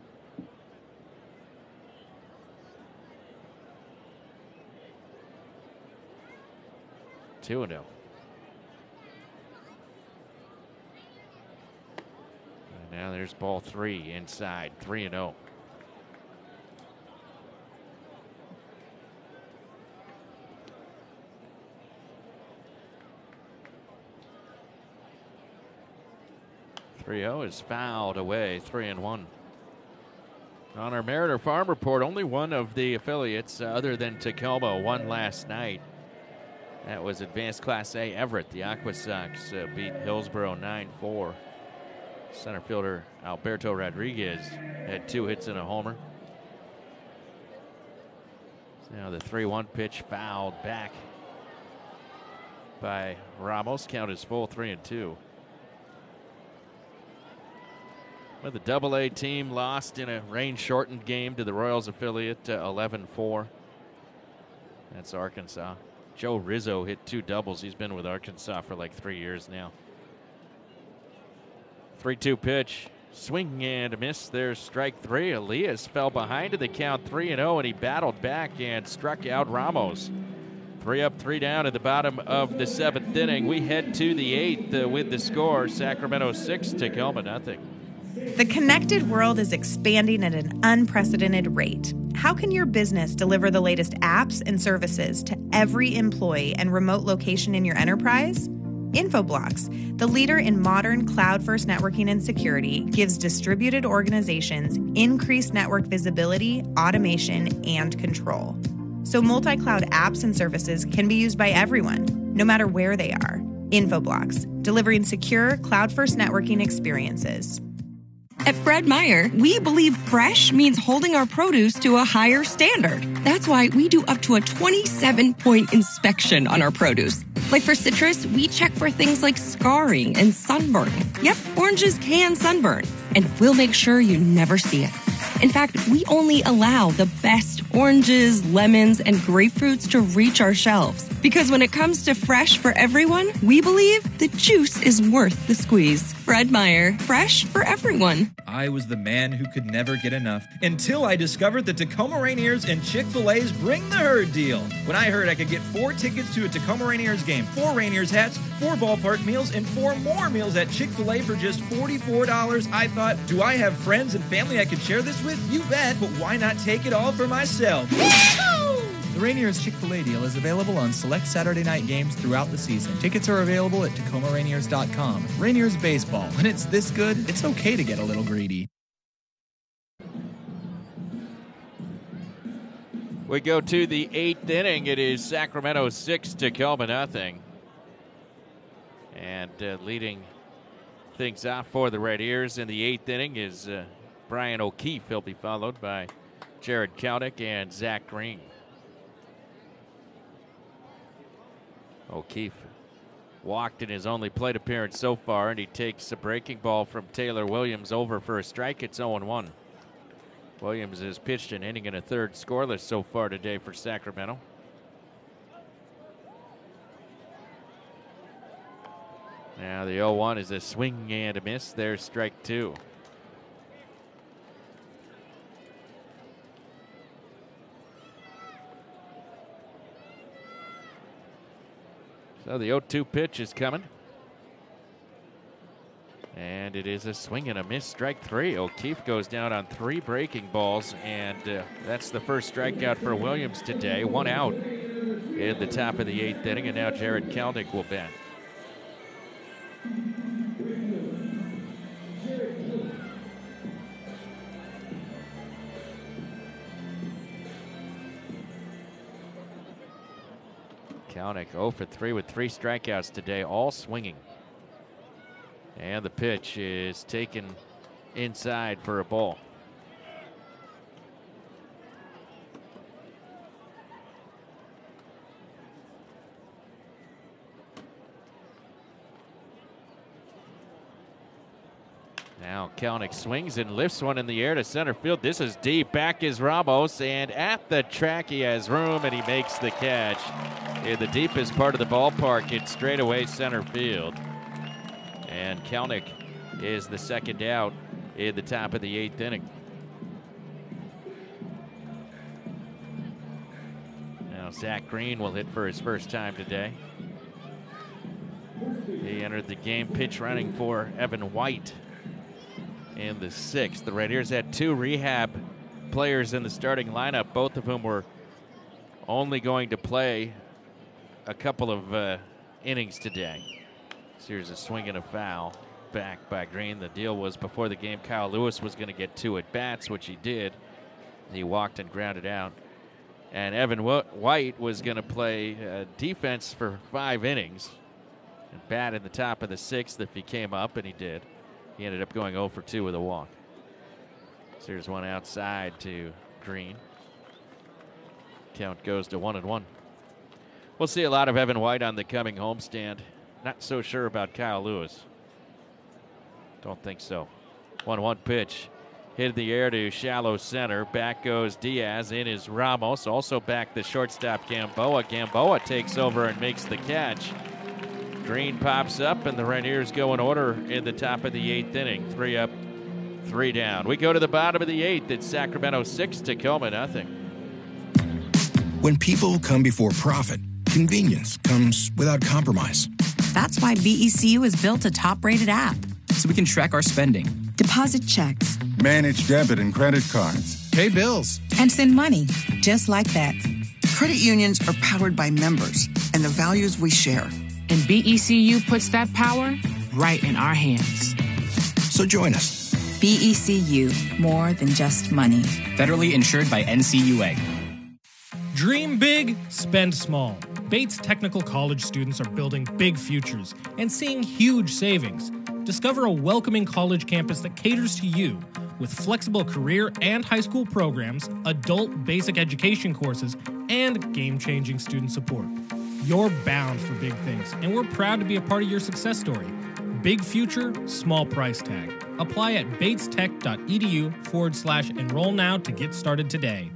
two and oh. And now there's ball three inside, three and oh. three oh is fouled away, three and one. On our Mariner Farm Report, only one of the affiliates uh, other than Tacoma won last night. That was Advanced Class A Everett. The Aqua Sox uh, beat Hillsboro nine four. Center fielder Alberto Rodriguez had two hits and a homer. So now the three one pitch fouled back by Ramos. Count is full, three and two. But the Double A team lost in a rain-shortened game to the Royals affiliate, eleven four. That's Arkansas. Joe Rizzo hit two doubles. He's been with Arkansas for like three years now. three two pitch. Swing and a miss. There's strike three. Elias fell behind to the count, three and oh, and he battled back and struck out Ramos. Three up, three down at the bottom of the seventh inning. We head to the eighth uh, with the score. Sacramento six, Tacoma nothing. The connected world is expanding at an unprecedented rate. How can your business deliver the latest apps and services to every employee and remote location in your enterprise? Infoblox, the leader in modern cloud-first networking and security, gives distributed organizations increased network visibility, automation, and control. So multi-cloud apps and services can be used by everyone, no matter where they are. Infoblox, delivering secure cloud-first networking experiences. At Fred Meyer, we believe fresh means holding our produce to a higher standard. That's why we do up to a twenty-seven point inspection on our produce. Like for citrus, we check for things like scarring and sunburn. Yep, oranges can sunburn, and we'll make sure you never see it. In fact, we only allow the best oranges, lemons, and grapefruits to reach our shelves. Because when it comes to fresh for everyone, we believe the juice is worth the squeeze. Fred Meyer, fresh for everyone. I was the man who could never get enough until I discovered that Tacoma Rainiers and Chick-fil-A's Bring the Herd deal. When I heard I could get four tickets to a Tacoma Rainiers game, four Rainiers hats, four ballpark meals, and four more meals at Chick-fil-A for just forty-four dollars, I thought, do I have friends and family I could share this with? You bet, but why not take it all for myself? The Rainiers Chick-fil-A deal is available on select Saturday night games throughout the season. Tickets are available at Tacoma Rainiers dot com. Rainiers baseball. When it's this good, it's okay to get a little greedy. We go to the eighth inning. It is Sacramento six, Tacoma nothing. And uh, leading things off for the Rainiers in the eighth inning is uh, Brian O'Keefe. He'll be followed by Jared Kalnick and Zach Green. O'Keefe walked in his only plate appearance so far, and he takes a breaking ball from Taylor Williams over for a strike. It's oh one. Williams has pitched an inning and a third scoreless so far today for Sacramento. Now the oh one is a swing and a miss. There's strike two. So the oh two pitch is coming. And it is a swing and a miss, strike three. O'Keefe goes down on three breaking balls, and uh, that's the first strikeout for Williams today. One out in the top of the eighth inning, and now Jared Kalnick will bat. Kalnick oh for three with three strikeouts today, all swinging. And the pitch is taken inside for a ball. Now Kalnick swings and lifts one in the air to center field. This is deep. Back is Ramos, and at the track he has room, and he makes the catch. In the deepest part of the ballpark, it's straightaway center field. And Kalnick is the second out in the top of the eighth inning. Now Zach Green will hit for his first time today. He entered the game pitch running for Evan White in the sixth. The Rainiers had two rehab players in the starting lineup, both of whom were only going to play a couple of uh, innings today. So here's a swing and a foul. back by Green. The deal was before the game Kyle Lewis was going to get two at-bats, which he did. He walked and grounded out. And Evan White was going to play uh, defense for five innings and bat in the top of the sixth if he came up, and he did. He ended up going oh for two with a walk. So here's one outside to Green. Count goes to one and one. We'll see a lot of Evan White on the coming homestand. Not so sure about Kyle Lewis. Don't think so. one one pitch. Hit in the air to shallow center. Back goes Diaz. In is Ramos. Also back the shortstop Gamboa. Gamboa takes over and makes the catch. Green pops up, and the Rainiers go in order in the top of the eighth inning. Three up, three down. We go to the bottom of the eighth. It's Sacramento six, Tacoma nothing. When people come before profit, convenience comes without compromise. That's why B E C U has built a top-rated app. So we can track our spending, deposit checks, manage debit and credit cards, pay bills, and send money just like that. Credit unions are powered by members and the values we share. And B E C U puts that power right in our hands. So join us. B E C U, more than just money. Federally insured by N C U A. Dream big, spend small. Bates Technical College students are building big futures and seeing huge savings. Discover a welcoming college campus that caters to you with flexible career and high school programs, adult basic education courses, and game-changing student support. You're bound for big things, and we're proud to be a part of your success story. Big future, small price tag. Apply at batestech.edu forward slash enroll now to get started today.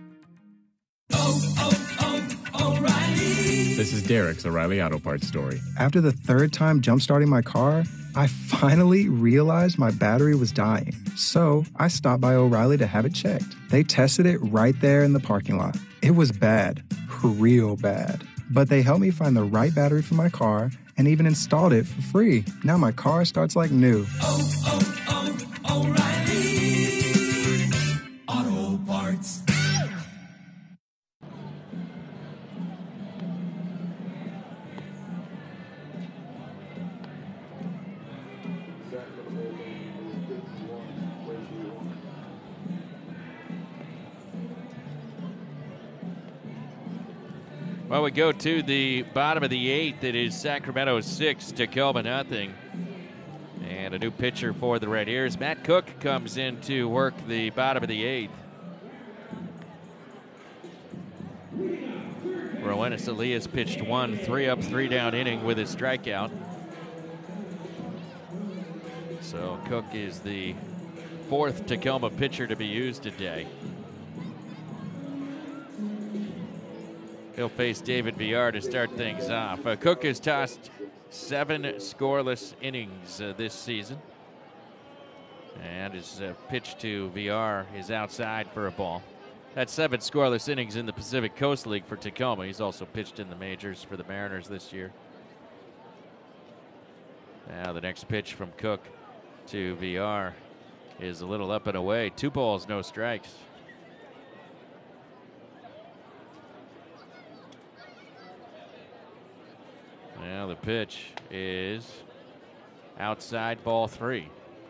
Oh, oh, oh, O'Reilly. This is Derek's O'Reilly Auto Parts story. After the third time jump-starting my car, I finally realized my battery was dying. So I stopped by O'Reilly to have it checked. They tested it right there in the parking lot. It was bad, real bad. But they helped me find the right battery for my car and even installed it for free. Now my car starts like new. Oh, oh, oh, O'Reilly Auto Parts. Well, we go to the bottom of the eighth. It is Sacramento six, Tacoma nothing. And a new pitcher for the Rainiers. Matt Cook comes in to work the bottom of the eighth. Roenis Elias pitched one three up, three down inning with his strikeout. So Cook is the fourth Tacoma pitcher to be used today. He'll face David Villar to start things off. Uh, Cook has tossed seven scoreless innings uh, this season. And his uh, pitch to Villar is outside for a ball. That's seven scoreless innings in the Pacific Coast League for Tacoma. He's also pitched in the majors for the Mariners this year. Now the next pitch from Cook to Villar is a little up and away. Two balls, no strikes. Now the pitch is outside, ball three.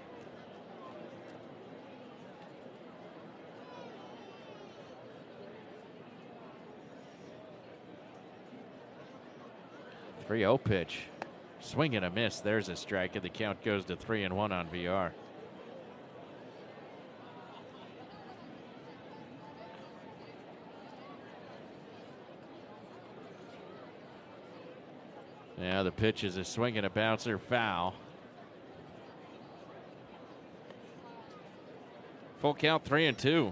three oh pitch. Swing and a miss. There's a strike, and the count goes to three and one on Villar. Now the pitch is a swing and a bouncer, foul. Full count, three and two.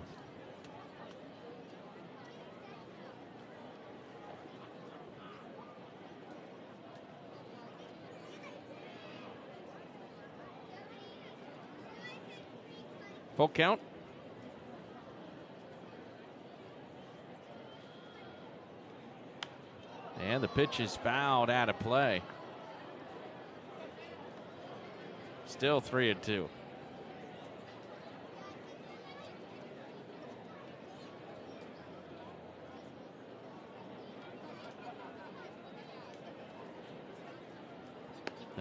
Full count. And the pitch is fouled out of play. Still three and two.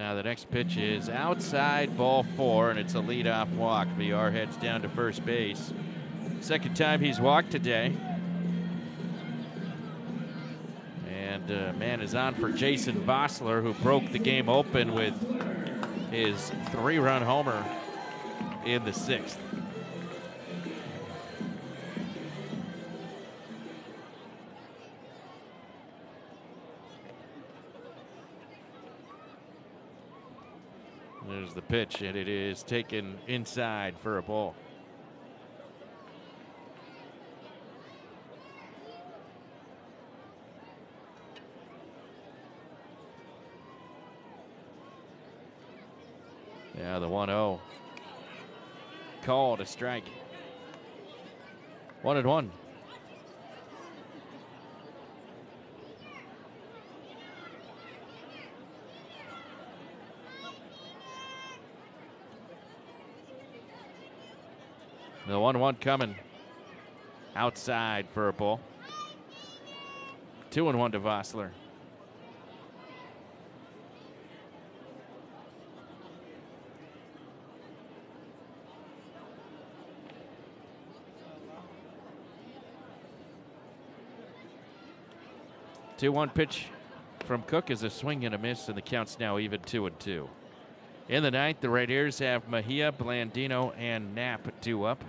Now the next pitch is outside, ball four, and it's a leadoff walk. V R heads down to first base. Second time he's walked today. And uh, man is on for Jason Vosler, who broke the game open with his three-run homer in the sixth. There's the pitch, and it is taken inside for a ball. Yeah, the one oh. Called a strike. One and one. The one one coming outside for a ball. Two and one to Vosler. two one pitch from Cook is a swing and a miss, and the count's now even two and two. In the ninth, the Rainiers have Mejia, Blandino, and Knapp due up.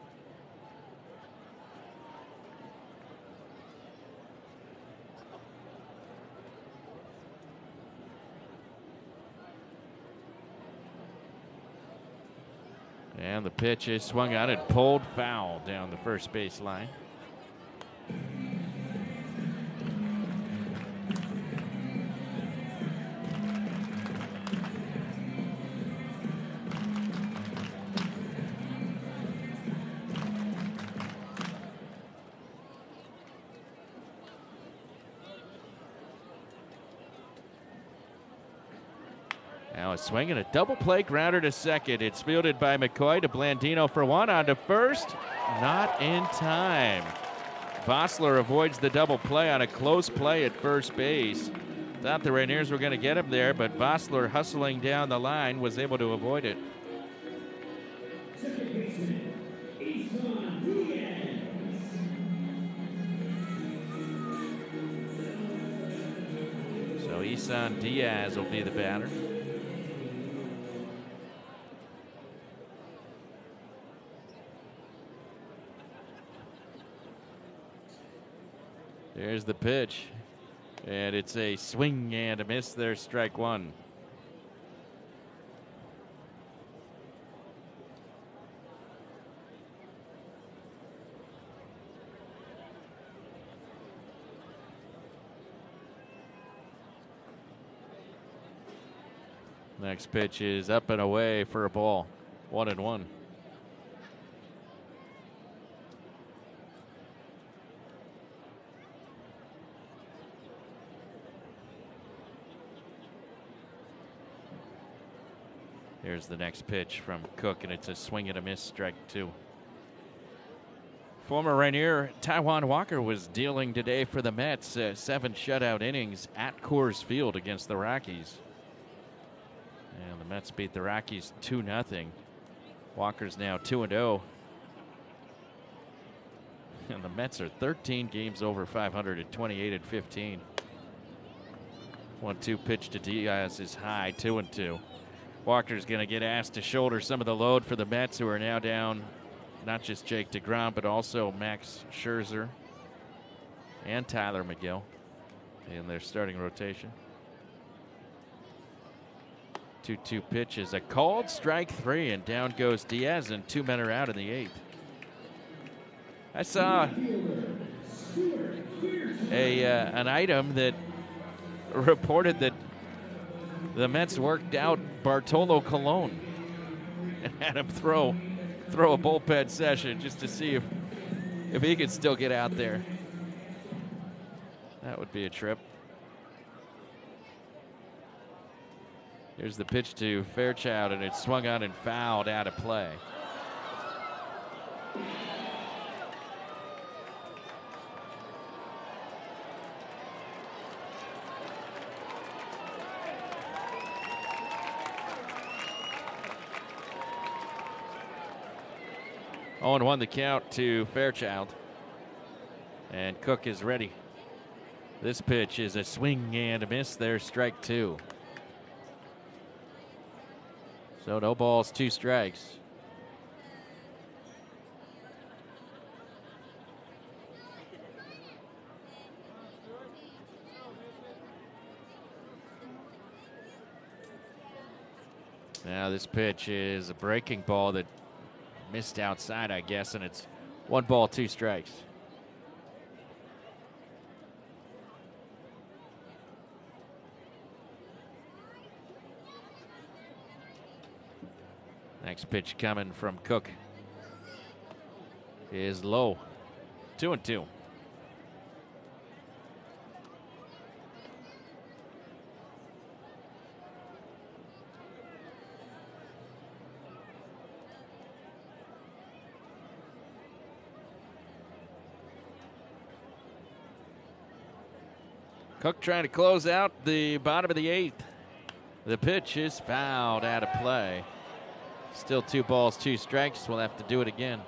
And the pitch is swung out and pulled foul down the first base line. Now a swing and a double play grounder to second. It's fielded by McCoy to Blandino for one, on to first. Not in time. Vosler avoids the double play on a close play at first base. Thought the Rainiers were going to get him there, but Vosler, hustling down the line, was able to avoid it. So Isan Diaz will be the batter. There's the pitch, and it's a swing and a miss. There's strike one. Next pitch is up and away for a ball. One and one. Here's the next pitch from Cook, and it's a swing and a miss, strike two. Former Rainier Taijuan Walker was dealing today for the Mets. Uh, seven shutout innings at Coors Field against the Rockies. And the Mets beat the Rockies two nothing. Walker's now two and oh. And the Mets are thirteen games over five hundred at twenty-eight and fifteen. one two pitch to Diaz is high, two and two. Walker's going to get asked to shoulder some of the load for the Mets, who are now down not just Jake DeGrom, but also Max Scherzer and Tyler McGill in their starting rotation. two two pitch is a called strike three, and down goes Diaz, and two men are out in the eighth. I saw a uh, an item that reported that the Mets worked out Bartolo Colon and had him throw throw a bullpen session just to see if if he could still get out there. That would be a trip. Here's the pitch to Fairchild, and it's swung on and fouled out of play. oh one the count to Fairchild. And Cook is ready. This pitch is a swing and a miss. There's strike two. So no balls, two strikes. Now this pitch is a breaking ball that missed outside, I guess, and it's one ball, two strikes. Next pitch coming from Cook is low. Two and two. Cook trying to close out the bottom of the eighth. The pitch is fouled out of play. Still two balls, two strikes. We'll have to do it again.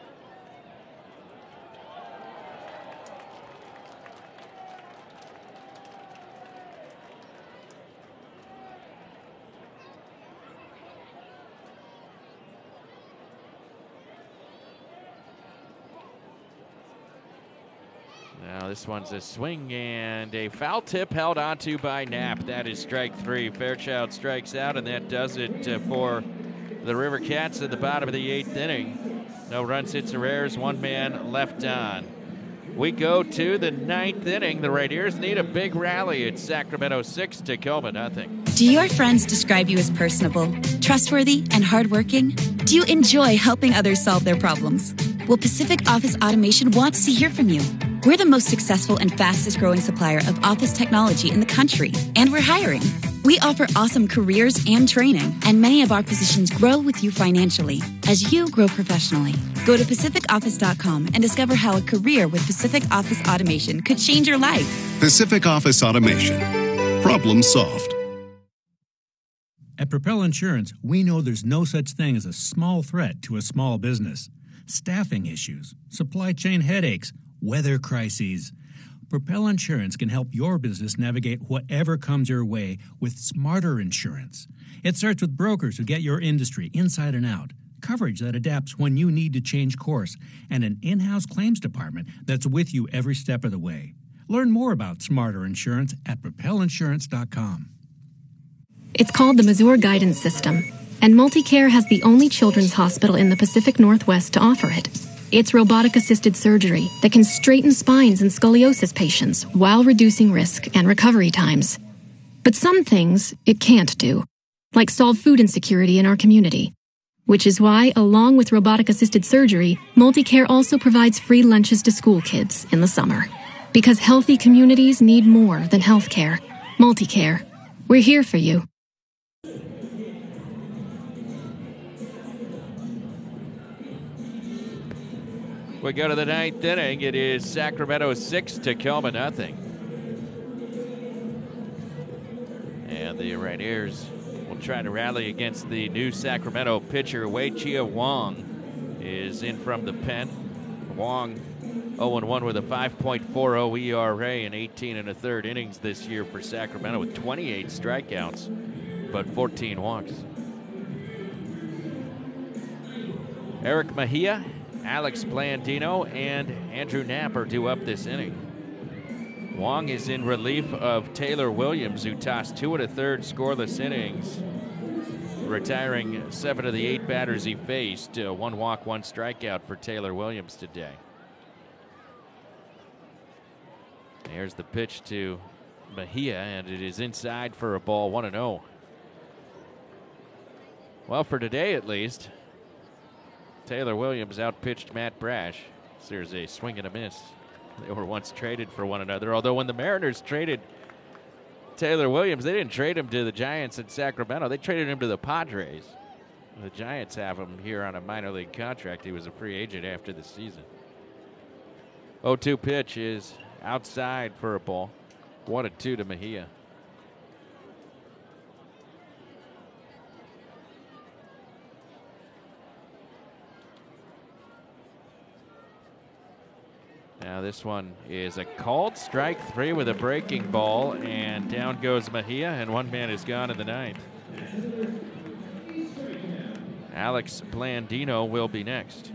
Now this one's a swing and a foul tip held onto by Knapp. That is strike three. Fairchild strikes out, and that does it uh, for the River Cats at the bottom of the eighth inning. No runs, hits, or errors. One man left on. We go to the ninth inning. The Rainiers need a big rally. It's Sacramento six, Tacoma nothing. Do your friends describe you as personable, trustworthy, and hardworking? Do you enjoy helping others solve their problems? Well, Pacific Office Automation wants to hear from you. We're the most successful and fastest growing supplier of office technology in the country, and we're hiring. We offer awesome careers and training, and many of our positions grow with you financially as you grow professionally. Go to Pacific Office dot com and discover how a career with Pacific Office Automation could change your life. Pacific Office Automation. Problem solved. At Propel Insurance, we know there's no such thing as a small threat to a small business. Staffing issues, supply chain headaches, weather crises. Propel Insurance can help your business navigate whatever comes your way with smarter insurance. It starts with brokers who get your industry inside and out, coverage that adapts when you need to change course, and an in-house claims department that's with you every step of the way. Learn more about smarter insurance at Propel Insurance dot com. It's called the Mazur Guidance System, and MultiCare has the only children's hospital in the Pacific Northwest to offer it. It's robotic-assisted surgery that can straighten spines in scoliosis patients while reducing risk and recovery times. But some things it can't do, like solve food insecurity in our community. Which is why, along with robotic-assisted surgery, MultiCare also provides free lunches to school kids in the summer. Because healthy communities need more than health care. MultiCare. We're here for you. We go to the ninth inning. It is Sacramento six, Tacoma nothing. And the Rainiers will try to rally against the new Sacramento pitcher. Wei-Chia Wong is in from the pen. Wong oh and one with a five point four oh E R A in eighteen and a third innings this year for Sacramento with twenty-eight strikeouts, but fourteen walks. Eric Mejia, Alex Blandino, and Andrew Knapp are due up this inning. Wong is in relief of Taylor Williams, who tossed two and a third scoreless innings, retiring seven of the eight batters he faced. Uh, one walk, one strikeout for Taylor Williams today. Here's the pitch to Mejia, and it is inside for a ball, one and oh. Well, for today at least, Taylor Williams outpitched Matt Brash. There's a swing and a miss. They were once traded for one another, although when the Mariners traded Taylor Williams, they didn't trade him to the Giants in Sacramento. They traded him to the Padres. The Giants have him here on a minor league contract. He was a free agent after the season. oh two pitch is outside for a ball. one and two to Mejia. Now this one is a called strike three with a breaking ball, and down goes Mejia, and one man is gone in the ninth. Alex Blandino will be next.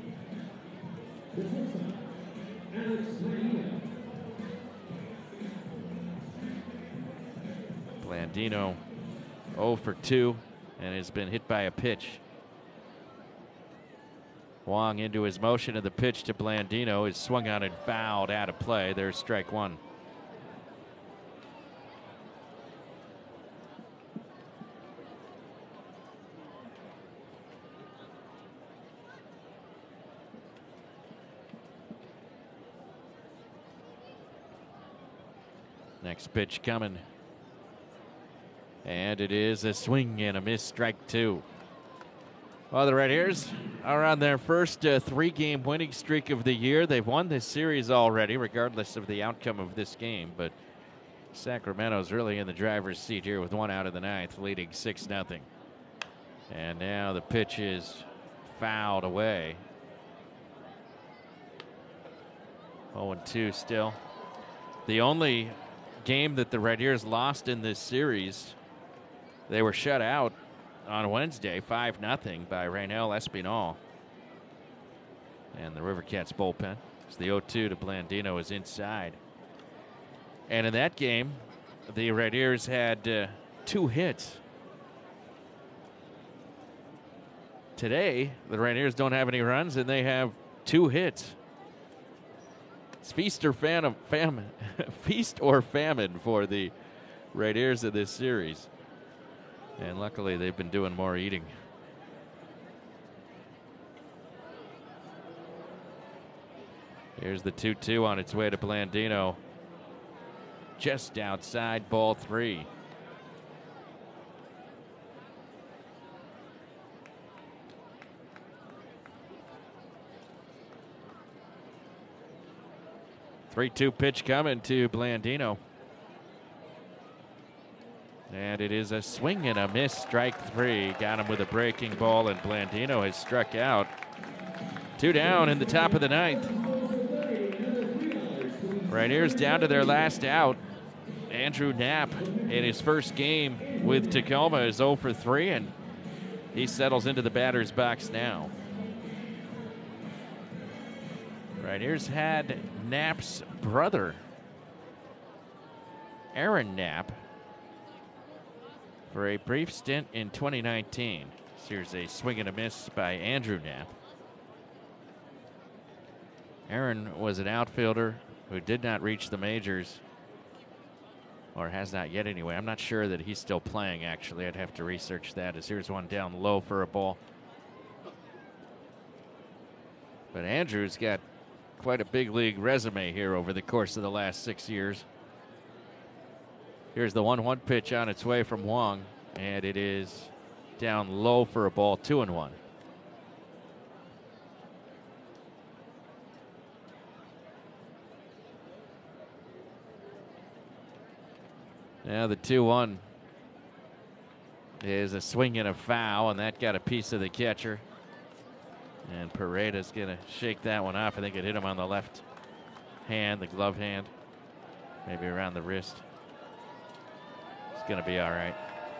Blandino oh for two and has been hit by a pitch. Wong into his motion, and the pitch to Blandino is swung on and fouled out of play. There's strike one. Next pitch coming. And it is a swing and a miss, strike two. Well, the Red Ears are on their first uh, three-game winning streak of the year. They've won this series already, regardless of the outcome of this game. But Sacramento's really in the driver's seat here with one out of the ninth, leading six nothing. And now the pitch is fouled away. oh and two still. The only game that the Red Ears lost in this series, they were shut out on Wednesday, five nothing by Raynel Espinal. And the River Cats bullpen. It's the oh two to Blandino is inside. And in that game, the Red Ears had uh, two hits. Today, the Red Ears don't have any runs, and they have two hits. It's feast or famine, famine. feast or famine for the Red Ears of this series. And luckily, they've been doing more eating. Here's the two two on its way to Blandino. Just outside, ball three. three two pitch coming to Blandino. And it is a swing and a miss, strike three. Got him with a breaking ball, and Blandino has struck out. Two down in the top of the ninth. Red Ears down to their last out. Andrew Knapp in his first game with Tacoma is oh for three, and he settles into the batter's box now. Red Ears had Knapp's brother, Aaron Knapp, for a brief stint in twenty nineteen. Here's a swing and a miss by Andrew Knapp. Aaron was an outfielder who did not reach the majors, or has not yet anyway. I'm not sure that he's still playing, actually. I'd have to research that, as here's one down low for a ball. But Andrew's got quite a big league resume here over the course of the last six years. Here's the one one pitch on its way from Wong, and it is down low for a ball, two and one. Now the two one is a swing and a foul, and that got a piece of the catcher. And Paredes going to shake that one off. I think it hit him on the left hand, the glove hand, maybe around the wrist. It's going to be all right.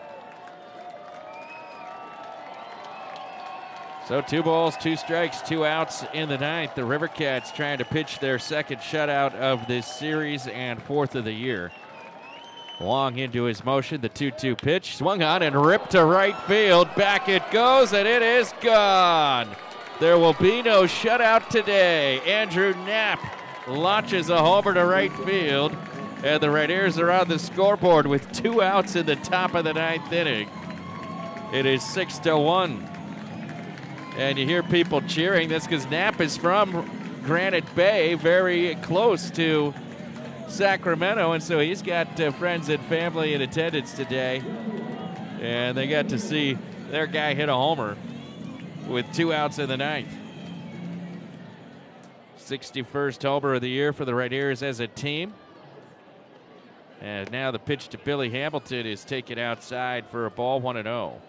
So two balls, two strikes, two outs in the ninth. The River Cats trying to pitch their second shutout of this series and fourth of the year. Wong into his motion, the two two pitch, swung on and ripped to right field. Back it goes, and it is gone. There will be no shutout today. Andrew Knapp launches a homer to right field, and the Red Ears are on the scoreboard with two outs in the top of the ninth inning. It is six to one. And you hear people cheering. That's because Knapp is from Granite Bay, very close to Sacramento, and so he's got uh, friends and family in attendance today, and they got to see their guy hit a homer with two outs in the ninth. sixty-first homer of the year for the Red Ears as a team. And now the pitch to Billy Hamilton is taken outside for a ball, one and oh.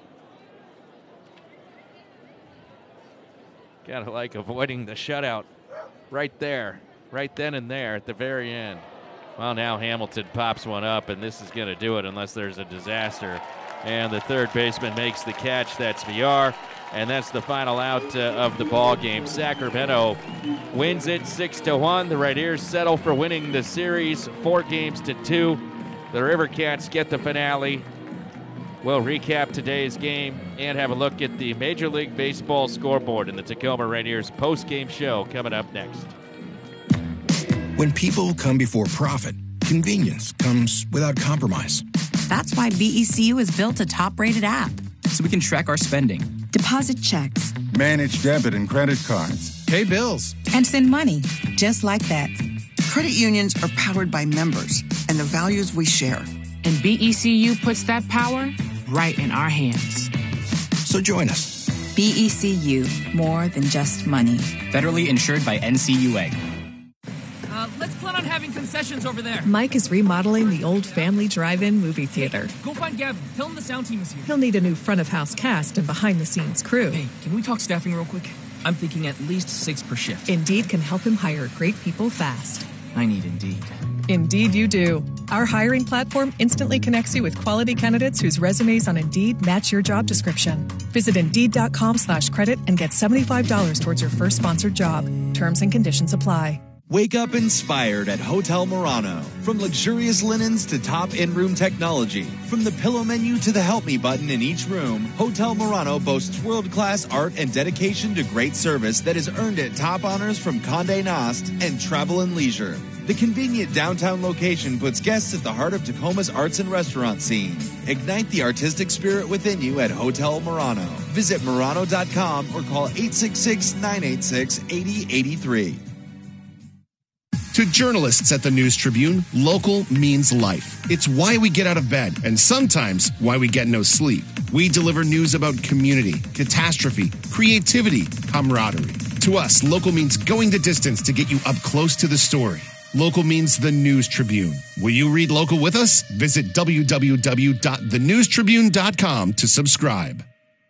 Kind of like avoiding the shutout right there. right then and there at the very end. Well, now Hamilton pops one up, and this is going to do it unless there's a disaster. And the third baseman makes the catch. That's V R, and that's the final out uh, of the ball game. Sacramento wins it six to one. The Rainiers settle for winning the series four games to two. The River Cats get the finale. We'll recap today's game and have a look at the Major League Baseball scoreboard in the Tacoma Rainiers post-game show coming up next. When people come before profit, convenience comes without compromise. That's why B E C U has built a top-rated app. So we can track our spending, deposit checks, manage debit and credit cards, pay bills, and send money just like that. Credit unions are powered by members and the values we share. And B E C U puts that power right in our hands. So join us. B E C U, more than just money. Federally insured by N C U A. Uh, let's plan on having concessions over there. Mike is remodeling the old family drive-in movie theater. Hey, go find Gavin. Tell him the sound team is here. He'll need a new front-of-house cast and behind-the-scenes crew. Hey, can we talk staffing real quick? I'm thinking at least six per shift. Indeed can help him hire great people fast. I need Indeed. Indeed you do. Our hiring platform instantly connects you with quality candidates whose resumes on Indeed match your job description. Visit Indeed.com slash credit and get seventy-five dollars towards your first sponsored job. Terms and conditions apply. Wake up inspired at Hotel Murano. From luxurious linens to top in-room technology, from the pillow menu to the help me button in each room, Hotel Murano boasts world-class art and dedication to great service that has earned it top honors from Condé Nast and Travel and Leisure. The convenient downtown location puts guests at the heart of Tacoma's arts and restaurant scene. Ignite the artistic spirit within you at Hotel Murano. Visit Murano dot com or call eight six six, nine eight six, eight zero eight three. To journalists at the News Tribune, local means life. It's why we get out of bed, and sometimes why we get no sleep. We deliver news about community, catastrophe, creativity, camaraderie. To us, local means going the distance to get you up close to the story. Local means the News Tribune. Will you read local with us? Visit w w w dot the news tribune dot com to subscribe.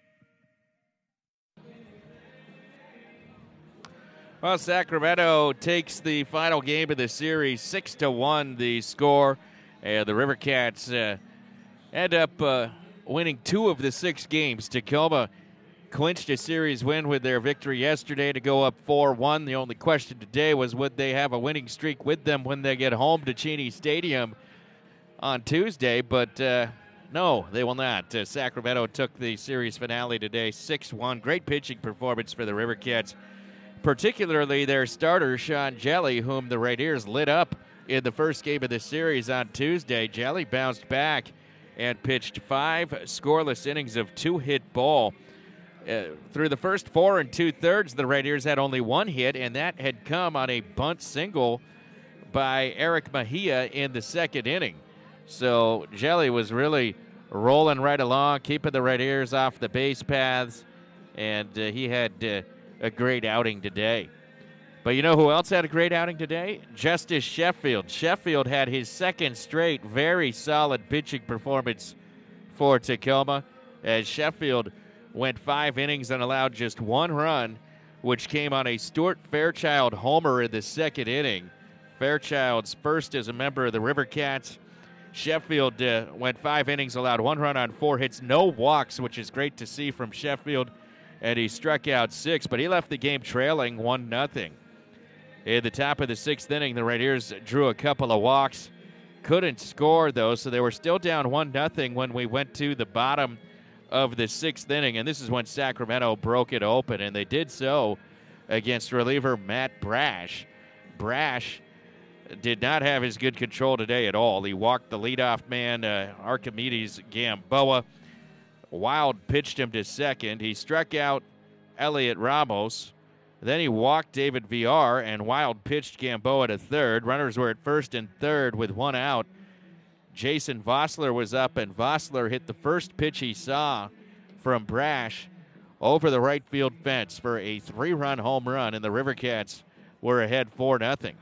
Well, Sacramento takes the final game of the series, six to one. The score, and the River Cats uh, end up uh, winning two of the six games. Tacoma clinched a series win with their victory yesterday to go up four one. The only question today was would they have a winning streak with them when they get home to Cheney Stadium on Tuesday, but uh, no, they will not. Uh, Sacramento took the series finale today, six one. Great pitching performance for the River Cats, particularly their starter, Sean Jelly, whom the Rainiers lit up in the first game of the series on Tuesday. Jelly bounced back and pitched five scoreless innings of two-hit ball. Uh, through the first four and two-thirds, the Rainiers had only one hit, and that had come on a bunt single by Eric Mejia in the second inning. So Jelly was really rolling right along, keeping the Rainiers off the base paths, and uh, he had uh, a great outing today. But you know who else had a great outing today? Justice Sheffield. Sheffield had his second straight very solid pitching performance for Tacoma, as Sheffield went five innings and allowed just one run, which came on a Stuart Fairchild homer in the second inning. Fairchild's first as a member of the River Cats. Sheffield uh, went five innings, allowed one run on four hits, no walks, which is great to see from Sheffield, and he struck out six, but he left the game trailing one nothing. In the top of the sixth inning, the Rainiers drew a couple of walks, couldn't score, though, so they were still down one nothing when we went to the bottom of the sixth inning, and this is when Sacramento broke it open, and they did so against reliever Matt Brash. Brash did not have his good control today at all. He walked the leadoff man, uh, Archimedes Gamboa. Wild pitched him to second. He struck out Elliot Ramos. Then he walked David V R, and Wild pitched Gamboa to third. Runners were at first and third with one out. Jason Vossler was up, and Vossler hit the first pitch he saw from Brash over the right field fence for a three-run home run, and the River Cats were ahead four nothing.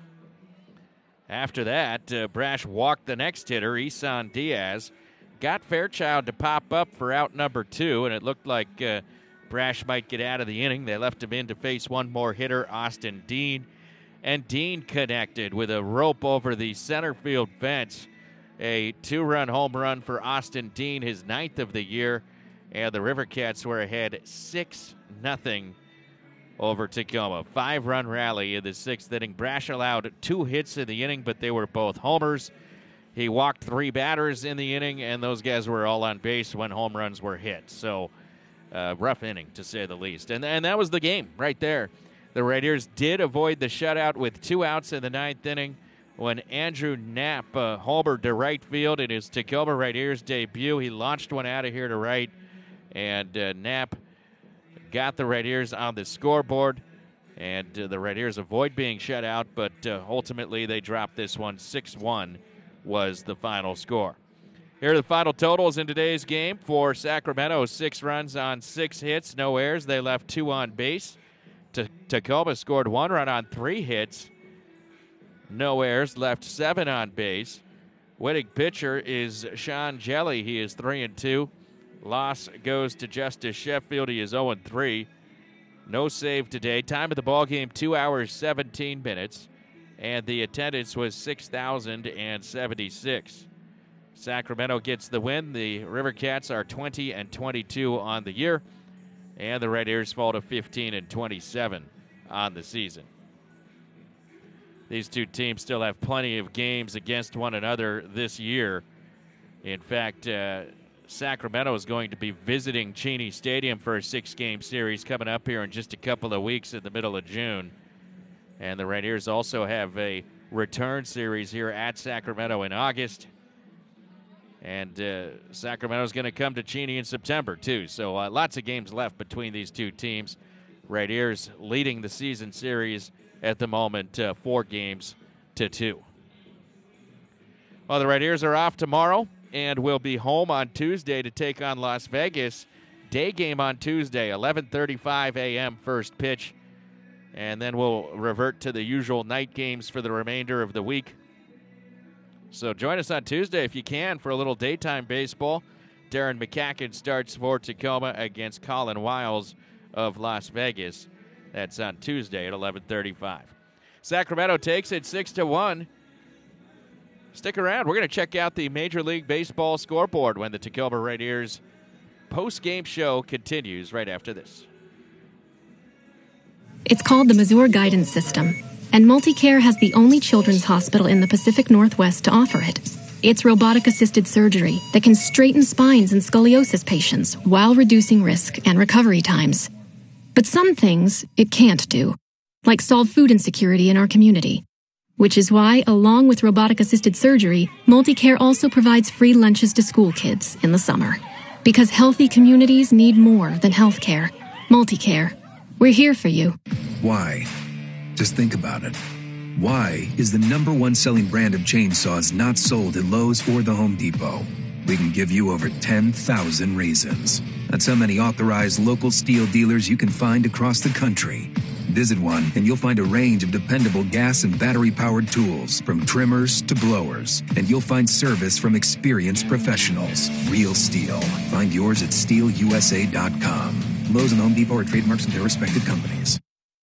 After that, uh, Brash walked the next hitter, Isan Diaz, got Fairchild to pop up for out number two, and it looked like uh, Brash might get out of the inning. They left him in to face one more hitter, Austin Dean, and Dean connected with a rope over the center field fence. A two-run home run for Austin Dean, his ninth of the year, and the Rivercats were ahead six nothing over Tacoma. Five-run rally in the sixth inning. Brash allowed two hits in the inning, but they were both homers. He walked three batters in the inning, and those guys were all on base when home runs were hit. So, uh, rough inning, to say the least. And, and that was the game right there. The Raiders did avoid the shutout with two outs in the ninth inning when Andrew Knapp uh, homered to right field in his Tacoma Raiders debut. He launched one out of here to right, and uh, Knapp got the Raiders on the scoreboard, and uh, the Raiders avoid being shut out, but uh, ultimately they dropped this one. six one was the final score. Here are the final totals in today's game for Sacramento. Six runs on six hits, no errors. They left two on base. T- Tacoma scored one run on three hits, no errors, left seven on base. Winning pitcher is Sean Jelly. He is three and two. Loss goes to Justice Sheffield. He is oh and three. No save today. Time of the ball game, two hours, seventeen minutes. And the attendance was six thousand seventy-six. Sacramento gets the win. The Rivercats are twenty and twenty-two on the year. And the Raiders fall to fifteen and twenty-seven on the season. These two teams still have plenty of games against one another this year. In fact, uh, Sacramento is going to be visiting Cheney Stadium for a six-game series coming up here in just a couple of weeks in the middle of June. And the Raiders also have a return series here at Sacramento in August. And uh, Sacramento is going to come to Cheney in September, too. So uh, lots of games left between these two teams. Raiders leading the season series at the moment, uh, four games to two. Well, the Raiders are off tomorrow and will be home on Tuesday to take on Las Vegas. Day game on Tuesday, eleven thirty-five a.m. first pitch. And then we'll revert to the usual night games for the remainder of the week. So join us on Tuesday if you can for a little daytime baseball. Darren McCacken starts for Tacoma against Colin Wiles of Las Vegas. That's on Tuesday at eleven thirty-five. Sacramento takes it six to one. Stick around. We're going to check out the Major League Baseball scoreboard when the Tacoma Raiders post-game show continues right after this. It's called the Mazur Guidance System, and MultiCare has the only children's hospital in the Pacific Northwest to offer it. It's robotic-assisted surgery that can straighten spines in scoliosis patients while reducing risk and recovery times. But some things it can't do, like solve food insecurity in our community. Which is why, along with robotic-assisted surgery, MultiCare also provides free lunches to school kids in the summer. Because healthy communities need more than health care. MultiCare. We're here for you. Why? Just think about it. Why is the number one selling brand of chainsaws not sold at Lowe's or the Home Depot? We can give you over ten thousand reasons. That's how many authorized local steel dealers you can find across the country. Visit one and you'll find a range of dependable gas and battery-powered tools, from trimmers to blowers. And you'll find service from experienced professionals. Real steel. Find yours at steel u s a dot com. Lowe's and Home Depot are trademarks of their respective companies.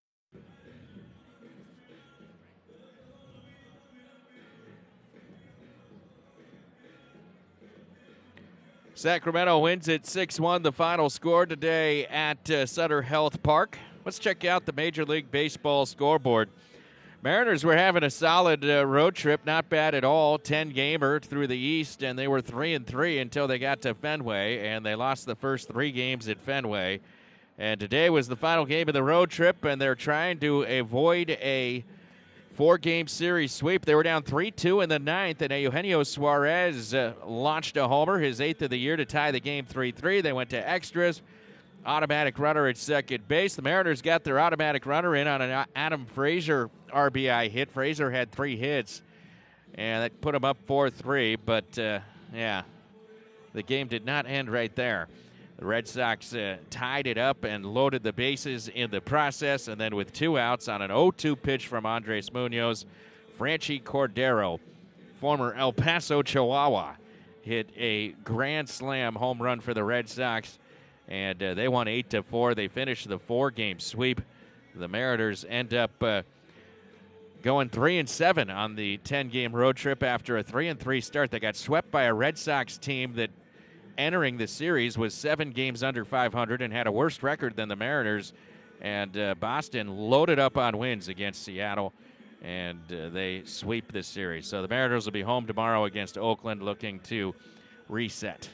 Sacramento wins it six one, the final score today at uh, Sutter Health Park. Let's check out the Major League Baseball scoreboard. Mariners were having a solid uh, road trip, not bad at all. ten-gamer through the East, and they were three and three until they got to Fenway, and they lost the first three games at Fenway. And today was the final game of the road trip, and they're trying to avoid a four-game series sweep. They were down three two in the ninth, and Eugenio Suarez uh, launched a homer, his eighth of the year, to tie the game three three. They went to extras. Automatic runner at second base. The Mariners got their automatic runner in on an Adam Frazier R B I hit. Frazier had three hits, and that put him up four three. But, uh, yeah, the game did not end right there. The Red Sox uh, tied it up and loaded the bases in the process, and then with two outs on an oh two pitch from Andres Munoz, Franchi Cordero, former El Paso Chihuahua, hit a grand slam home run for the Red Sox. And uh, they won eight to four. They finished the four-game sweep. The Mariners end up uh, going three and seven on the ten-game road trip after a three and three start. They got swept by a Red Sox team that, entering the series, was seven games under five hundred and had a worse record than the Mariners. And uh, Boston loaded up on wins against Seattle, and uh, they sweep this series. So the Mariners will be home tomorrow against Oakland, looking to reset.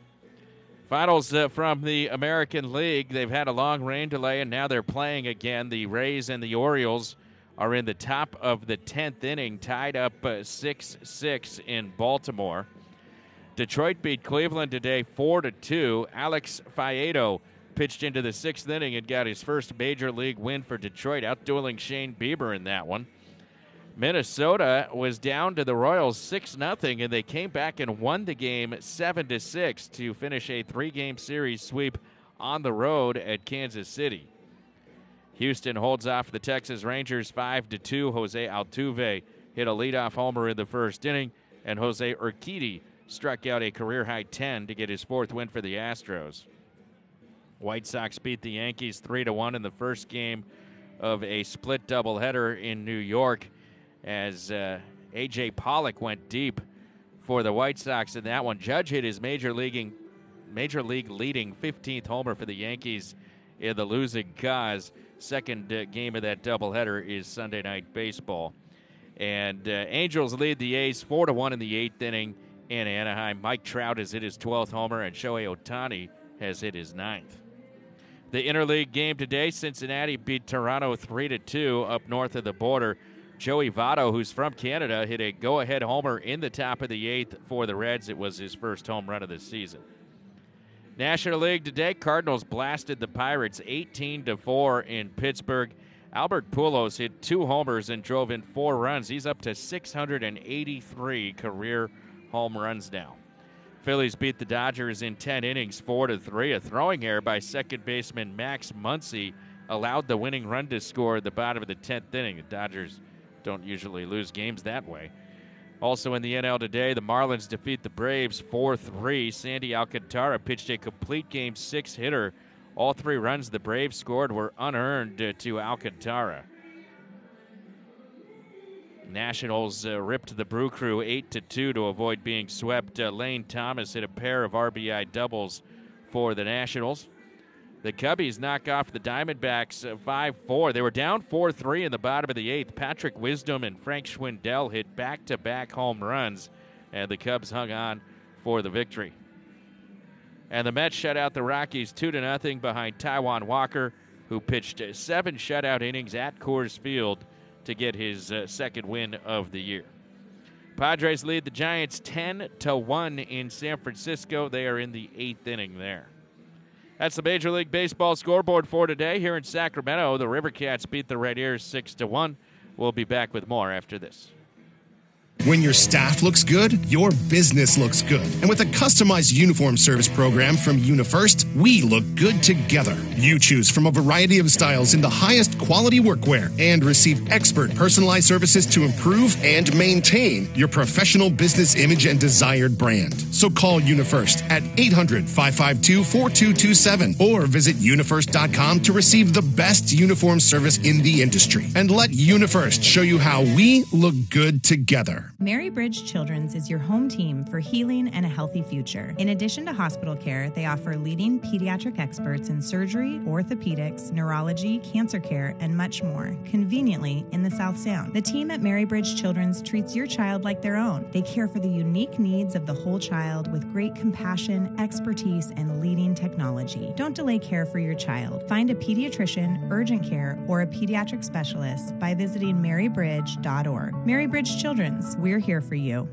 Finals uh, from the American League. They've had a long rain delay, and now they're playing again. The Rays and the Orioles are in the top of the tenth inning, tied up uh, six six in Baltimore. Detroit beat Cleveland today four to two. Alex Faedo pitched into the sixth inning and got his first major league win for Detroit, outdueling Shane Bieber in that one. Minnesota was down to the Royals six nothing, and they came back and won the game seven to six to finish a three-game series sweep on the road at Kansas City. Houston holds off the Texas Rangers five to two. Jose Altuve hit a leadoff homer in the first inning, and Jose Urquidy struck out a career-high ten to get his fourth win for the Astros. White Sox beat the Yankees three to one in the first game of a split doubleheader in New York, as uh, A J Pollock went deep for the White Sox in that one. Judge hit his major leaguing, major league leading fifteenth homer for the Yankees in the losing cause. Second uh, game of that doubleheader is Sunday Night Baseball. And uh, Angels lead the A's four to one in the eighth inning in Anaheim. Mike Trout has hit his twelfth homer, and Shohei Ohtani has hit his ninth. The interleague game today, Cincinnati beat Toronto three to two up north of the border. Joey Votto, who's from Canada, hit a go-ahead homer in the top of the eighth for the Reds. It was his first home run of the season. National League today, Cardinals blasted the Pirates eighteen to four in Pittsburgh. Albert Pujols hit two homers and drove in four runs. He's up to six hundred eighty-three career home runs now. Phillies beat the Dodgers in ten innings, four to three. A throwing error by second baseman Max Muncy allowed the winning run to score at the bottom of the tenth inning. The Dodgers don't usually lose games that way. Also in the N L today, the Marlins defeat the Braves four three. Sandy Alcantara pitched a complete game six-hitter. All three runs the Braves scored were unearned uh, to Alcantara. Nationals uh, ripped the Brew Crew eight to two to avoid being swept. Uh, Lane Thomas hit a pair of R B I doubles for the Nationals. The Cubbies knock off the Diamondbacks uh, five four. They were down four three in the bottom of the eighth. Patrick Wisdom and Frank Schwindel hit back-to-back home runs, and the Cubs hung on for the victory. And the Mets shut out the Rockies two to nothing behind Taijuan Walker, who pitched uh, seven shutout innings at Coors Field to get his uh, second win of the year. Padres lead the Giants ten to one in San Francisco. They are in the eighth inning there. That's the Major League Baseball scoreboard for today. Here in Sacramento, the Rivercats beat the Red Ears six to one. We'll be back with more after this. When your staff looks good, your business looks good. And with a customized uniform service program from UniFirst, we look good together. You choose from a variety of styles in the highest quality workwear and receive expert personalized services to improve and maintain your professional business image and desired brand. So call UniFirst at eight hundred, five five two, four two two seven or visit unifirst dot com to receive the best uniform service in the industry. And let UniFirst show you how we look good together. Mary Bridge Children's is your home team for healing and a healthy future. In addition to hospital care, they offer leading pediatric experts in surgery, orthopedics, neurology, cancer care, and much more, conveniently in the South Sound. The team at Mary Bridge Children's treats your child like their own. They care for the unique needs of the whole child with great compassion, expertise, and leading technology. Don't delay care for your child. Find a pediatrician, urgent care, or a pediatric specialist by visiting mary bridge dot org. Mary Bridge Children's, we're here for you.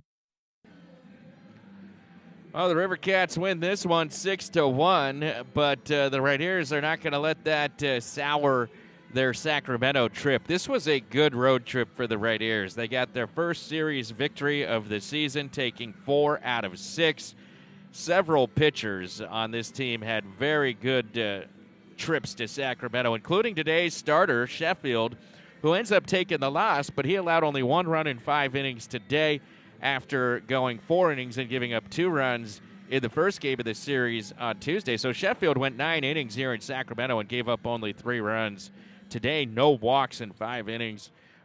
Well, the Rivercats win this one six to one, but uh, the Red Ears are not going to let that uh, sour their Sacramento trip. This was a good road trip for the Red Ears. They got their first series victory of the season, taking four out of six. Several pitchers on this team had very good uh, trips to Sacramento, including today's starter, Sheffield, who ends up taking the loss, but he allowed only one run in five innings today after going four innings and giving up two runs in the first game of the series on Tuesday. So Sheffield went nine innings here in Sacramento and gave up only three runs. Today, no walks in five innings.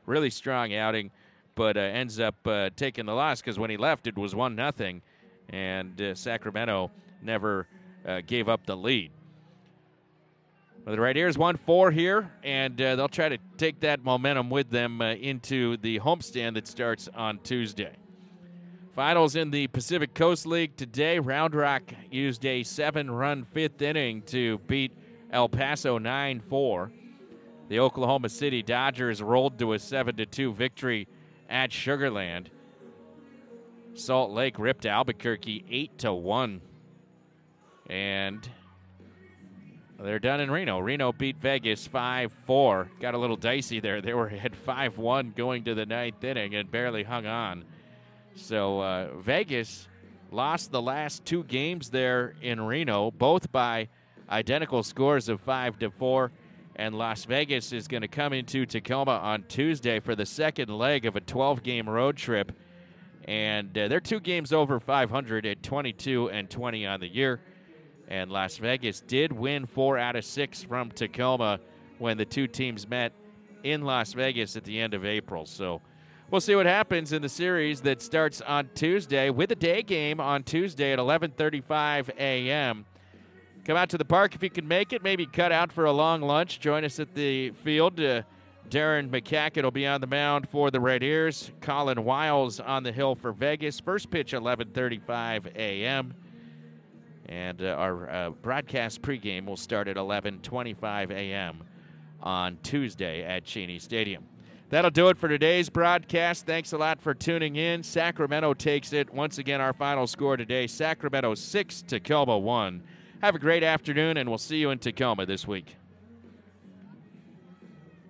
really strong outing, but uh, ends up uh, taking the loss because when he left, it was one nothing, and uh, Sacramento never uh, gave up the lead. Well, the Rainiers won four here, and uh, they'll try to take that momentum with them uh, into the homestand that starts on Tuesday. Finals in the Pacific Coast League today. Round Rock used a seven-run fifth inning to beat El Paso nine four. The Oklahoma City Dodgers rolled to a seven to two victory at Sugar Land. Salt Lake ripped Albuquerque eight to one. And they're done in Reno. Reno beat Vegas five four. Got a little dicey there. They were at five one going to the ninth inning and barely hung on. So uh, Vegas lost the last two games there in Reno, both by identical scores of five to four. And Las Vegas is going to come into Tacoma on Tuesday for the second leg of a twelve-game road trip. And uh, they're two games over five hundred at twenty-two and twenty on the year. And Las Vegas did win four out of six from Tacoma when the two teams met in Las Vegas at the end of April. So we'll see what happens in the series that starts on Tuesday with a day game on Tuesday at eleven thirty-five a.m. Come out to the park if you can make it. Maybe cut out for a long lunch. Join us at the field. Uh, Darren McCacken will be on the mound for the Rainiers. Colin Wiles on the hill for Vegas. First pitch eleven thirty-five a.m. And uh, our uh, broadcast pregame will start at eleven twenty-five a.m. on Tuesday at Cheney Stadium. That'll do it for today's broadcast. Thanks a lot for tuning in. Sacramento takes it. Once again, our final score today, Sacramento six, Tacoma one. Have a great afternoon, and we'll see you in Tacoma this week.